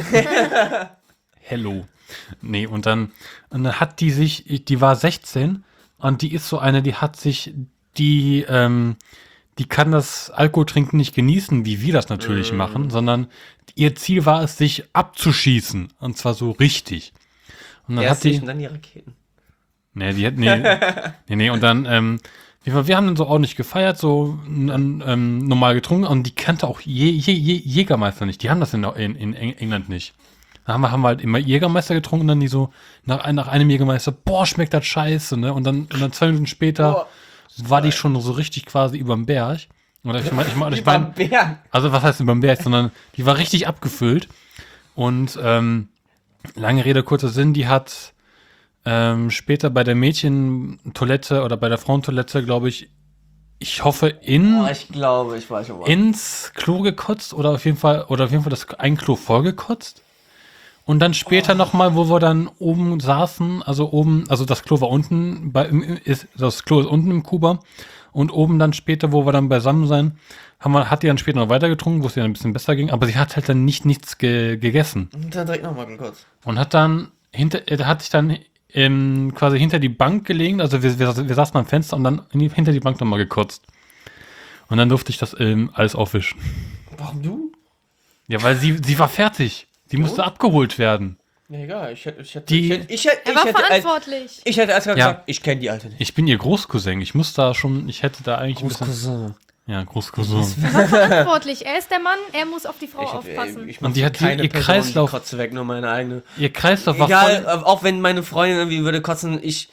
Hello. Nee, und dann, und dann hat die sich, die war sechzehn und die ist so eine, die hat sich, die, ähm, die kann das Alkoholtrinken nicht genießen, wie wir das natürlich Mm. machen, sondern ihr Ziel war es, sich abzuschießen. Und zwar so richtig. Und dann Erst hat die, dich und dann die Raketen. nee, die hat, nee, nee, nee, und dann, ähm, wir, wir haben dann so ordentlich gefeiert, so n- ähm, normal getrunken und die kannte auch Je, Je, Je, Jägermeister nicht. Die haben das in, in, in Eng- England nicht. Da haben wir, haben wir halt immer Jägermeister getrunken und dann die so, nach, ein- nach einem Jägermeister, boah, schmeckt das scheiße, ne? Und dann, und dann zwei Minuten später war die schon so richtig quasi überm Berg. Oder ich meine, ich mein, ich mein, Bären. also was heißt überm Berg, sondern die war richtig abgefüllt. Und ähm, lange Rede, kurzer Sinn, die hat ähm, später bei der Mädchentoilette oder bei der Frauentoilette, glaube ich, ich hoffe, in, Oh, ich glaube, ich weiß schon mal. ins Klo gekotzt oder auf jeden Fall, oder auf jeden Fall das ein Klo vollgekotzt. Und dann später Oh. nochmal, wo wir dann oben saßen, also oben, also das Klo war unten, bei, im- ist, das Klo ist unten im Kuba. Und oben dann später, wo wir dann beisammen sein, haben wir, hat die dann später noch weiter getrunken, wo es ihr dann ein bisschen besser ging. Aber sie hat halt dann nicht nichts ge, gegessen. Und dann direkt nochmal kurz. Und hat dann, hinter, äh, hat sich dann ähm, quasi hinter die Bank gelegen. Also wir, wir, wir saßen am Fenster und dann in die, hinter die Bank nochmal gekotzt. Und dann durfte ich das ähm, alles aufwischen. Warum du? Ja, weil sie, sie war fertig. Sie musste abgeholt werden. Ja, egal. Ich hätte, ich hätte, Die- ich hätte, ich hätte, er ich war hätte, als, verantwortlich. ich hätte erst mal Ja. gesagt, ich kenne die Alte nicht. Ich bin ihr Großcousin. Ich muss da schon, ich hätte da eigentlich ein bisschen. Cousin. Ja, Großcousin. Er war verantwortlich. Er ist der Mann, er muss auf die Frau Ich, hab- aufpassen. ich Und die hat die- ihr Kreislauf- Die Kotze weg, nur meine eigene. Ihr Kreislauf war Egal, voll. auch wenn meine Freundin irgendwie würde kotzen, ich.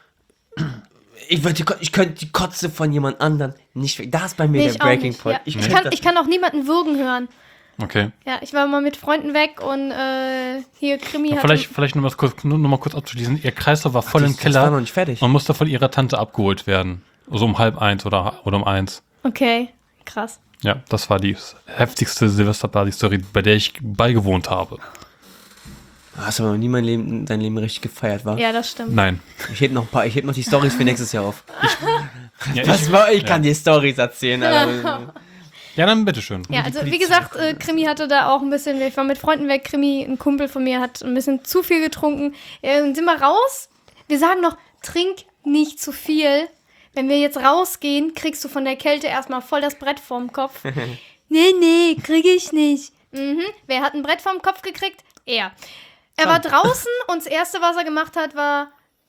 Ich, würde die, Ko- ich könnte die Kotze von jemand anderem nicht weg. Da ist bei mir Nee, der ich auch Breaking nicht. Point. Ja. Ich, könnte kann, das- ich kann auch niemanden würgen hören. Okay. Ja, ich war mal mit Freunden weg und äh, hier Krimi hat. Vielleicht, vielleicht nur, mal kurz, nur noch mal kurz abzuschließen. Ihr Kreislauf war voll das- im das war Keller noch nicht fertig. und musste von ihrer Tante abgeholt werden. So um halb eins oder, oder um eins. Okay, krass. Ja, das war die heftigste Silvesterparty-Story, bei der ich beigewohnt habe. Du hast aber noch nie mein Leben, dein Leben richtig gefeiert, war? Ja, das stimmt. Nein. Ich hätte noch ein paar, ich hätte noch die Stories für nächstes Jahr auf. Ja, Was ich, war, ich kann dir Stories erzählen, Alter. ja dann bitteschön. Ja, also wie gesagt, äh, Krimi hatte da auch ein bisschen, ich war mit Freunden weg, Krimi, ein Kumpel von mir hat ein bisschen zu viel getrunken. Äh, dann sind wir raus. Wir sagen noch, trink nicht zu viel. Wenn wir jetzt rausgehen, kriegst du von der Kälte erstmal voll das Brett vorm Kopf. Nee, nee, krieg ich nicht. Mhm. Wer hat ein Brett vorm Kopf gekriegt? Er. Er war draußen und das Erste, was er gemacht hat, war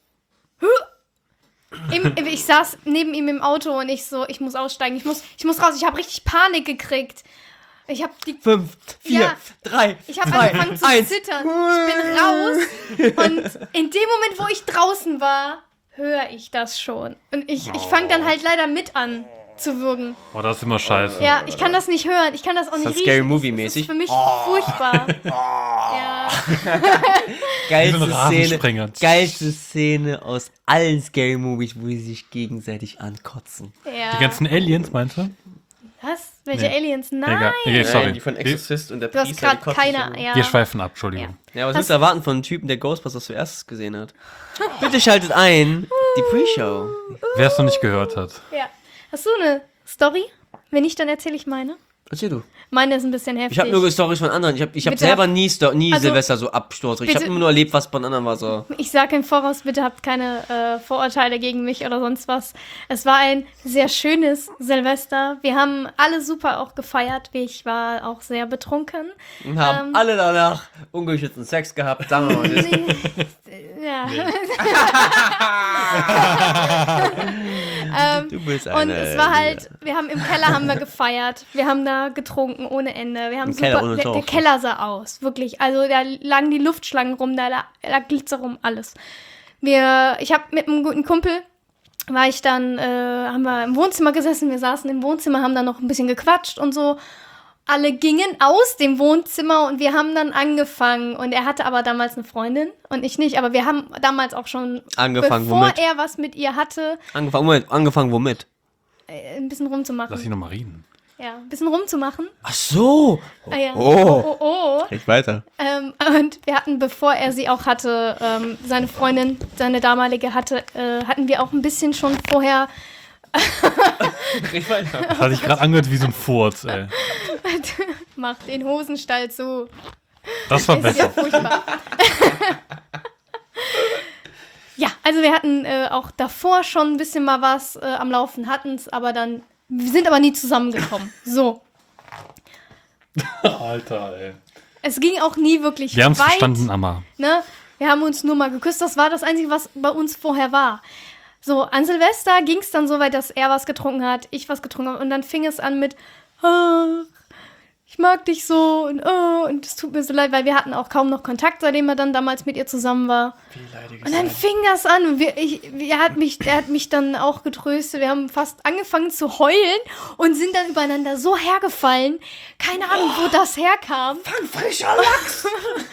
Im, ich saß neben ihm im Auto und ich so, ich muss aussteigen, ich muss, ich muss raus. Ich habe richtig Panik gekriegt. Ich habe die, Fünf, vier, Ja. drei, ich habe zwei, angefangen zu eins. zittern. Ich bin raus und in dem Moment, wo ich draußen war, höre ich das schon. Und ich, ich fange dann halt leider mit an zu würgen. Oh, das ist immer scheiße. Ja, ich kann das nicht hören, ich kann das auch nicht das riechen. Scary Movie-mäßig? Das ist für mich furchtbar. Ja. Geilste Wie so ein Szene, Rasensprenger. geilste Szene aus allen Scary Movies, wo sie sich gegenseitig ankotzen. ja. Die ganzen Aliens, meinst du? Was? Welche Nee. Aliens? Nein. Egal. Okay, sorry. die von Wir- Exorcist und der Du hast Priester, die gerade kotzen sich keine. immer. Ja. Wir schweifen ab, Entschuldigung. Ja, was Das- willst du erwarten von einem Typen, der Ghostbusters zuerst gesehen hat? Bitte schaltet ein, die Pre-Show. Wer es noch nicht gehört hat. Ja. Hast du eine Story? Wenn nicht, dann erzähle ich meine. Erzähl du. Meine ist ein bisschen heftig. Ich habe nur Storys von anderen. Ich habe ich hab Bitte selber hab- nie, Sto nie Also, Silvester so Absturz. Ich habe bitte- immer nur erlebt, was von anderen war so. Ich sage im Voraus, bitte habt keine äh, Vorurteile gegen mich oder sonst was. Es war ein sehr schönes Silvester. Wir haben alle super auch gefeiert. Ich war auch sehr betrunken. Und haben Ähm. alle danach ungeschützten Sex gehabt. Sagen wir mal das. Ja. ähm, Du bist und eine. es war halt, wir haben im Keller haben wir gefeiert. Wir haben da getrunken ohne Ende. Wir haben Im Keller super, ohne der, Tor. der Keller sah aus, wirklich. Also da lagen die Luftschlangen rum, da lag, lag Glitzer rum, alles. Wir, ich habe mit einem guten Kumpel war ich dann, äh, haben wir im Wohnzimmer gesessen, wir saßen im Wohnzimmer, haben dann noch ein bisschen gequatscht und so. Alle gingen aus dem Wohnzimmer und wir haben dann angefangen. Und er hatte aber damals eine Freundin und ich nicht. Aber wir haben damals auch schon, Angefangen, bevor womit? er was mit ihr hatte, Angefangen, Moment, angefangen womit? äh, ein bisschen rumzumachen. Lass ich noch mal reden. Ja, ein bisschen rumzumachen. Ach so. Ah, ja. Oh. oh, oh, oh. Echt weiter. Ähm, und wir hatten, bevor er sie auch hatte, ähm, seine Freundin, seine damalige hatte, äh, hatten wir auch ein bisschen schon vorher Red weiter. Das hat sich gerade angehört wie so ein Furz, ey. macht den Hosenstall zu. Das war Ist ja besser. furchtbar. Ja, also wir hatten äh, auch davor schon ein bisschen mal was äh, am Laufen, hatten es aber dann, wir sind aber nie zusammengekommen. So. Alter, ey. Es ging auch nie wirklich Wir haben es weit. verstanden, Amma. Ne? Wir haben uns nur mal geküsst. Das war das Einzige, was bei uns vorher war. So, an Silvester ging es dann so weit, dass er was getrunken hat, ich was getrunken habe. Und dann fing es an mit, ach, ich mag dich so und oh, und es tut mir so leid, weil wir hatten auch kaum noch Kontakt, seitdem er dann damals mit ihr zusammen war. Wie leidig Und dann fing das an und wir, ich, er, hat mich, er hat mich dann auch getröstet. Wir haben fast angefangen zu heulen und sind dann übereinander so hergefallen. Keine Ahnung, wo das herkam. Fang frischer Lachs.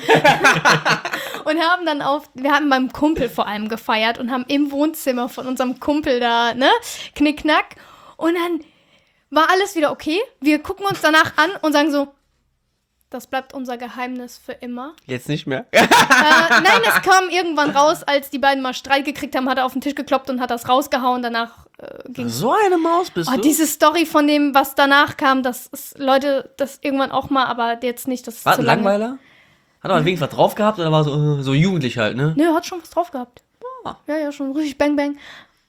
Und haben dann auf, wir haben beim Kumpel vor allem gefeiert und haben im Wohnzimmer von unserem Kumpel da, ne, Knickknack. Und dann war alles wieder okay. Wir gucken uns danach an und sagen so, das bleibt unser Geheimnis für immer. Jetzt nicht mehr. Äh, nein, es kam irgendwann raus, als die beiden mal Streit gekriegt haben, hat er auf den Tisch gekloppt und hat das rausgehauen. Danach äh, ging So eine Maus bist Oh, du. diese Story von dem, was danach kam, das ist, Leute, das irgendwann auch mal, aber jetzt nicht, das ist War zu ein lange. Langweiler? Hat er wenigstens was drauf gehabt oder war so, äh, so jugendlich halt, ne? Nö, hat schon was drauf gehabt. Ah. Ja, ja, schon richtig Bang Bang.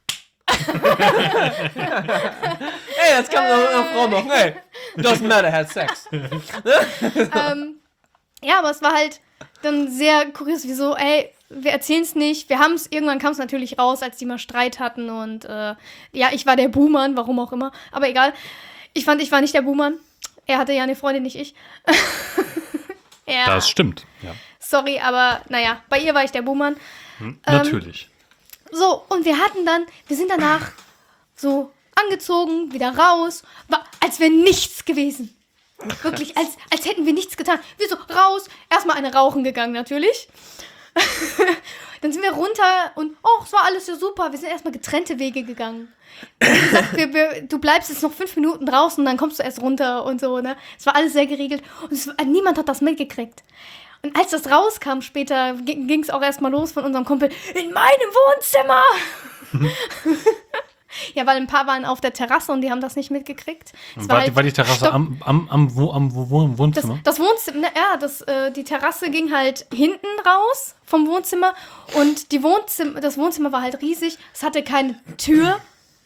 Ey, das kann man eine Frau machen, ey. Doesn't matter, had sex. ähm, ja, aber es war halt dann sehr kurios, wieso, ey, wir erzählen es nicht. Wir haben es, irgendwann kam es natürlich raus, als die mal Streit hatten und äh, ja, ich war der Buhmann, warum auch immer, aber egal. Ich fand, ich war nicht der Buhmann. Er hatte ja eine Freundin, nicht ich. Ja, Das stimmt. Ja. sorry, aber naja, bei ihr war ich der Buhmann. Hm, natürlich. So, und wir hatten dann, wir sind danach so angezogen, wieder raus, war, als wäre nichts gewesen. Wirklich, als, als hätten wir nichts getan. Wir so raus, erstmal eine rauchen gegangen natürlich. Dann sind wir runter und, oh, es war alles so super. Wir sind erstmal getrennte Wege gegangen. Wie gesagt, wir, wir, du bleibst jetzt noch fünf Minuten draußen, dann kommst du erst runter und so, ne? Es war alles sehr geregelt und es, niemand hat das mitgekriegt. Und als das rauskam später, ging es auch erstmal los von unserem Kumpel, in meinem Wohnzimmer! Ja, weil ein paar waren auf der Terrasse und die haben das nicht mitgekriegt. Es War, halt die, war die Terrasse stock- am, am, am, wo, am wo, wo, im das, Wohnzimmer? das Wohnzimmer, ne, ja, das, äh, die Terrasse ging halt hinten raus vom Wohnzimmer und die Wohnzimmer, das Wohnzimmer war halt riesig. Es hatte keine Tür.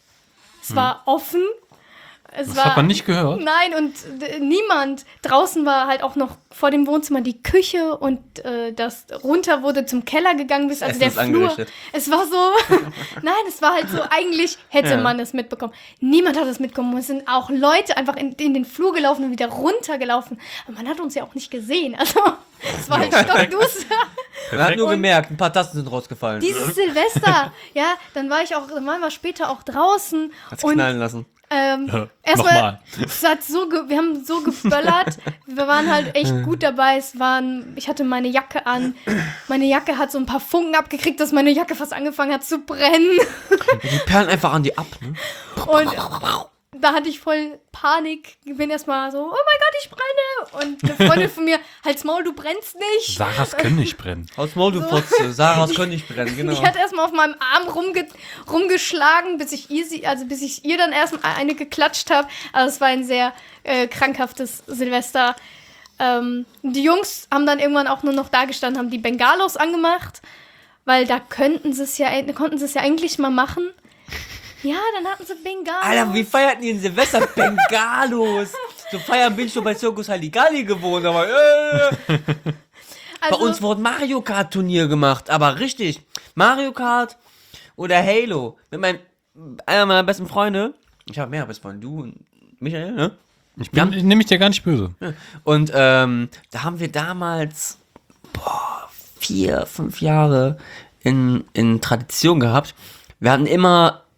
Es war offen. Es Das war, hat man nicht gehört. Nein, und äh, niemand. Draußen war halt auch noch vor dem Wohnzimmer die Küche und äh, das runter wurde zum Keller gegangen bis also Essen der ist Flur. angerichtet. Es war so, nein, es war halt so, eigentlich hätte Ja. man es mitbekommen. Niemand hat es mitbekommen. Es sind auch Leute einfach in, in den Flur gelaufen und wieder runtergelaufen. Aber man hat uns ja auch nicht gesehen. Also, es war halt stockduster. Man hat nur gemerkt, ein paar Tasten sind rausgefallen. Dieses Silvester, ja, dann war ich auch, dann waren wir später auch draußen. Hat's und knallen lassen. ähm, Ja, erstmal, nochmal. es hat so ge- wir haben so geböllert. Wir waren halt echt gut dabei. Es waren, ich hatte meine Jacke an. Meine Jacke hat so ein paar Funken abgekriegt, dass meine Jacke fast angefangen hat zu brennen. Die perlen einfach an die ab, ne? Und da hatte ich voll Panik. Ich bin erstmal so, oh mein Gott, ich brenne. Und eine Freundin von mir, halt's Maul, du brennst nicht. Sarahs können nicht brennen. Aus Maul, du Fotze. Sarahs können nicht brennen, genau. Ich hatte erstmal auf meinem Arm rumge rumgeschlagen, bis ich ihr sie, also bis ich ihr dann erstmal eine geklatscht habe. Also es war ein sehr äh, krankhaftes Silvester. Ähm, die Jungs haben dann irgendwann auch nur noch da gestanden, haben die Bengalos angemacht, weil da könnten sie es ja, konnten sie es ja eigentlich mal machen. Ja, dann hatten sie Bengalos. Alter, wie feierten die in Silvester? Bengalos. So feiern bin ich schon bei Circus Halligalli gewohnt, aber äh. also, Bei uns wurde Mario Kart Turnier gemacht, aber richtig. Mario Kart oder Halo. Mit meinem, einer meiner besten Freunde. Ich habe mehr beste Freunde, du und Michael, ne? Ich bin nämlich dir gar nicht böse. Und ähm, da haben wir damals boah, vier, fünf Jahre in, in Tradition gehabt. Wir hatten immer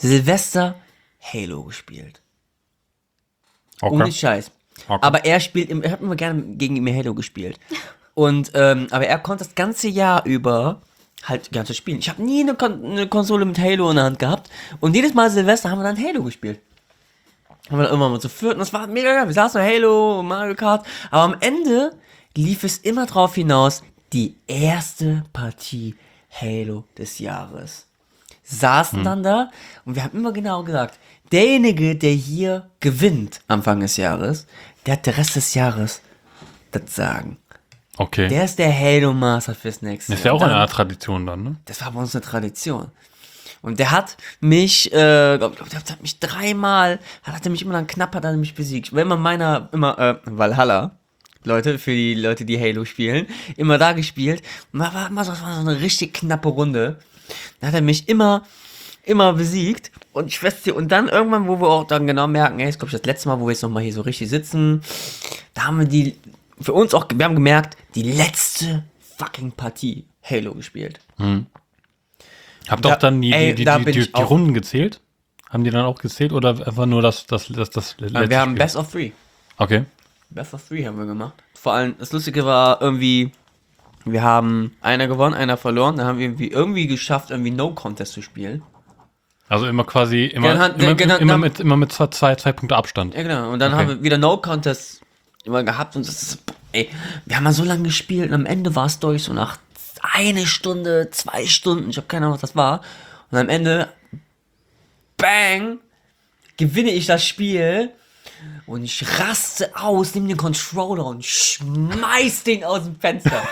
Silvester Halo gespielt. Ohne Scheiß. Okay. Aber er spielt, im- er hat immer gerne gegen ihn Halo gespielt. Und, ähm, aber er konnte das ganze Jahr über halt ganze spielen. Ich habe nie eine, Kon eine Konsole mit Halo in der Hand gehabt. Und jedes Mal Silvester haben wir dann Halo gespielt. Haben wir dann immer mal zu viert und das war mega geil. Wir saßen so Halo, Mario Kart. Aber am Ende lief es immer drauf hinaus, die erste Partie Halo des Jahres. Saßen dann da und wir haben immer genau gesagt, derjenige, der hier gewinnt Anfang des Jahres, der hat den Rest des Jahres das Sagen. Okay. Der ist der Halo Master fürs nächste Das ist ja Jahr. auch eine Dann- Art Tradition dann, ne? Das war bei uns eine Tradition. Und der hat mich, äh, glaub, glaub, der hat mich dreimal, hat er mich immer dann knapp, hat er mich besiegt. Wenn man meiner, immer, äh, Valhalla, Leute, für die Leute, die Halo spielen, immer da gespielt. Und da war immer so, das war so eine richtig knappe Runde. Da hat er mich immer, immer besiegt. Und ich weiß dir, und dann irgendwann, wo wir auch dann genau merken, ey, ist glaube ich das letzte Mal, wo wir jetzt nochmal hier so richtig sitzen, da haben wir die, für uns auch, wir haben gemerkt, die letzte fucking Partie Halo gespielt. Habt Da- auch dann die, ey, die, die, da die, bin die, ich die auch- Runden gezählt? Haben die dann auch gezählt oder einfach nur das, das, das, das letzte Wir haben Spiel? Best of Three. Okay. Best of Three haben wir gemacht. Vor allem, das Lustige war irgendwie, wir haben einer gewonnen, einer verloren, dann haben wir irgendwie, irgendwie geschafft, irgendwie No-Contest zu spielen. Also immer quasi, immer, Ja, dann- immer, genau, immer, dann- mit, immer mit zwei, zwei, zwei Punkte Abstand. Ja, genau. Und dann Okay. haben wir wieder No-Contest immer gehabt und das ist, ey, wir haben mal so lange gespielt und am Ende war es durch, so nach eine Stunde, zwei Stunden, ich habe keine Ahnung, was das war. Und am Ende, bang, gewinne ich das Spiel und ich raste aus, nehme den Controller und schmeiß den aus dem Fenster.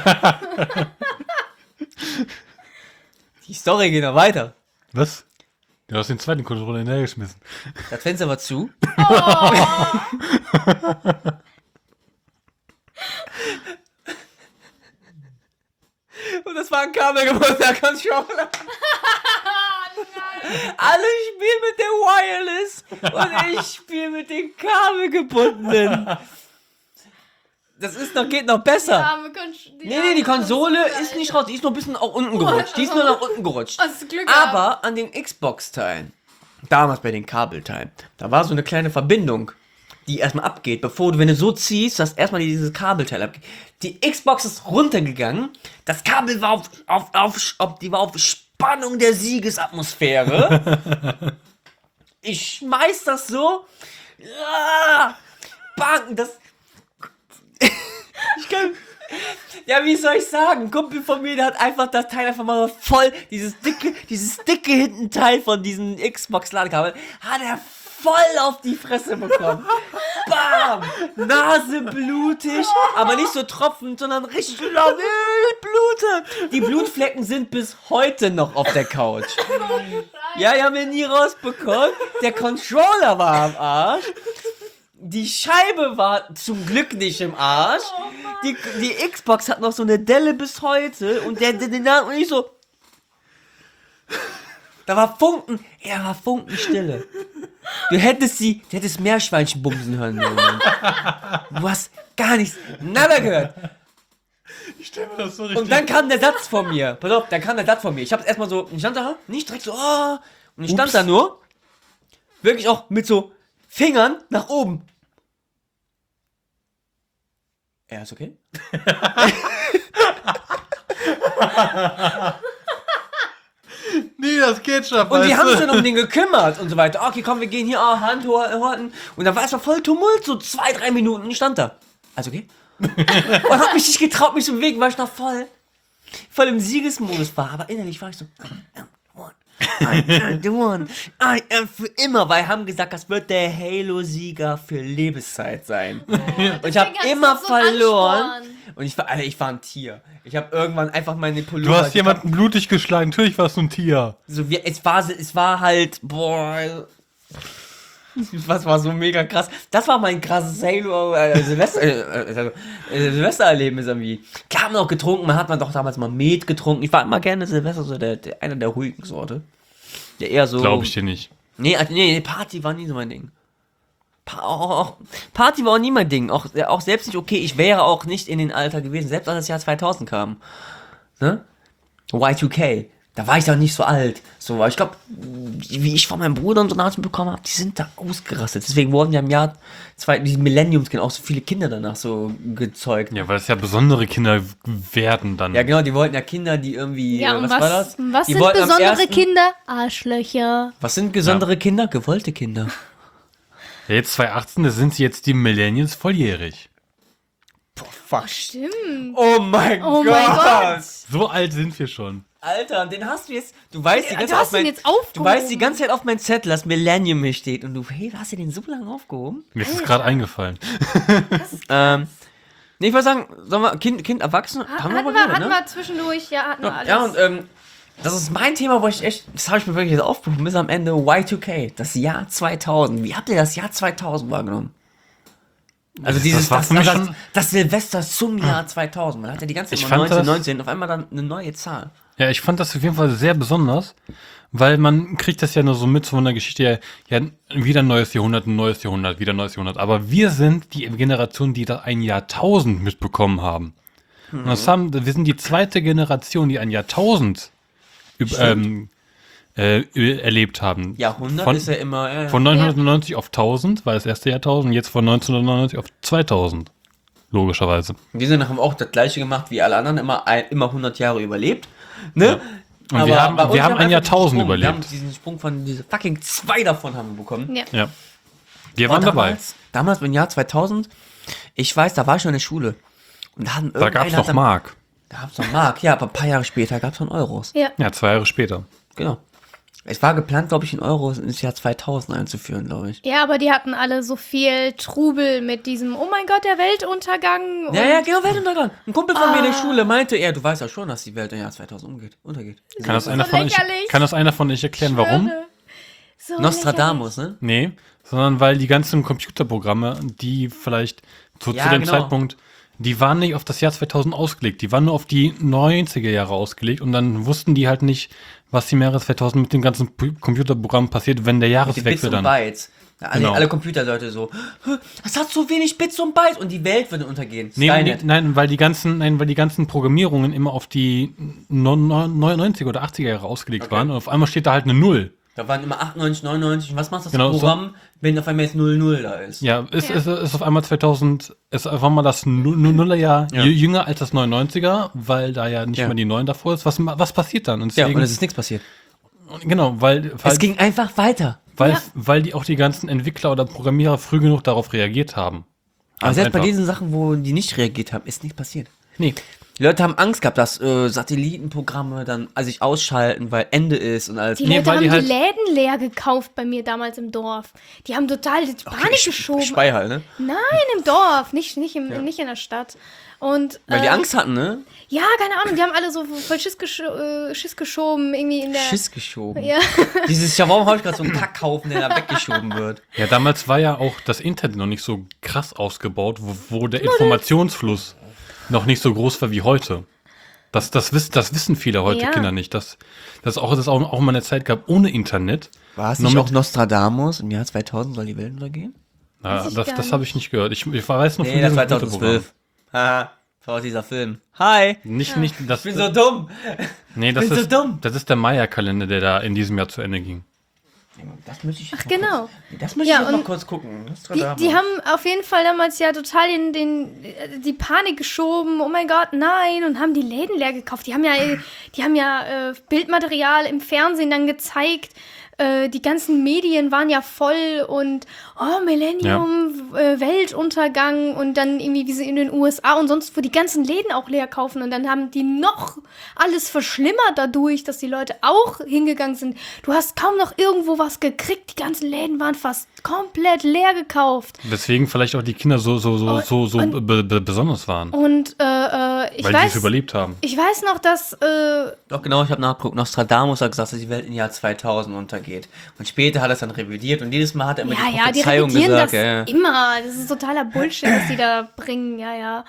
Die Story geht noch weiter. Was? Du hast den zweiten Controller hinterhergeschmissen. Das Fenster war zu. Und das war ein kabelgebundener Controller. Alle spielen mit der Wireless und ich spiele mit den kabelgebundenen. Das ist noch, geht noch besser. Arme Kon- Nee, nee, die arme Konsole ist nicht raus, die ist nur ein bisschen auch unten gerutscht. Die ist nur nach unten gerutscht. Hast du Glück gehabt. Aber an den Xbox-Teilen, damals bei den Kabelteilen, da war so eine kleine Verbindung, die erstmal abgeht, bevor du, wenn du so ziehst, dass erstmal dieses Kabelteil abgeht. Die Xbox ist runtergegangen, das Kabel war auf, auf, auf, auf, die war auf Spannung der Siegesatmosphäre. Ich schmeiß das so, ah, bang, das, ich kann, ja, wie soll ich sagen? Ein Kumpel von mir, der hat einfach das Teil einfach mal voll, dieses dicke, dieses dicke hinten Teil von diesem Xbox-Ladekabel, hat er voll auf die Fresse bekommen. Bam! Nase blutig, aber nicht so tropfend, sondern richtig laut Blutet. Die Blutflecken sind bis heute noch auf der Couch. Ja, die haben wir nie rausbekommen. Der Controller war am Arsch. Die Scheibe war zum Glück nicht im Arsch. Die, die Xbox hat noch so eine Delle bis heute. Und der, der, der, und ich so. Da war Funken. Er war Funkenstille. Du hättest sie, du hättest Meerschweinchen bumsen hören. Du hast gar nichts, nada gehört. Ich stelle mir das so Und dann kam der Satz von mir. Pass auf, dann kam der Satz von mir. Ich hab's erstmal so, ich stand da, nicht direkt so, oh. Und ich stand Ups. da nur, wirklich auch mit so Fingern nach oben. Er ist okay? Nee, das geht schon. Und die haben sich dann um den gekümmert und so weiter. Okay, komm, wir gehen hier, oh, Hand horten. Und dann war es voll Tumult, so zwei, drei Minuten. Und ich stand da. Also okay? Und hab mich nicht getraut, mich zu bewegen, weil ich noch voll, voll im Siegesmodus war. Aber innerlich war ich so, I am the one. I am the one. I am für immer. Weil haben gesagt, das wird der Halo-Sieger für Lebenszeit sein. Und ich habe Deswegen hast du immer so einen verloren. Ansporn. Und ich war, Alter, ich war ein Tier. Ich habe irgendwann einfach meine Pullover. Du hast jemanden blutig geschlagen. Natürlich warst du ein Tier. So wie, es war, es war halt, boah, was war so mega krass. Das war mein krasses Halo, äh, Silvester, äh, äh, Silvestererlebnis irgendwie. Klar haben wir auch getrunken, man hat man doch damals mal Met getrunken. Ich war immer gerne Silvester, so der, der einer der ruhigen Sorte. Der eher so. Glaube ich dir nicht. Nee, also, nee, nee, Party war nie so mein Ding. Pa auch, auch, Party war auch nie mein Ding. Auch, auch selbst nicht okay, ich wäre auch nicht in den Alter gewesen, selbst als das Jahr zweitausend kam. Ne? Y zwei K. Da war ich doch nicht so alt. So, aber ich glaube, wie ich von meinem Bruder und so Nachrichten bekommen habe, die sind da ausgerastet. Deswegen wurden ja im Jahr zwei, die Millenniumskinder auch so viele Kinder danach so gezeugt. Ja, weil es ja besondere Kinder werden dann. Ja, genau, die wollten ja Kinder, die irgendwie. Ja, äh, und was, was, war das? was Die sind wollten am besondere ersten- Kinder? Arschlöcher. Was sind besondere Kinder? Gewollte Kinder. Ja, jetzt zwanzig achtzehn, da sind sie jetzt die Millennials volljährig. Boah, fuck. Stimmt. Oh mein Oh Gott. mein Gott. So alt sind wir schon. Alter, den hast du jetzt. Du weißt die Ja, ganze du Zeit hast auf mein, ihn jetzt aufgehoben. Du weißt die ganze Zeit auf mein Zettel, dass Millennium hier steht. Und du, hey, hast du den so lange aufgehoben? Mir ist es gerade eingefallen. Ähm. Nee, ich würde sagen, sollen wir Kind, Kind, Erwachsene? Ha- haben hatten aber wir, geredet, hatten ne? wir zwischendurch, ja, hatten wir alles. Ja, und ähm, das ist mein Thema, wo ich echt, das habe ich mir wirklich jetzt aufgehoben, bis am Ende Y zwei K, das Jahr zweitausend. Wie habt ihr das Jahr zweitausend wahrgenommen? Also dieses, war das, für mich das, schon- Ah. das Silvester zum Jahr zweitausend. Man hat ja die ganze Zeit Ich immer fand neunzehn, das- neunzehn, auf einmal dann eine neue Zahl. Ja, ich fand das auf jeden Fall sehr besonders, weil man kriegt das ja nur so mit von der Geschichte, ja, ja, wieder ein neues Jahrhundert, ein neues Jahrhundert, wieder ein neues Jahrhundert. Aber wir sind die Generation, die da ein Jahrtausend mitbekommen haben. Und das haben, wir sind die zweite Generation, die ein Jahrtausend üb- ähm, äh, erlebt haben. Jahrhundert von, ist ja immer. Äh, Von neunzehnhundertneunundneunzig auf tausend war das erste Jahrtausend, und jetzt von neunzehnhundertneunundneunzig auf zweitausend. Logischerweise. wir sind haben auch das gleiche gemacht wie alle anderen, immer, ein, immer hundert Jahre überlebt. Ne? Und wir haben- bei uns wir haben ein einfach Jahrtausend diesen Sprung, Wir haben überlebt. diesen Sprung von diese fucking zwei davon haben wir bekommen. Ja. Ja. Wir Und waren dabei. damals, damals im Jahr zweitausend, ich weiß, da war ich schon in der Schule. Und da, haben Da gab es irgendeiner noch dann- Mark. Da gab es noch Mark, ja, aber ein paar Jahre später gab es dann Euros. Ja. Ja, zwei Jahre später. Genau. Es war geplant, glaube ich, in Euros ins Jahr zweitausend einzuführen, glaube ich. Ja, aber die hatten alle so viel Trubel mit diesem, oh mein Gott, der Weltuntergang. Und Ja, ja, genau, Weltuntergang. Ein Kumpel von mir in der Schule meinte, ja, du weißt ja schon, dass die Welt im Jahr zweitausend umgeht, untergeht. Kann das, ist einer so von euch, lächerlich. kann das einer von euch erklären, warum? Schwöre. So Nostradamus, ne? Nee, sondern weil die ganzen Computerprogramme, die vielleicht zu, Ja, zu dem genau. Zeitpunkt, die waren nicht auf das Jahr zweitausend ausgelegt, die waren nur auf die neunziger Jahre ausgelegt, und dann wussten die halt nicht, was im Jahre zweitausend mit dem ganzen P- Computerprogramm passiert, wenn der Die Bits Jahreswechsel und dann. Bytes. Ja, alle, Genau. alle Computerleute so, "Hä, das hat so wenig Bits und Bytes und die Welt würde untergehen. Nee, nee, Skynet. nein, weil die ganzen, nein, weil die ganzen Programmierungen immer auf die neunundneunziger oder achtziger Jahre ausgelegt Okay. waren, und auf einmal steht da halt eine Null. Da waren immer achtundneunzig, neunundneunzig und was macht das Genau, so. Programm, wenn auf einmal jetzt null null da ist? Ja, ist, Ja. Ist, ist auf einmal zweitausend, ist auf einmal das Nu- Nu- Nullerjahr Ja. jü- jünger als das neunundneunziger, weil da ja nicht Ja. mehr die neun davor ist. Was, was passiert dann? Und Ja, deswegen, und es ist nichts passiert. genau, weil, weil, Es ging einfach weiter. weil, Ja. weil die auch die ganzen Entwickler oder Programmierer früh genug darauf reagiert haben. Aber Ganz selbst bei einfach. diesen Sachen, wo die nicht reagiert haben, ist nichts passiert. Nee. Die Leute haben Angst gehabt, dass äh, Satellitenprogramme dann also sich ausschalten, weil Ende ist und alles. Die Nee, Leute weil haben die die, halt- Läden leer gekauft bei mir damals im Dorf. Die haben total die Panik geschoben. Speihall, ne? Nein, im Dorf, nicht, nicht, im, nicht in der Stadt. Und, Weil die ähm, Angst hatten, ne? Ja, keine Ahnung, die haben alle so voll Schiss, gesch äh, Schiss geschoben, irgendwie in der... Schiss geschoben. Ja. Dieses, ja, warum habe ich gerade so einen Kackhaufen, der da weggeschoben wird? Ja, damals war ja auch das Internet noch nicht so krass ausgebaut, wo, wo der Informationsfluss noch nicht so groß war wie heute. Das, das, wiss, das wissen viele heute Ja. Kinder nicht, dass dass auch, dass auch, auch mal eine Zeit gab ohne Internet. War es Nur nicht mit- auch Nostradamus? Im Jahr zweitausend soll die Welt untergehen? Na, Weiß ich das gar das nicht. habe ich nicht gehört. Ich, ich weiß noch Nee, das diesem war Computerprogramm. zweitausendzwölf. Haha, das war auch dieser Film. Hi! Nicht, nicht, das, Ich bin so dumm! nee, das bin so ist, dumm. das ist der Maya-Kalender, der da in diesem Jahr zu Ende ging. Das möchte ich Ach, genau. Das möchte Ja, ich jetzt mal und kurz gucken. Die, Nostradamus. die haben auf jeden Fall damals ja total in den, die Panik geschoben, oh mein Gott, nein, und haben die Läden leer gekauft. Die haben ja, die haben ja äh, Bildmaterial im Fernsehen dann gezeigt. Äh, die ganzen Medien waren ja voll und oh, Millennium, äh, Weltuntergang und dann irgendwie wie sie in den U S A und sonst wo die ganzen Läden auch leer kaufen und dann haben die noch alles verschlimmert dadurch, dass die Leute auch hingegangen sind. Du hast kaum noch irgendwo was gekriegt, die ganzen Läden waren fast komplett leer gekauft. Weswegen vielleicht auch die Kinder so, so, so, Und- so, so und- be, be, besonders waren. Und äh, äh, ich Weil sie es weiß, überlebt haben. ich weiß noch, dass äh, Doch, genau, ich habe nachgeguckt. Nostradamus hat gesagt, dass die Welt im Jahr zweitausend untergeht. Und später hat er es dann revidiert und jedes Mal hat er immer ja, die ja, die Prophezeiung revidieren gesagt. das ja, ja. immer. Das ist totaler Bullshit, was die da bringen. Ja, ja.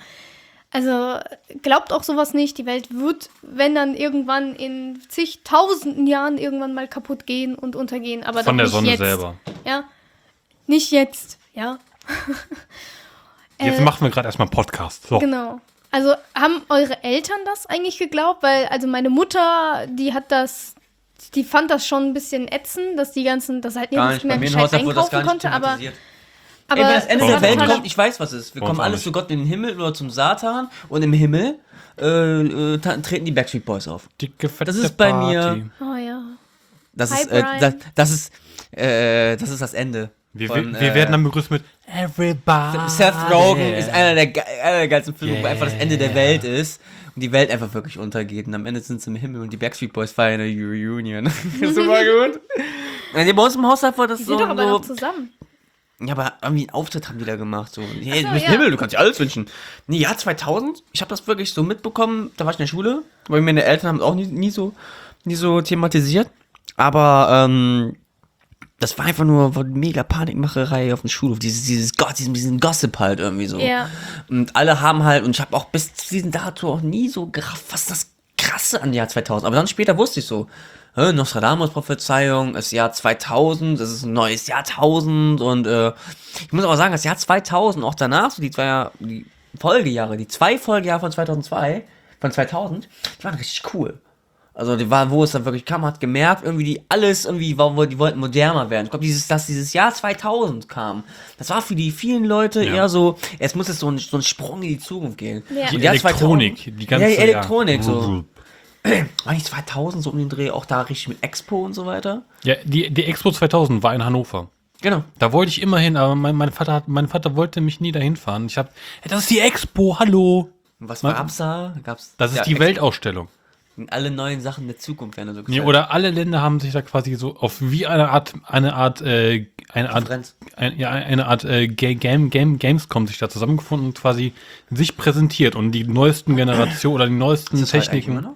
Also glaubt auch sowas nicht. Die Welt wird, wenn dann irgendwann in zigtausenden Jahren irgendwann mal kaputt gehen und untergehen. Aber Von doch der nicht Sonne jetzt. selber. Ja, nicht jetzt. Ja. Jetzt Äh, machen wir gerade erstmal Podcast. So. Genau. Also haben eure Eltern das eigentlich geglaubt? Weil, also meine Mutter, die hat das, die fand das schon ein bisschen ätzend, dass die ganzen, dass halt Gar nicht nicht. Bei mehr mir im gescheit Haushalt wurde das einkaufen gar nicht konnte, aber, thematisiert. aber Ey, wenn das Ende es der war Welt totaler- kommt, ich weiß, was es ist. Wir Bei uns kommen auch alles nicht. zu Gott in den Himmel oder zum Satan und im Himmel äh, äh, ta- treten die Backstreet Boys auf. Dicke, fette Das ist bei Party. mir- Oh ja. Das Hi, ist, äh, Brian. das, das ist, äh, das ist das Ende. Wir, von, wir, wir äh, werden dann begrüßt mit Everybody. Seth Rogen ist einer der, ge- einer der geilsten Filme, wo Yeah. einfach das Ende der Welt ist und die Welt einfach wirklich untergeht und am Ende sind sie im Himmel und die Backstreet Boys feiern eine Reunion. Super gut. Ja, bei uns im Haushalt war das Die so, sind doch aber so noch zusammen. ja, aber irgendwie einen Auftritt haben die da gemacht. So, hey, so, du bist ja. Himmel, du kannst dir alles wünschen. Nee, Jahr zweitausend, ich habe das wirklich so mitbekommen, da war ich in der Schule, weil meine Eltern haben es auch nie, nie, so, nie so thematisiert. Aber ähm, das war einfach nur war mega Panikmacherei auf dem Schulhof. Dieses, dieses Gott, diesen, diesen Gossip halt irgendwie so. Ja. Und alle haben halt, und ich habe auch bis zu diesem Datum auch nie so gerafft, was das Krasse an Jahr zweitausend. Aber dann später wusste ich so, hä, Nostradamus-Prophezeiung, ist Jahr zweitausend, es ist ein neues Jahrtausend und äh, ich muss aber sagen, das Jahr zweitausend, auch danach, so die zwei Jahr, die Folgejahre, die zwei Folgejahre von zweitausendzwei, von zweitausend, die waren richtig cool. Also die waren, wo es dann wirklich kam, man hat gemerkt, irgendwie die alles irgendwie, war, wo- die wollten moderner werden. Ich glaube, dieses, dass dieses Jahr zweitausend kam, das war für die vielen Leute Ja. eher so, es muss jetzt so ein, so ein Sprung in die Zukunft gehen. Ja. Die Und Jahr Elektronik, zweitausend die ganze ja, die Elektronik, so. so. War nicht zweitausend so um den Dreh auch da richtig mit Expo und so weiter? Ja, die, die Expo zweitausend war in Hannover. Genau. Da wollte ich immer hin, aber mein, mein, Vater, hat, mein Vater wollte mich nie dahin fahren. Ich hab, hey, das ist die Expo, hallo. Und was Man- gab's da? Gab's Das ist ja, die Ex- Weltausstellung. Alle neuen Sachen der Zukunft werden da so Nee, gezeigt. oder alle Länder haben sich da quasi so auf wie eine Art, eine Art, äh, eine Art, Konferenz. ein, ja, eine Art äh, Ga- Game, Game, Gamescom sich da zusammengefunden und quasi sich präsentiert und die neuesten Generationen oder die neuesten Ist das heute eigentlich Techniken. immer noch?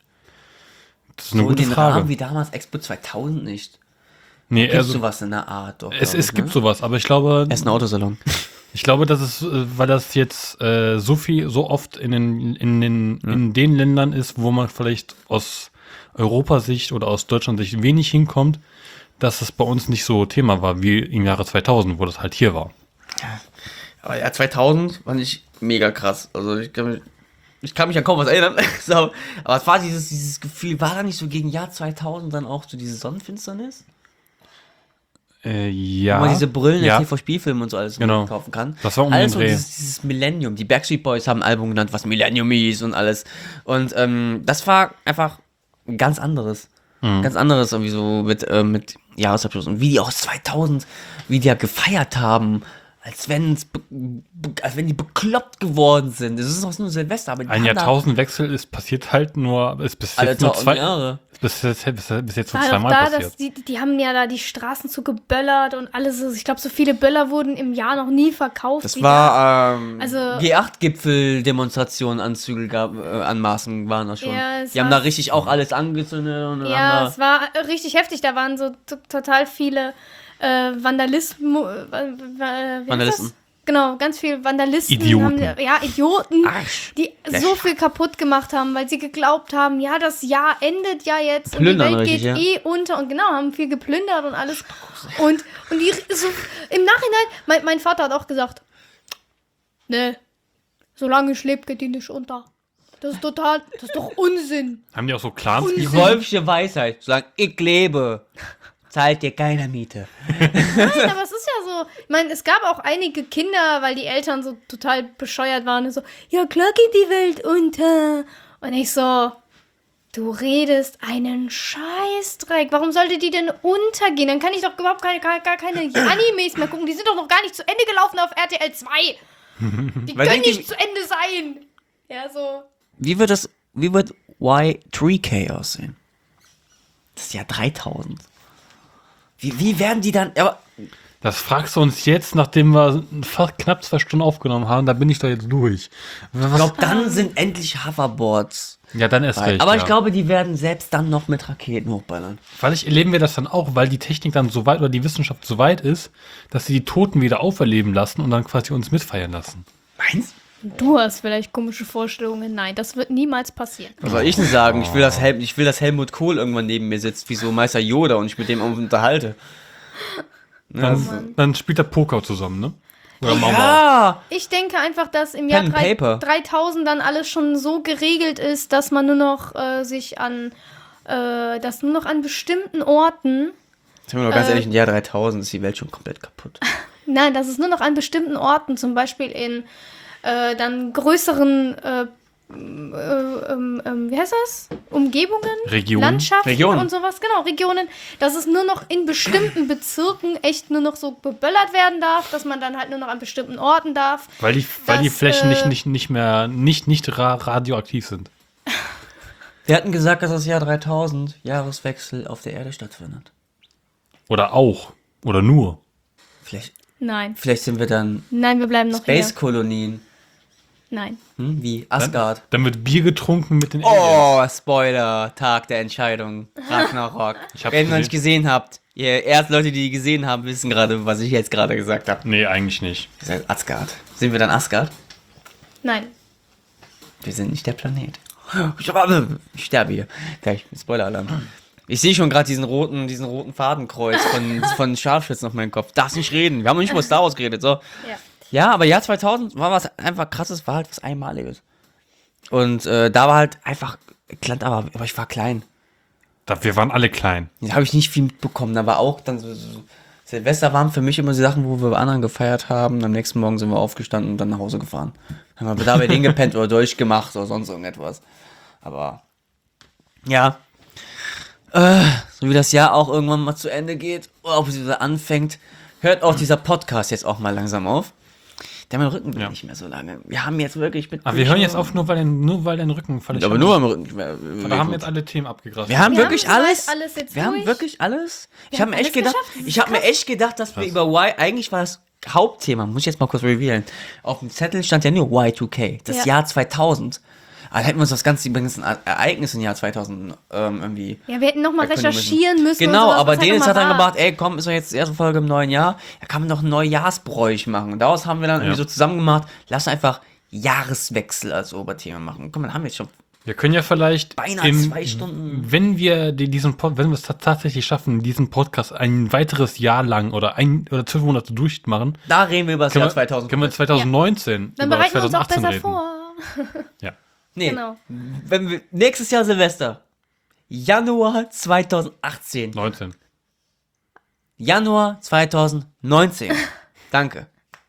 Das ist eine So gute den Frage. Rahmen wie damals Expo zweitausend nicht. Nee, Gibt's also, sowas in der Art doch? es, glaub es ich, gibt ne? sowas, aber ich glaube, Er ist ein Autosalon. ich glaube, dass es, äh, weil das jetzt äh, so viel, so oft in den, in den, in den Ländern ist, wo man vielleicht aus Europasicht oder aus Deutschland-Sicht wenig hinkommt, dass es bei uns nicht so Thema war wie im Jahre zweitausend, wo das halt hier war. Aber ja, zweitausend fand ich mega krass. Also ich kann mich, ich kann mich an kaum was erinnern. so, aber es war dieses, dieses Gefühl, war da nicht so gegen Jahr zweitausend dann auch so diese Sonnenfinsternis? Äh, ja. Wo man diese Brillen ja. der T V-Spielfilme und so alles Genau. kaufen kann. Das war um den also Dreh. dieses, dieses Millennium. Die Backstreet Boys haben ein Album genannt, was Millennium hieß und alles. Und ähm, das war einfach ein ganz anderes. Mhm. Ganz anderes irgendwie so mit, äh, mit Jahresabschluss. Und wie die aus zweitausend, wie die ja gefeiert haben, als wenn als wenn die bekloppt geworden sind. Das ist auch nur Silvester, aber die Ein haben da Jahrtausendwechsel ist passiert halt nur, ist bis alle jetzt nur tausend zwei, Jahre. bis jetzt, bis, bis jetzt nur War doch zweimal da, passiert. dass die, die haben ja da die Straßen zu geböllert und alles. Ich glaube, so viele Böller wurden im Jahr noch nie verkauft. Das wie war ähm, Also- G acht Gipfel-Demonstrationen, Anzüge gab, äh, Anmaßen waren das schon. Ja, es die haben war- da richtig auch alles angezündet und da. Ja, haben es war richtig heftig. Da waren so t- total viele äh, Vandalismus. Äh, wa- wa- wie Vandalisten. heißt das? Genau, ganz viele Vandalisten. Idioten. Haben, ja, Idioten, Arsch. die Der so Scheiß. viel kaputt gemacht haben, weil sie geglaubt haben, ja, das Jahr endet ja jetzt Plündern und die Welt richtig, geht eh unter und genau, haben viel geplündert und alles. Und, und die so, im Nachhinein, mein, mein Vater hat auch gesagt, ne, solange ich lebe, geht die nicht unter. Das ist total, das ist doch Unsinn. Haben die auch so Clans? Und- Die wolfische Weisheit, zu sagen, ich lebe, zahlt dir keiner Miete. Nein, aber es ist ja so. Ich meine, es gab auch einige Kinder, weil die Eltern so total bescheuert waren und so, ja klar geht die Welt unter. Und ich so, du redest einen Scheißdreck. Warum sollte die denn untergehen? Dann kann ich doch überhaupt keine, gar, gar keine Animes mehr gucken. Die sind doch noch gar nicht zu Ende gelaufen auf R T L zwei. Die Weil können denkt ihr- nicht zu Ende sein. Ja, so. Wie wird das, wie wird Y drei K aussehen? Das ist ja dreitausend. Wie, wie werden die dann, aber Das fragst du uns jetzt, nachdem wir fast knapp zwei Stunden aufgenommen haben, da bin ich doch jetzt durch. Was? ich glaube, dann sind endlich Hoverboards. Ja, dann erst recht. Aber ja. ich glaube, die werden selbst dann noch mit Raketen hochballern. Vielleicht erleben wir das dann auch, weil die Technik dann so weit oder die Wissenschaft so weit ist, dass sie die Toten wieder auferleben lassen und dann quasi uns mitfeiern lassen. Meinst Du hast vielleicht komische Vorstellungen. Nein, das wird niemals passieren. Was soll ich denn sagen? Ich will, dass Hel ich will, dass Helmut Kohl irgendwann neben mir sitzt, wie so Meister Yoda und ich mit dem unterhalte. Ja, das- Dann, dann spielt er Poker zusammen, ne? Oder Mau Mau. Ja! Ich denke einfach, dass im Jahr Pen and drei- Paper. dreitausend dann alles schon so geregelt ist, dass man nur noch äh, sich an, äh, dass nur noch an bestimmten Orten, Sagen wir mal ganz Äh, ehrlich, im Jahr dreitausend ist die Welt schon komplett kaputt. nein, dass es nur noch an bestimmten Orten, zum Beispiel in äh, dann größeren, äh, äh, ähm, ähm, wie heißt das? Umgebungen? Regionen. Landschaften Regionen. und sowas, genau, Regionen, dass es nur noch in bestimmten Bezirken echt nur noch so beböllert werden darf, dass man dann halt nur noch an bestimmten Orten darf. Weil die, weil die Das, Flächen nicht, äh, nicht, nicht mehr, nicht, nicht ra radioaktiv sind. Wir hatten gesagt, dass das Jahr dreitausend Jahreswechsel auf der Erde stattfindet. Oder auch. Oder nur. Vielleicht, Nein, vielleicht sind wir dann nein, wir bleiben noch hier. Space-Kolonien. Nein. Hm? Wie Asgard. Dann wird Bier getrunken mit den Aliens. Oh, Spoiler. Tag der Entscheidung. Ragnarok. Ich hab's Wenn ihr noch nicht gesehen. gesehen habt, ihr erst Leute, die die gesehen haben, wissen gerade, was ich jetzt gerade gesagt habe. Nee, eigentlich nicht. Ihr seid Asgard. Sind wir dann Asgard? Nein. Wir sind nicht der Planet. Ich, ich sterbe hier. Gleich, Spoiler-Alarm. Ich sehe schon gerade diesen roten, diesen roten Fadenkreuz von, von Scharfschützen auf meinem Kopf. Darfst nicht reden. Wir haben noch nicht über Star Wars geredet. So. Ja. Ja, aber Jahr zweitausend war was einfach krasses, war halt was Einmaliges. Und äh, da war halt einfach, Land, aber, aber ich war klein. Da, wir waren alle klein. Da habe ich nicht viel mitbekommen. Da war auch dann so, so Silvester waren für mich immer so Sachen, wo wir bei anderen gefeiert haben. Am nächsten Morgen sind wir aufgestanden und dann nach Hause gefahren. Dann haben wir da bei denen gepennt oder durchgemacht oder sonst irgendetwas. Aber ja, äh, so wie das Jahr auch irgendwann mal zu Ende geht, oder ob es wieder anfängt, hört auch dieser Podcast jetzt auch mal langsam auf. Der mein Rücken will Ja. nicht mehr so lange. Wir haben jetzt wirklich mit. Aber wir hören jetzt auf, nur weil dein, nur weil dein Rücken völlig. Aber nur am Rücken. Wir haben jetzt alle Themen abgegrast. Wir haben Wir wirklich haben alles. soweit alles jetzt wir haben durch. wirklich alles. Ich Wir habe mir haben echt alles gedacht, geschafft. Das ich ist habe mir echt gedacht, dass wir über Y, eigentlich war das Hauptthema, muss ich jetzt mal kurz revealen. Auf dem Zettel stand ja nur Y zwei K, das Ja. Jahr zweitausend. Also hätten wir uns das ganze die ganzen Ereignisse im Jahr zweitausend ähm, irgendwie. Ja, wir hätten nochmal erkunden recherchieren müssen. Genau, und sowas, aber was halt Dennis noch hat mal dann war. gebracht, ey, komm, ist doch jetzt die erste Folge im neuen Jahr. Da kann man doch ein Neujahrsbräuch machen. Und daraus haben wir dann Ja. irgendwie so zusammen gemacht, lass einfach Jahreswechsel als Oberthema machen. Guck mal, haben wir jetzt schon. Wir können ja vielleicht, Beinahe zwei Stunden. wenn wir die- diesen, Pod- wenn wir es ta- tatsächlich schaffen, diesen Podcast ein weiteres Jahr lang oder ein oder zwölf Monate durchmachen, Da reden wir über das können Jahr wir, zweitausend. können wir zwanzig neunzehn Dann über bereiten wir uns auch zwanzig achtzehn besser reden. vor. Ja. Nee, Genau. wenn wir, nächstes Jahr Silvester. Januar zweitausendachtzehn. neunzehn. Januar zweitausendneunzehn. Danke.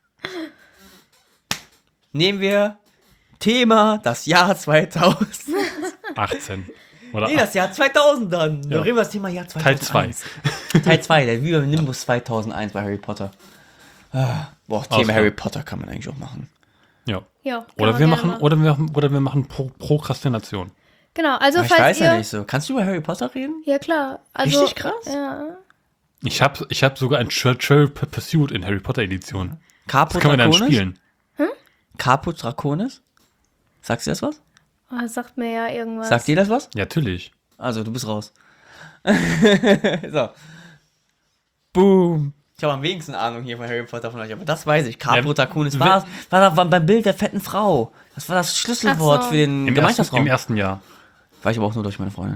Nehmen wir Thema das Jahr zweitausend. achtzehn. Oder Nee, das Jahr zweitausend dann. Ja. Dann reden wir das Thema Jahr Teil zweitausendeins. zwei. Teil zwei, der Viva Nimbus zweitausendeins bei Harry Potter. Ah, boah, Thema Auswahl. Harry Potter kann man eigentlich auch machen. Ja. Ja, kann Oder man wir gerne machen, machen. oder wir machen, oder wir machen Pro Prokrastination. Genau, also Aber ich falls weiß ihr... ja nicht so. Kannst du über Harry Potter reden? Ja, klar. Also, Richtig krass? Ja. Ich habe ich hab sogar ein Trial Pursuit in Harry Potter Edition. Caput Das können wir dann Draconis? spielen. Caput Draconis? Sagst du das was? Oh, sagt mir ja irgendwas. Sagt dir das was? Ja, natürlich. Also, du bist raus. So. Boom. Ich habe am wenigsten Ahnung hier von Harry Potter von euch, aber das weiß ich. Caput Ja, Draconis wenn- war, war, da- war beim Bild der fetten Frau. Das war das Schlüsselwort Ach so. für den Im ersten, Gemeinschaftsraum. Im ersten Jahr. War ich aber auch nur durch meine Freundin.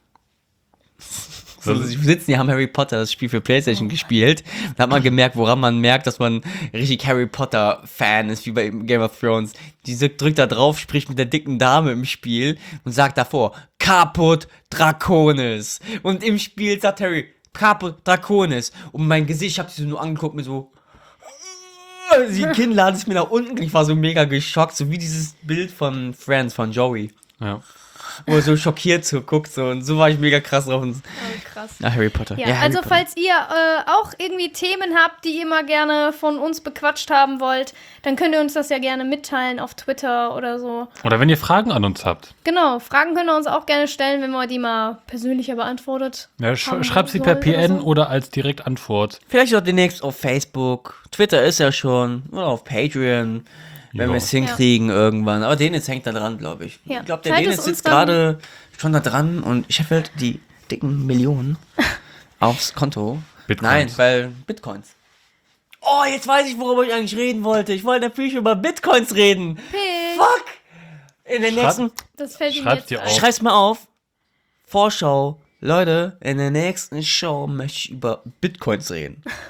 So, sie sitzen, die haben Harry Potter, das Spiel für PlayStation gespielt. Da hat man gemerkt, woran man merkt, dass man richtig Harry Potter Fan ist, wie bei Game of Thrones. Die drückt da drauf, spricht mit der dicken Dame im Spiel und sagt davor, Caput Draconis. Und im Spiel sagt Harry, Caput Draconis. Und mein Gesicht, ich hab sie so nur angeguckt, mir so, die Kinnlade ist mir nach unten, ich war so mega geschockt, so wie dieses Bild von Friends, von Joey. Ja. Wo er so schockiert so guckt, so, und so war ich mega krass drauf. Und, Oh, krass. ah, Harry Potter. Ja, Harry also Potter. falls ihr äh, auch irgendwie Themen habt, die ihr mal gerne von uns bequatscht haben wollt, dann könnt ihr uns das ja gerne mitteilen auf Twitter oder so. Oder wenn ihr Fragen an uns habt. Genau, Fragen könnt ihr uns auch gerne stellen, wenn wir die mal persönlicher beantwortet Ja, sch haben schreibt sie per sollen P N oder so. oder als Direktantwort. Vielleicht auch demnächst auf Facebook. Twitter ist ja schon. Oder auf Patreon. Wenn Jo. wir es hinkriegen irgendwann. Aber Dennis hängt da dran, glaube ich. Ja. Ich glaube, der Teilt Dennis es uns sitzt dann- gerade schon da dran und ich habe halt die dicken Millionen aufs Konto. Bitcoins. Nein, weil Bitcoins. Oh, jetzt weiß ich, worüber ich eigentlich reden wollte. Ich wollte natürlich über Bitcoins reden. Hey, Fuck! In den Schreib- nächsten. das fällt ihm Schreibt jetzt ihr ein. auf. Schreib's mal auf. Vorschau. Leute, in der nächsten Show möchte ich über Bitcoins reden.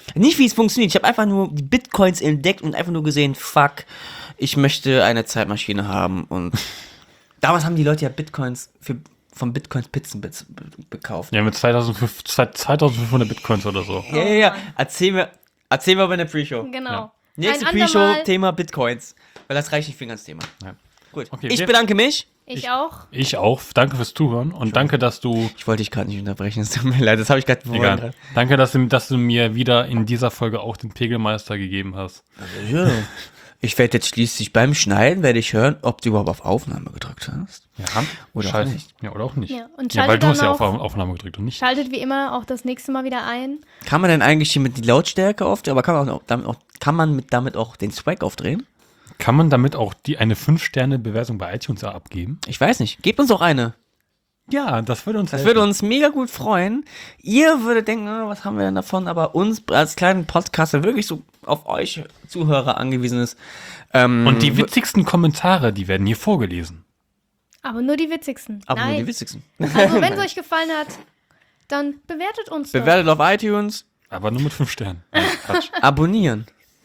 Nicht, wie es funktioniert. Ich habe einfach nur die Bitcoins entdeckt und einfach nur gesehen, fuck, ich möchte eine Zeitmaschine haben. Und damals haben die Leute ja Bitcoins für, von Bitcoins Pizzen be- be- gekauft. Ja, mit zweitausendfünf- zweitausendfünfhundert Bitcoins oder so. Ja, ja, ja. Erzähl mir, erzähl mir bei der Pre-Show. Genau. Ja. Nächste Ein Pre-Show, andermal. Thema Bitcoins. Weil das reicht nicht für ein ganzes Thema. Ja. Gut. Okay, ich wir- bedanke mich. Ich auch. Ich auch. Danke fürs Zuhören und danke, dass du. Ich wollte dich gerade nicht unterbrechen, es tut mir leid, das habe ich gerade Egal. Danke, dass du, dass du mir wieder in dieser Folge auch den Pegelmeister gegeben hast. Ja. Ich werde jetzt schließlich beim Schneiden, werde ich hören, ob du überhaupt auf Aufnahme gedrückt hast. Ja, Oder auch Scheiße. nicht. Ja, oder auch nicht. Ja, und Ja, weil schaltet du hast dann ja auf auch, Aufnahme gedrückt und nicht. schaltet wie immer auch das nächste Mal wieder ein. Kann man denn eigentlich hier mit die Lautstärke auf, aber kann man, auch, damit, auch, kann man mit, damit auch den Swag aufdrehen? Kann man damit auch die eine fünf Sterne Bewertung bei iTunes abgeben? Ich weiß nicht. Gebt uns auch eine. Ja, das würde uns Das helfen. würde uns mega gut freuen. Ihr würdet denken, oh, was haben wir denn davon? Aber uns als kleinen Podcast, der wirklich so auf euch Zuhörer angewiesen ist. Ähm, Und die witzigsten Kommentare, die werden hier vorgelesen. Aber nur die witzigsten. aber nur Nein. die witzigsten. Also, wenn es euch gefallen hat, dann bewertet uns doch. Bewertet auf iTunes, Aber nur mit fünf Sternen. Nein, Quatsch. abonnieren.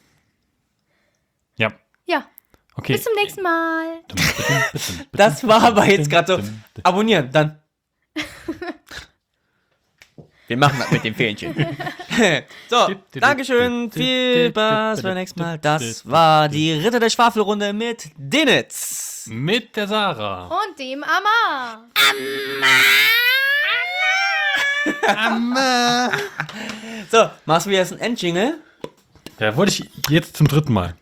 Ja. Ja, Okay. bis zum nächsten Mal. Das war aber jetzt gerade so. Abonnieren, dann. Wir machen das mit dem Fähnchen. So, Dankeschön, viel Spaß beim nächsten Mal. Das war die Ritter der Schwafelrunde mit Denitz. Mit der Sarah. Und dem Amar. So, machst du jetzt ein Endjingle? Ja, wollte ich jetzt zum dritten Mal.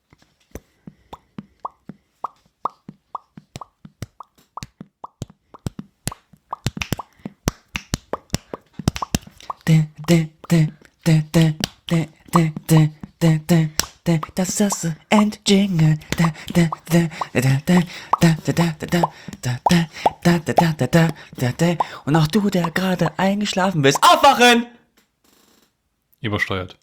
Das ist das Endjingle. Und auch du, der gerade eingeschlafen bist, aufwachen! Übersteuert.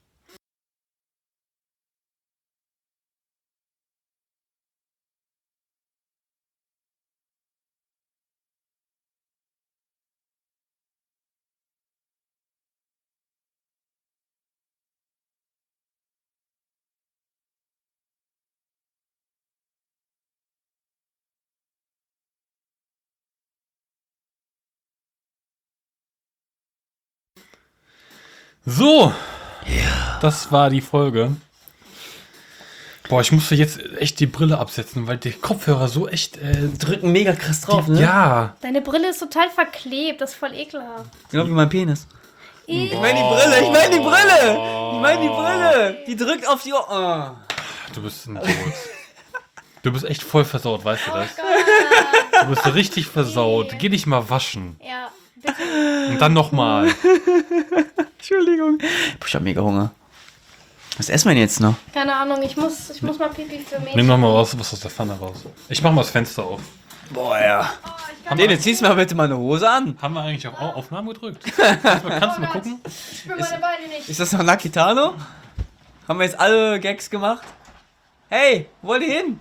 So. Ja. Das war die Folge. Boah, ich musste jetzt echt die Brille absetzen, weil die Kopfhörer so echt äh, Drücken mega krass drauf, ne? Ja. Deine Brille ist total verklebt. Das ist voll ekelhaft. Genau wie mein Penis. Ich Ich meine die Brille, ich meine die Brille! Ich meine die Brille! Die drückt auf die Ohr. Oh. Du bist ein Idiot. Du bist echt voll versaut, weißt du das? Du bist richtig versaut. Geh dich mal waschen. Ja, bitte. Und dann nochmal. Entschuldigung. Ich hab mega Hunger. Was essen wir denn jetzt noch? Keine Ahnung, ich muss, ich muss mal Pipi für mich. Nimm nochmal was, was aus der Pfanne raus. Ich mach mal das Fenster auf. Boah, ja. Nee, jetzt ziehst du mal bitte mal eine Hose an. Haben wir eigentlich auf Au- Aufnahme gedrückt? Kannst du mal, kannst du mal gucken? Ich spür meine Beine nicht. Ist das noch Nakitano? Haben wir jetzt alle Gags gemacht? Hey, wo wollt ihr hin?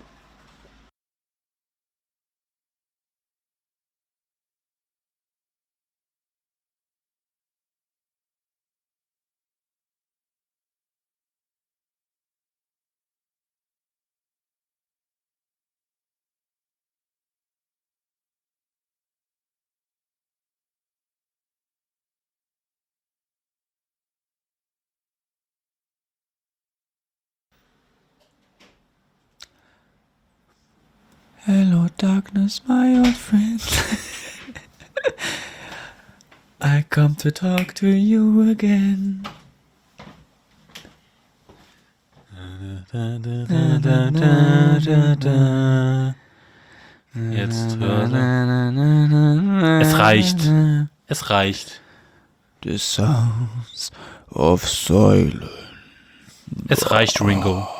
Hello darkness, my old friend. I come to talk to you again. Jetzt hör. Es reicht. Es reicht. The sounds of silence. Es reicht, Ringo.